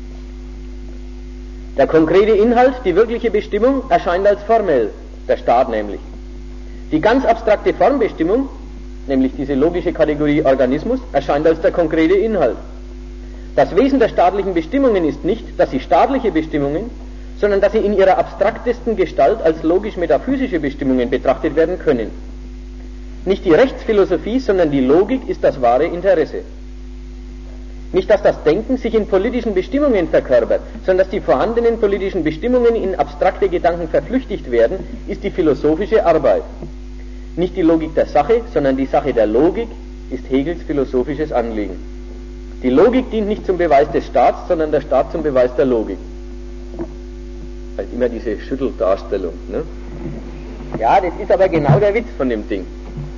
Der konkrete Inhalt, die wirkliche Bestimmung, erscheint als formell, der Staat nämlich. Die ganz abstrakte Formbestimmung, nämlich diese logische Kategorie Organismus, erscheint als der konkrete Inhalt. Das Wesen der staatlichen Bestimmungen ist nicht, dass sie staatliche Bestimmungen, sondern dass sie in ihrer abstraktesten Gestalt als logisch-metaphysische Bestimmungen betrachtet werden können. Nicht die Rechtsphilosophie, sondern die Logik ist das wahre Interesse. Nicht, dass das Denken sich in politischen Bestimmungen verkörpert, sondern dass die vorhandenen politischen Bestimmungen in abstrakte Gedanken verflüchtigt werden, ist die philosophische Arbeit. Nicht die Logik der Sache, sondern die Sache der Logik ist Hegels philosophisches Anliegen. Die Logik dient nicht zum Beweis des Staats, sondern der Staat zum Beweis der Logik. Halt immer diese Schütteldarstellung, ne? Ja, das ist aber genau der Witz von dem Ding.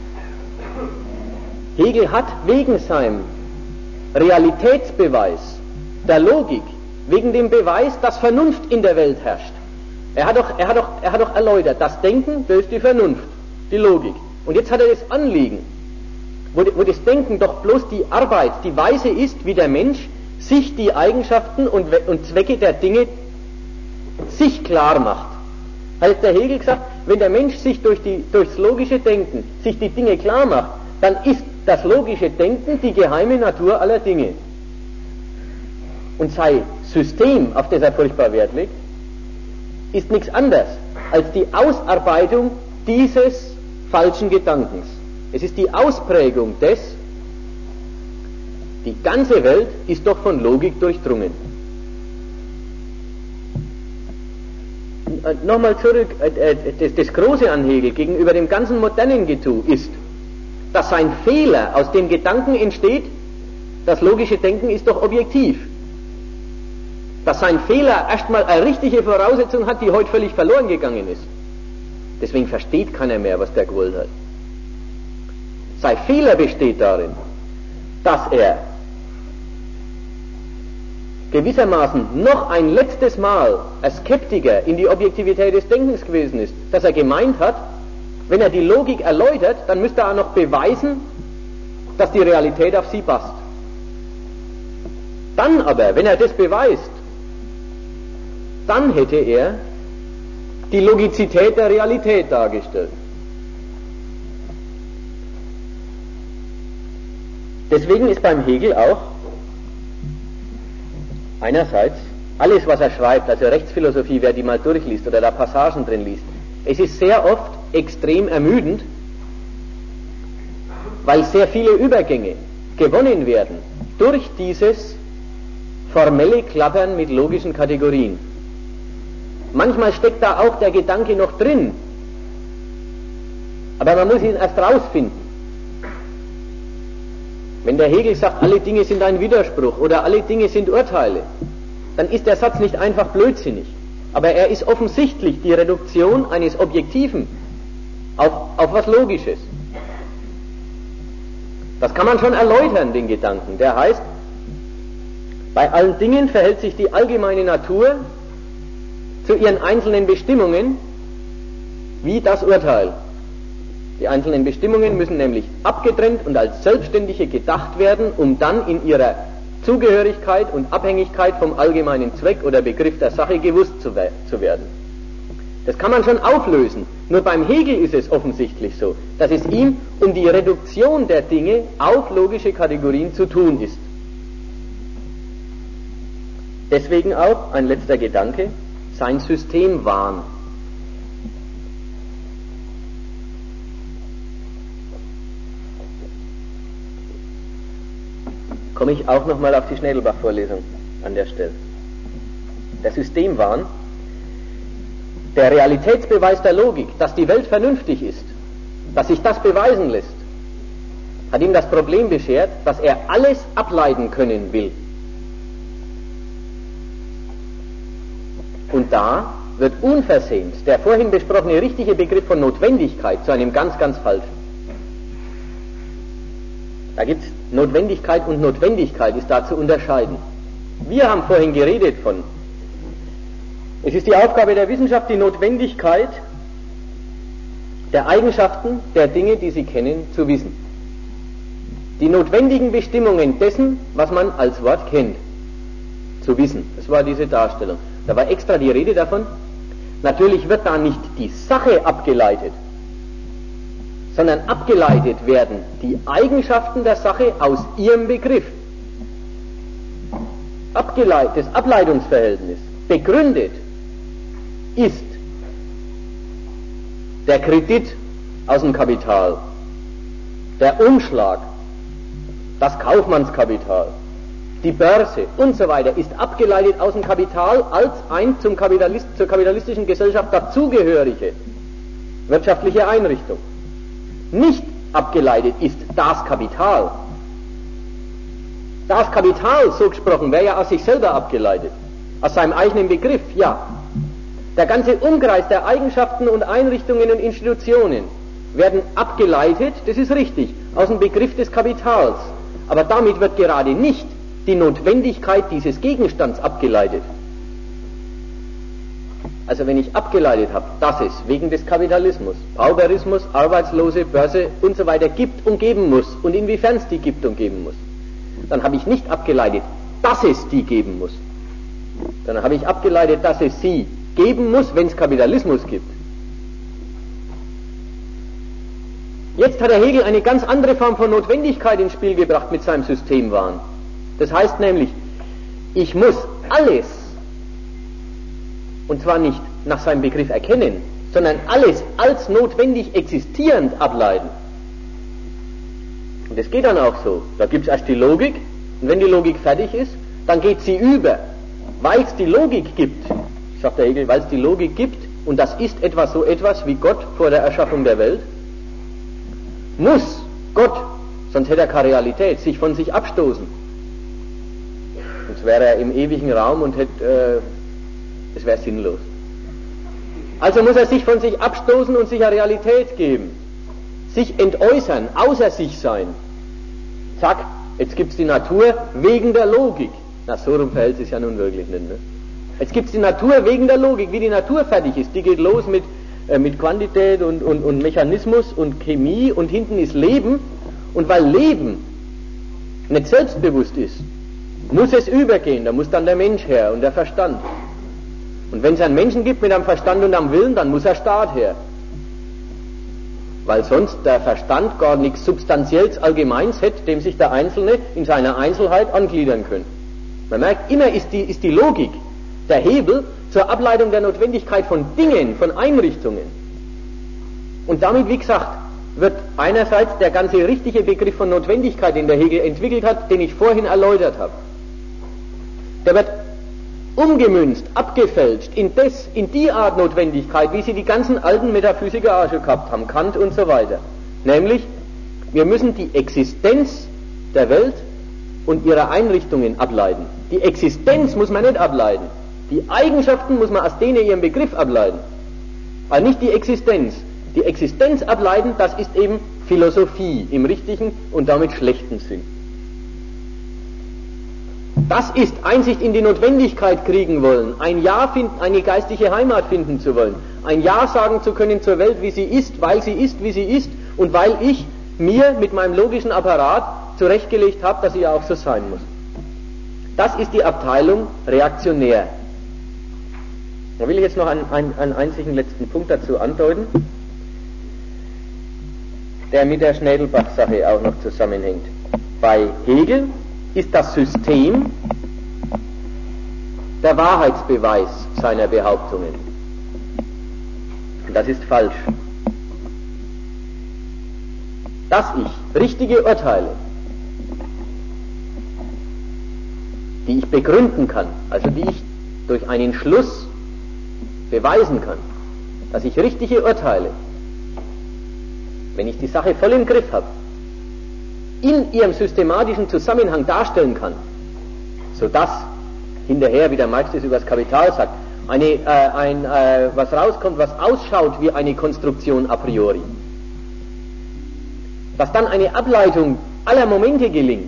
Hegel hat wegen seinem Realitätsbeweis der Logik, wegen dem Beweis, dass Vernunft in der Welt herrscht. Er hat doch erläutert, das Denken, das ist die Vernunft, die Logik. Und jetzt hat er das Anliegen, wo das Denken doch bloß die Arbeit, die Weise ist, wie der Mensch sich die Eigenschaften und Zwecke der Dinge sich klar macht. Hat der Hegel gesagt, wenn der Mensch sich durchs logische Denken sich die Dinge klar macht, dann ist das logische Denken die geheime Natur aller Dinge. Und sein System, auf das er furchtbar Wert legt, ist nichts anderes als die Ausarbeitung dieses falschen Gedankens. Es ist die Ausprägung des, die ganze Welt ist doch von Logik durchdrungen. Nochmal zurück, das Große an Hegel gegenüber dem ganzen modernen Getue ist, dass sein Fehler aus dem Gedanken entsteht, das logische Denken ist doch objektiv. Dass sein Fehler erstmal eine richtige Voraussetzung hat, die heute völlig verloren gegangen ist. Deswegen versteht keiner mehr, was der gewollt hat. Sein Fehler besteht darin, dass er gewissermaßen noch ein letztes Mal als Skeptiker in die Objektivität des Denkens gewesen ist, dass er gemeint hat, wenn er die Logik erläutert, dann müsste er auch noch beweisen, dass die Realität auf sie passt. Dann aber, wenn er das beweist, dann hätte er die Logizität der Realität dargestellt. Deswegen ist beim Hegel auch einerseits alles, was er schreibt, also Rechtsphilosophie, wer die mal durchliest oder da Passagen drin liest, es ist sehr oft extrem ermüdend, weil sehr viele Übergänge gewonnen werden durch dieses formelle Klappern mit logischen Kategorien. Manchmal steckt da auch der Gedanke noch drin, aber man muss ihn erst rausfinden. Wenn der Hegel sagt, alle Dinge sind ein Widerspruch oder alle Dinge sind Urteile, dann ist der Satz nicht einfach blödsinnig, aber er ist offensichtlich die Reduktion eines Objektiven auf was Logisches. Das kann man schon erläutern, den Gedanken. Der heißt, bei allen Dingen verhält sich die allgemeine Natur zu ihren einzelnen Bestimmungen wie das Urteil. Die einzelnen Bestimmungen müssen nämlich abgetrennt und als selbstständige gedacht werden, um dann in ihrer Zugehörigkeit und Abhängigkeit vom allgemeinen Zweck oder Begriff der Sache gewusst zu werden. Das kann man schon auflösen. Nur beim Hegel ist es offensichtlich so, dass es ihm um die Reduktion der Dinge auf logische Kategorien zu tun ist. Deswegen auch, ein letzter Gedanke, sein Systemwahn. Komme ich auch nochmal auf die Schnädelbach-Vorlesung an der Stelle. Der Systemwahn, der Realitätsbeweis der Logik, dass die Welt vernünftig ist, dass sich das beweisen lässt, hat ihm das Problem beschert, dass er alles ableiten können will. Und da wird unversehens der vorhin besprochene richtige Begriff von Notwendigkeit zu einem ganz, ganz falschen. Da gibt es Notwendigkeit und Notwendigkeit ist da zu unterscheiden. Wir haben vorhin geredet von, es ist die Aufgabe der Wissenschaft, die Notwendigkeit der Eigenschaften der Dinge, die sie kennen, zu wissen. Die notwendigen Bestimmungen dessen, was man als Wort kennt, zu wissen. Das war diese Darstellung. Da war extra die Rede davon, natürlich wird da nicht die Sache abgeleitet, sondern abgeleitet werden die Eigenschaften der Sache aus ihrem Begriff. Das Ableitungsverhältnis begründet ist der Kredit aus dem Kapital, der Umschlag, das Kaufmannskapital, die Börse und so weiter ist abgeleitet aus dem Kapital als ein zur kapitalistischen Gesellschaft dazugehörige wirtschaftliche Einrichtung. Nicht abgeleitet ist das Kapital. Das Kapital, so gesprochen, wäre ja aus sich selber abgeleitet, aus seinem eigenen Begriff, ja. Der ganze Umkreis der Eigenschaften und Einrichtungen und Institutionen werden abgeleitet, das ist richtig, aus dem Begriff des Kapitals. Aber damit wird gerade nicht die Notwendigkeit dieses Gegenstands abgeleitet. Also wenn ich abgeleitet habe, dass es wegen des Kapitalismus, Pauperismus, Arbeitslose, Börse und so weiter gibt und geben muss und inwiefern es die gibt und geben muss, dann habe ich nicht abgeleitet, dass es die geben muss, sondern habe ich abgeleitet, dass es sie geben muss, wenn es Kapitalismus gibt. Jetzt hat der Hegel eine ganz andere Form von Notwendigkeit ins Spiel gebracht mit seinem Systemwahn. Das heißt nämlich, ich muss alles, und zwar nicht nach seinem Begriff erkennen, sondern alles als notwendig existierend ableiten. Und das geht dann auch so. Da gibt es erst die Logik, und wenn die Logik fertig ist, dann geht sie über, weil es die Logik gibt, sagt der Hegel, weil es die Logik gibt, und das ist etwas so etwas wie Gott vor der Erschaffung der Welt, muss Gott, sonst hätte er keine Realität, sich von sich abstoßen. Sonst wäre er im ewigen Raum und hätte, es wäre sinnlos. Also muss er sich von sich abstoßen und sich eine Realität geben. Sich entäußern, außer sich sein. Zack, jetzt gibt's die Natur wegen der Logik. Na, so rum verhält es sich ja nun wirklich nicht, ne? Jetzt gibt's die Natur wegen der Logik. Wie die Natur fertig ist, die geht los mit Quantität und Mechanismus und Chemie und hinten ist Leben. Und weil Leben nicht selbstbewusst ist, muss es übergehen, da muss dann der Mensch her und der Verstand. Und wenn es einen Menschen gibt mit einem Verstand und einem Willen, dann muss der Staat her. Weil sonst der Verstand gar nichts Substanzielles Allgemeins hätte, dem sich der Einzelne in seiner Einzelheit angliedern könnte. Man merkt, immer ist die Logik der Hebel zur Ableitung der Notwendigkeit von Dingen, von Einrichtungen. Und damit, wie gesagt, wird einerseits der ganze richtige Begriff von Notwendigkeit, den der Hegel entwickelt hat, den ich vorhin erläutert habe, der wird umgemünzt, abgefälscht in die Art Notwendigkeit, wie sie die ganzen alten Metaphysiker auch schon gehabt haben, Kant und so weiter. Nämlich, wir müssen die Existenz der Welt und ihrer Einrichtungen ableiten. Die Existenz muss man nicht ableiten. Die Eigenschaften muss man aus denen ihrem Begriff ableiten. Aber nicht die Existenz. Die Existenz ableiten, das ist eben Philosophie im richtigen und damit schlechten Sinn. Das ist Einsicht in die Notwendigkeit kriegen wollen, ein Ja finden, eine geistige Heimat finden zu wollen, ein Ja sagen zu können zur Welt, wie sie ist, wie sie ist und weil ich mir mit meinem logischen Apparat zurechtgelegt habe, dass sie ja auch so sein muss. Das ist die Abteilung reaktionär. Da will ich jetzt noch einen einzigen letzten Punkt dazu andeuten, der mit der Schnädelbach-Sache auch noch zusammenhängt. Bei Hegel ist das System der Wahrheitsbeweis seiner Behauptungen. Und das ist falsch. Dass ich richtige Urteile, die ich begründen kann, also die ich durch einen Schluss beweisen kann, dass ich richtige Urteile, wenn ich die Sache voll im Griff habe, in ihrem systematischen Zusammenhang darstellen kann, sodass hinterher, wie der Marx das über das Kapital sagt, was rauskommt, was ausschaut wie eine Konstruktion a priori, dass dann eine Ableitung aller Momente gelingt,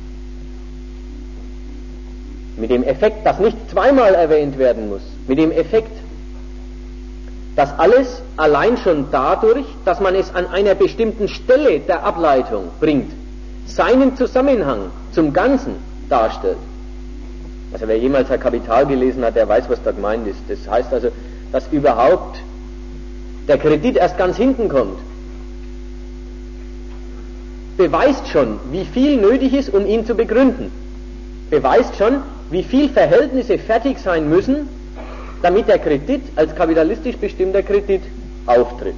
mit dem Effekt, dass nicht zweimal erwähnt werden muss, mit dem Effekt, dass alles allein schon dadurch, dass man es an einer bestimmten Stelle der Ableitung bringt, seinen Zusammenhang zum Ganzen darstellt. Also wer jemals ein Kapital gelesen hat, der weiß, was da gemeint ist. Das heißt also, dass überhaupt der Kredit erst ganz hinten kommt, beweist schon, wie viel nötig ist, um ihn zu begründen. Beweist schon, wie viel Verhältnisse fertig sein müssen, damit der Kredit als kapitalistisch bestimmter Kredit auftritt.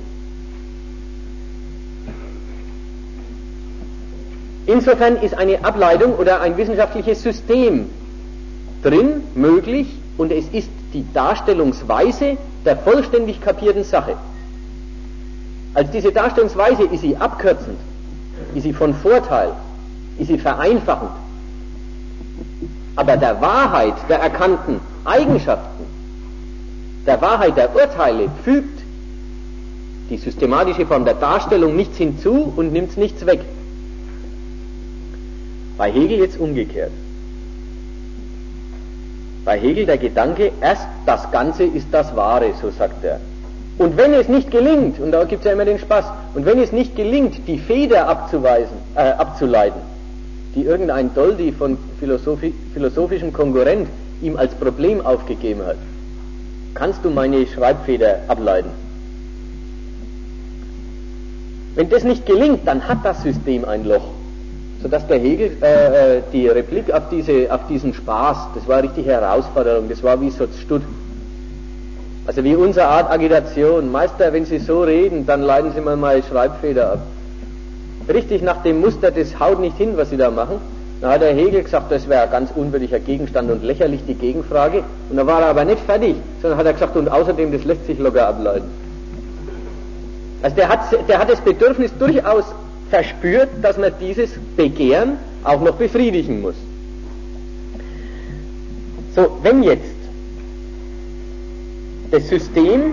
Insofern ist eine Ableitung oder ein wissenschaftliches System drin, möglich, und es ist die Darstellungsweise der vollständig kapierten Sache. Als diese Darstellungsweise ist sie abkürzend, ist sie von Vorteil, ist sie vereinfachend. Aber der Wahrheit der erkannten Eigenschaften, der Wahrheit der Urteile fügt die systematische Form der Darstellung nichts hinzu und nimmt nichts weg. Bei Hegel jetzt umgekehrt. Bei Hegel der Gedanke, erst das Ganze ist das Wahre, so sagt er. Und wenn es nicht gelingt, und da gibt es ja immer den Spaß, und wenn es nicht gelingt, die Feder abzuleiten, die irgendein Doldi von philosophischem Konkurrent ihm als Problem aufgegeben hat, kannst du meine Schreibfeder ableiten. Wenn das nicht gelingt, dann hat das System ein Loch. Sodass der Hegel die Replik auf diesen Spaß, das war richtig Herausforderung, das war wie so Stutt. Also wie unsere Art Agitation. Meister, wenn Sie so reden, dann leiten Sie mal meine Schreibfeder ab. Richtig nach dem Muster, das haut nicht hin, was Sie da machen. Da hat der Hegel gesagt, das wäre ein ganz unwürdiger Gegenstand und lächerlich die Gegenfrage. Und da war er aber nicht fertig, sondern hat er gesagt, und außerdem, das lässt sich locker ableiten. Also der hat das Bedürfnis durchaus verspürt, dass man dieses Begehren auch noch befriedigen muss. So, wenn jetzt das System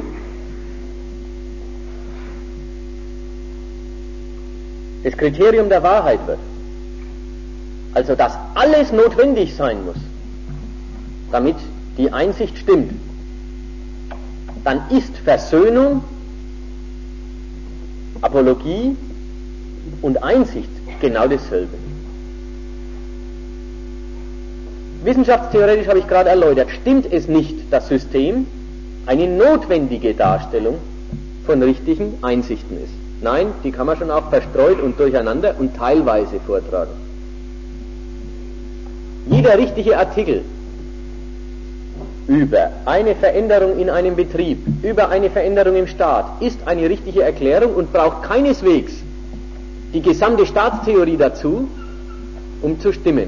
das Kriterium der Wahrheit wird, also dass alles notwendig sein muss, damit die Einsicht stimmt, dann ist Versöhnung, Apologie und Einsicht genau dasselbe. Wissenschaftstheoretisch habe ich gerade erläutert, stimmt es nicht, das System eine notwendige Darstellung von richtigen Einsichten ist. Nein, die kann man schon auch verstreut und durcheinander und teilweise vortragen. Jeder richtige Artikel über eine Veränderung in einem Betrieb, über eine Veränderung im Staat, ist eine richtige Erklärung und braucht keineswegs die gesamte Staatstheorie dazu, um zu stimmen.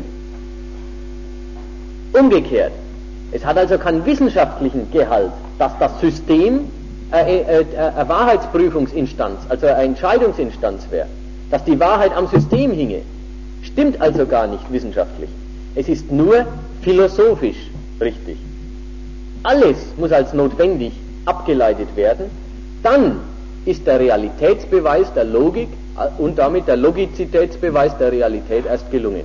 Umgekehrt, es hat also keinen wissenschaftlichen Gehalt, dass das System eine Wahrheitsprüfungsinstanz, also eine Entscheidungsinstanz wäre, dass die Wahrheit am System hinge. Stimmt also gar nicht wissenschaftlich. Es ist nur philosophisch richtig. Alles muss als notwendig abgeleitet werden, dann ist der Realitätsbeweis der Logik und damit der Logizitätsbeweis der Realität erst gelungen.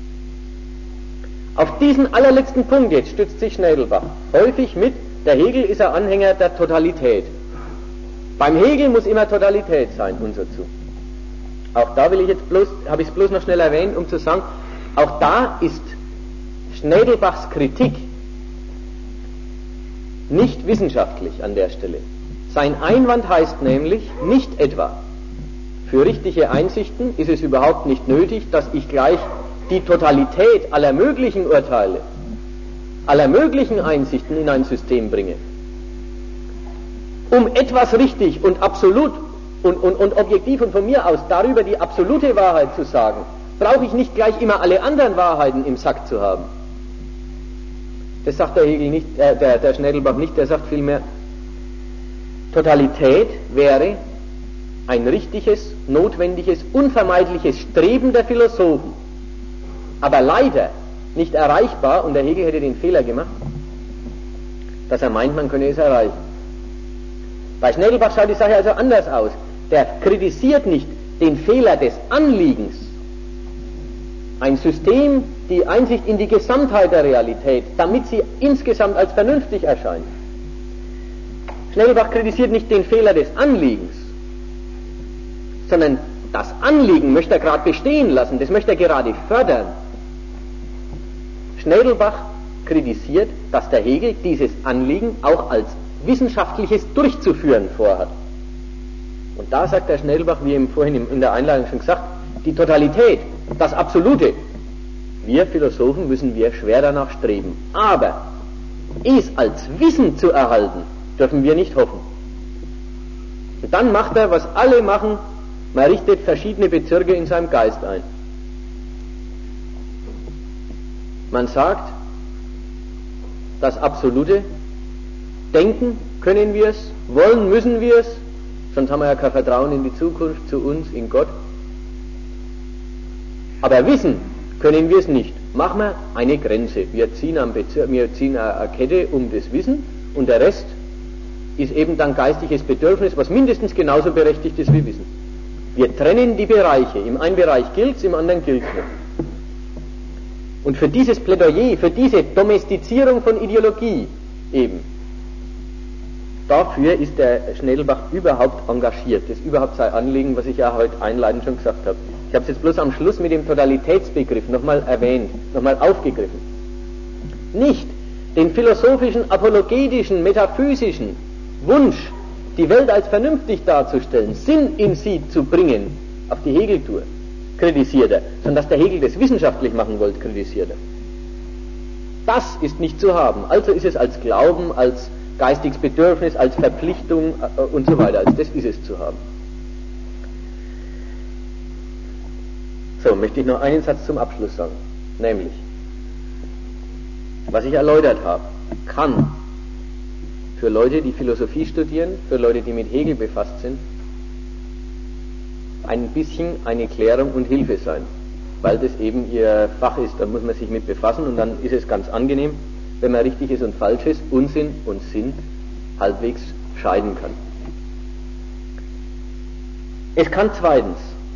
Auf diesen allerletzten Punkt jetzt stützt sich Schnädelbach häufig mit, der Hegel ist ein Anhänger der Totalität. Beim Hegel muss immer Totalität sein und so zu. Auch da habe ich es bloß noch schnell erwähnt, um zu sagen, auch da ist Schnädelbachs Kritik nicht wissenschaftlich an der Stelle. Sein Einwand heißt nämlich nicht etwa, für richtige Einsichten ist es überhaupt nicht nötig, dass ich gleich die Totalität aller möglichen Urteile, aller möglichen Einsichten in ein System bringe. Um etwas richtig und absolut und objektiv und von mir aus darüber die absolute Wahrheit zu sagen, brauche ich nicht gleich immer alle anderen Wahrheiten im Sack zu haben. Das sagt der Hegel nicht, der Schnädelbach nicht, der sagt vielmehr, Totalität wäre ein richtiges, notwendiges, unvermeidliches Streben der Philosophen, aber leider nicht erreichbar, und der Hegel hätte den Fehler gemacht, dass er meint, man könne es erreichen. Bei Schnädelbach schaut die Sache also anders aus. Der kritisiert nicht den Fehler des Anliegens, ein System, die Einsicht in die Gesamtheit der Realität, damit sie insgesamt als vernünftig erscheint. Schnädelbach kritisiert nicht den Fehler des Anliegens, sondern das Anliegen möchte er gerade bestehen lassen, das möchte er gerade fördern. Schnädelbach kritisiert, dass der Hegel dieses Anliegen auch als wissenschaftliches durchzuführen vorhat. Und da sagt der Schnädelbach, wie ihm vorhin in der Einleitung schon gesagt, die Totalität, das Absolute, wir Philosophen müssen schwer danach streben. Aber es als Wissen zu erhalten, dürfen wir nicht hoffen. Und dann macht er, was alle machen, man richtet verschiedene Bezirke in seinem Geist ein. Man sagt, das Absolute, denken können wir es, wollen müssen wir es, sonst haben wir ja kein Vertrauen in die Zukunft, zu uns, in Gott. Aber wissen können wir es nicht. Machen wir eine Grenze. Wir ziehen eine Kette um das Wissen und der Rest ist eben dann geistiges Bedürfnis, was mindestens genauso berechtigt ist wie Wissen. Wir trennen die Bereiche. Im einen Bereich gilt's, im anderen gilt's nicht. Und für dieses Plädoyer, für diese Domestizierung von Ideologie eben, dafür ist der Schnellenbach überhaupt engagiert. Das ist überhaupt sein Anliegen, was ich ja heute einleitend schon gesagt habe. Ich habe es jetzt bloß am Schluss mit dem Totalitätsbegriff nochmal erwähnt, nochmal aufgegriffen. Nicht den philosophischen, apologetischen, metaphysischen Wunsch, die Welt als vernünftig darzustellen, Sinn in sie zu bringen, auf die Hegel-Tour, kritisiert er, sondern dass der Hegel das wissenschaftlich machen wollte, kritisiert er. Das ist nicht zu haben. Also ist es als Glauben, als geistiges Bedürfnis, als Verpflichtung und so weiter. Als das ist es zu haben. So, möchte ich noch einen Satz zum Abschluss sagen. Nämlich, was ich erläutert habe, kann für Leute, die Philosophie studieren, für Leute, die mit Hegel befasst sind, ein bisschen eine Klärung und Hilfe sein, weil das eben ihr Fach ist. Da muss man sich mit befassen und dann ist es ganz angenehm, wenn man Richtiges und Falsches, Unsinn und Sinn halbwegs scheiden kann. Es kann zweitens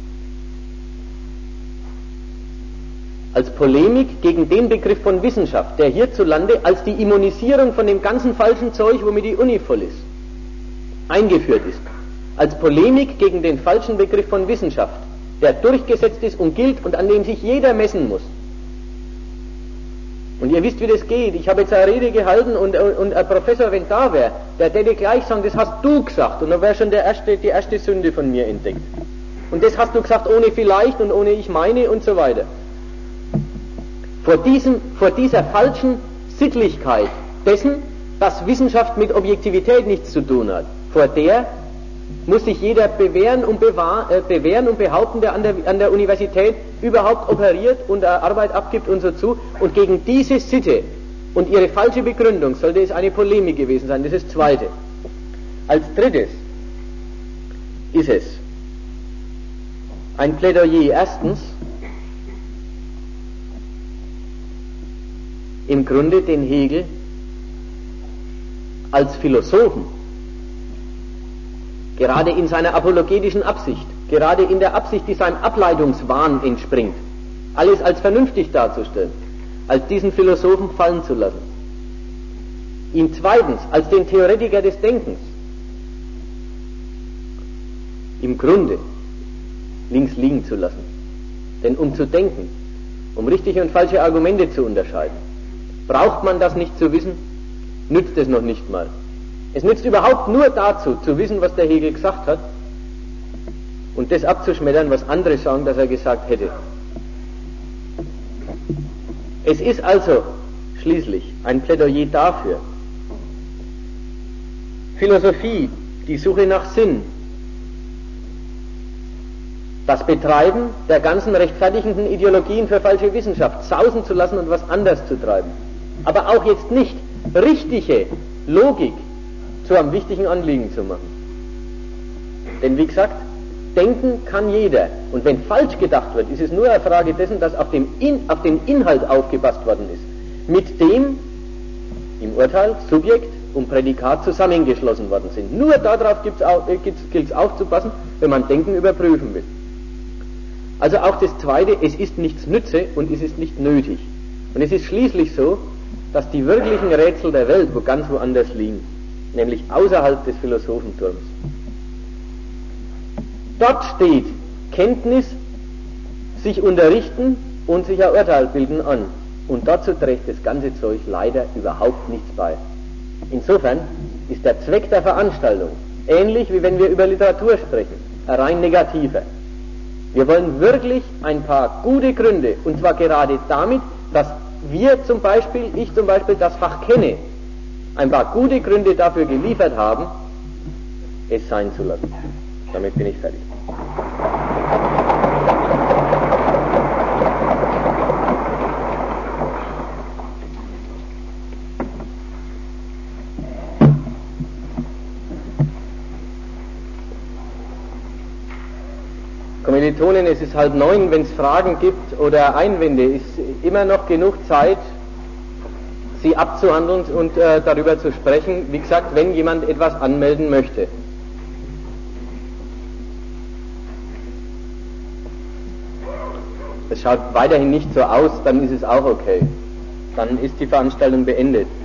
als Polemik gegen den Begriff von Wissenschaft, der hierzulande als die Immunisierung von dem ganzen falschen Zeug, womit die Uni voll ist, eingeführt ist, als Polemik gegen den falschen Begriff von Wissenschaft, der durchgesetzt ist und gilt und an dem sich jeder messen muss. Und ihr wisst, wie das geht. Ich habe jetzt eine Rede gehalten und ein Professor, wenn da wäre, der hätte gleich sagen, das hast du gesagt. Und dann wäre schon die erste Sünde von mir entdeckt. Und das hast du gesagt ohne vielleicht und ohne ich meine und so weiter. Vor dieser falschen Sittlichkeit dessen, dass Wissenschaft mit Objektivität nichts zu tun hat, vor der muss sich jeder bewähren und behaupten, der an der Universität überhaupt operiert und Arbeit abgibt und so zu. Und gegen diese Sitte und ihre falsche Begründung sollte es eine Polemik gewesen sein. Das ist das Zweite. Als Drittes ist es ein Plädoyer erstens, im Grunde den Hegel als Philosophen, gerade in seiner apologetischen Absicht, gerade in der Absicht, die seinem Ableitungswahn entspringt, alles als vernünftig darzustellen, als diesen Philosophen fallen zu lassen. Ihn zweitens als den Theoretiker des Denkens im Grunde links liegen zu lassen. Denn um zu denken, um richtige und falsche Argumente zu unterscheiden, braucht man das nicht zu wissen, nützt es noch nicht mal. Es nützt überhaupt nur dazu, zu wissen, was der Hegel gesagt hat und das abzuschmettern, was andere sagen, dass er gesagt hätte. Es ist also schließlich ein Plädoyer dafür, Philosophie, die Suche nach Sinn, das Betreiben der ganzen rechtfertigenden Ideologien für falsche Wissenschaft sausen zu lassen und was anders zu treiben. Aber auch jetzt nicht richtige Logik zu einem wichtigen Anliegen zu machen. Denn wie gesagt, denken kann jeder. Und wenn falsch gedacht wird, ist es nur eine Frage dessen, dass auf den Inhalt aufgepasst worden ist, mit dem im Urteil Subjekt und Prädikat zusammengeschlossen worden sind. Nur darauf gilt es aufzupassen, wenn man Denken überprüfen will. Also auch das Zweite, es ist nichts nütze und es ist nicht nötig. Und es ist schließlich so, dass die wirklichen Rätsel der Welt ganz woanders liegen, nämlich außerhalb des Philosophenturms. Dort steht Kenntnis, sich unterrichten und sich ein Urteil bilden an. Und dazu trägt das ganze Zeug leider überhaupt nichts bei. Insofern ist der Zweck der Veranstaltung ähnlich wie wenn wir über Literatur sprechen, ein rein negativer. Wir wollen wirklich ein paar gute Gründe, und zwar gerade damit, dass ich zum Beispiel das Fach kenne, ein paar gute Gründe dafür geliefert haben, es sein zu lassen. Damit bin ich fertig. Kommilitonen, es ist 8:30, wenn es Fragen gibt oder Einwände, ist immer noch genug Zeit, sie abzuhandeln und darüber zu sprechen. Wie gesagt, wenn jemand etwas anmelden möchte. Es schaut weiterhin nicht so aus, dann ist es auch okay. Dann ist die Veranstaltung beendet.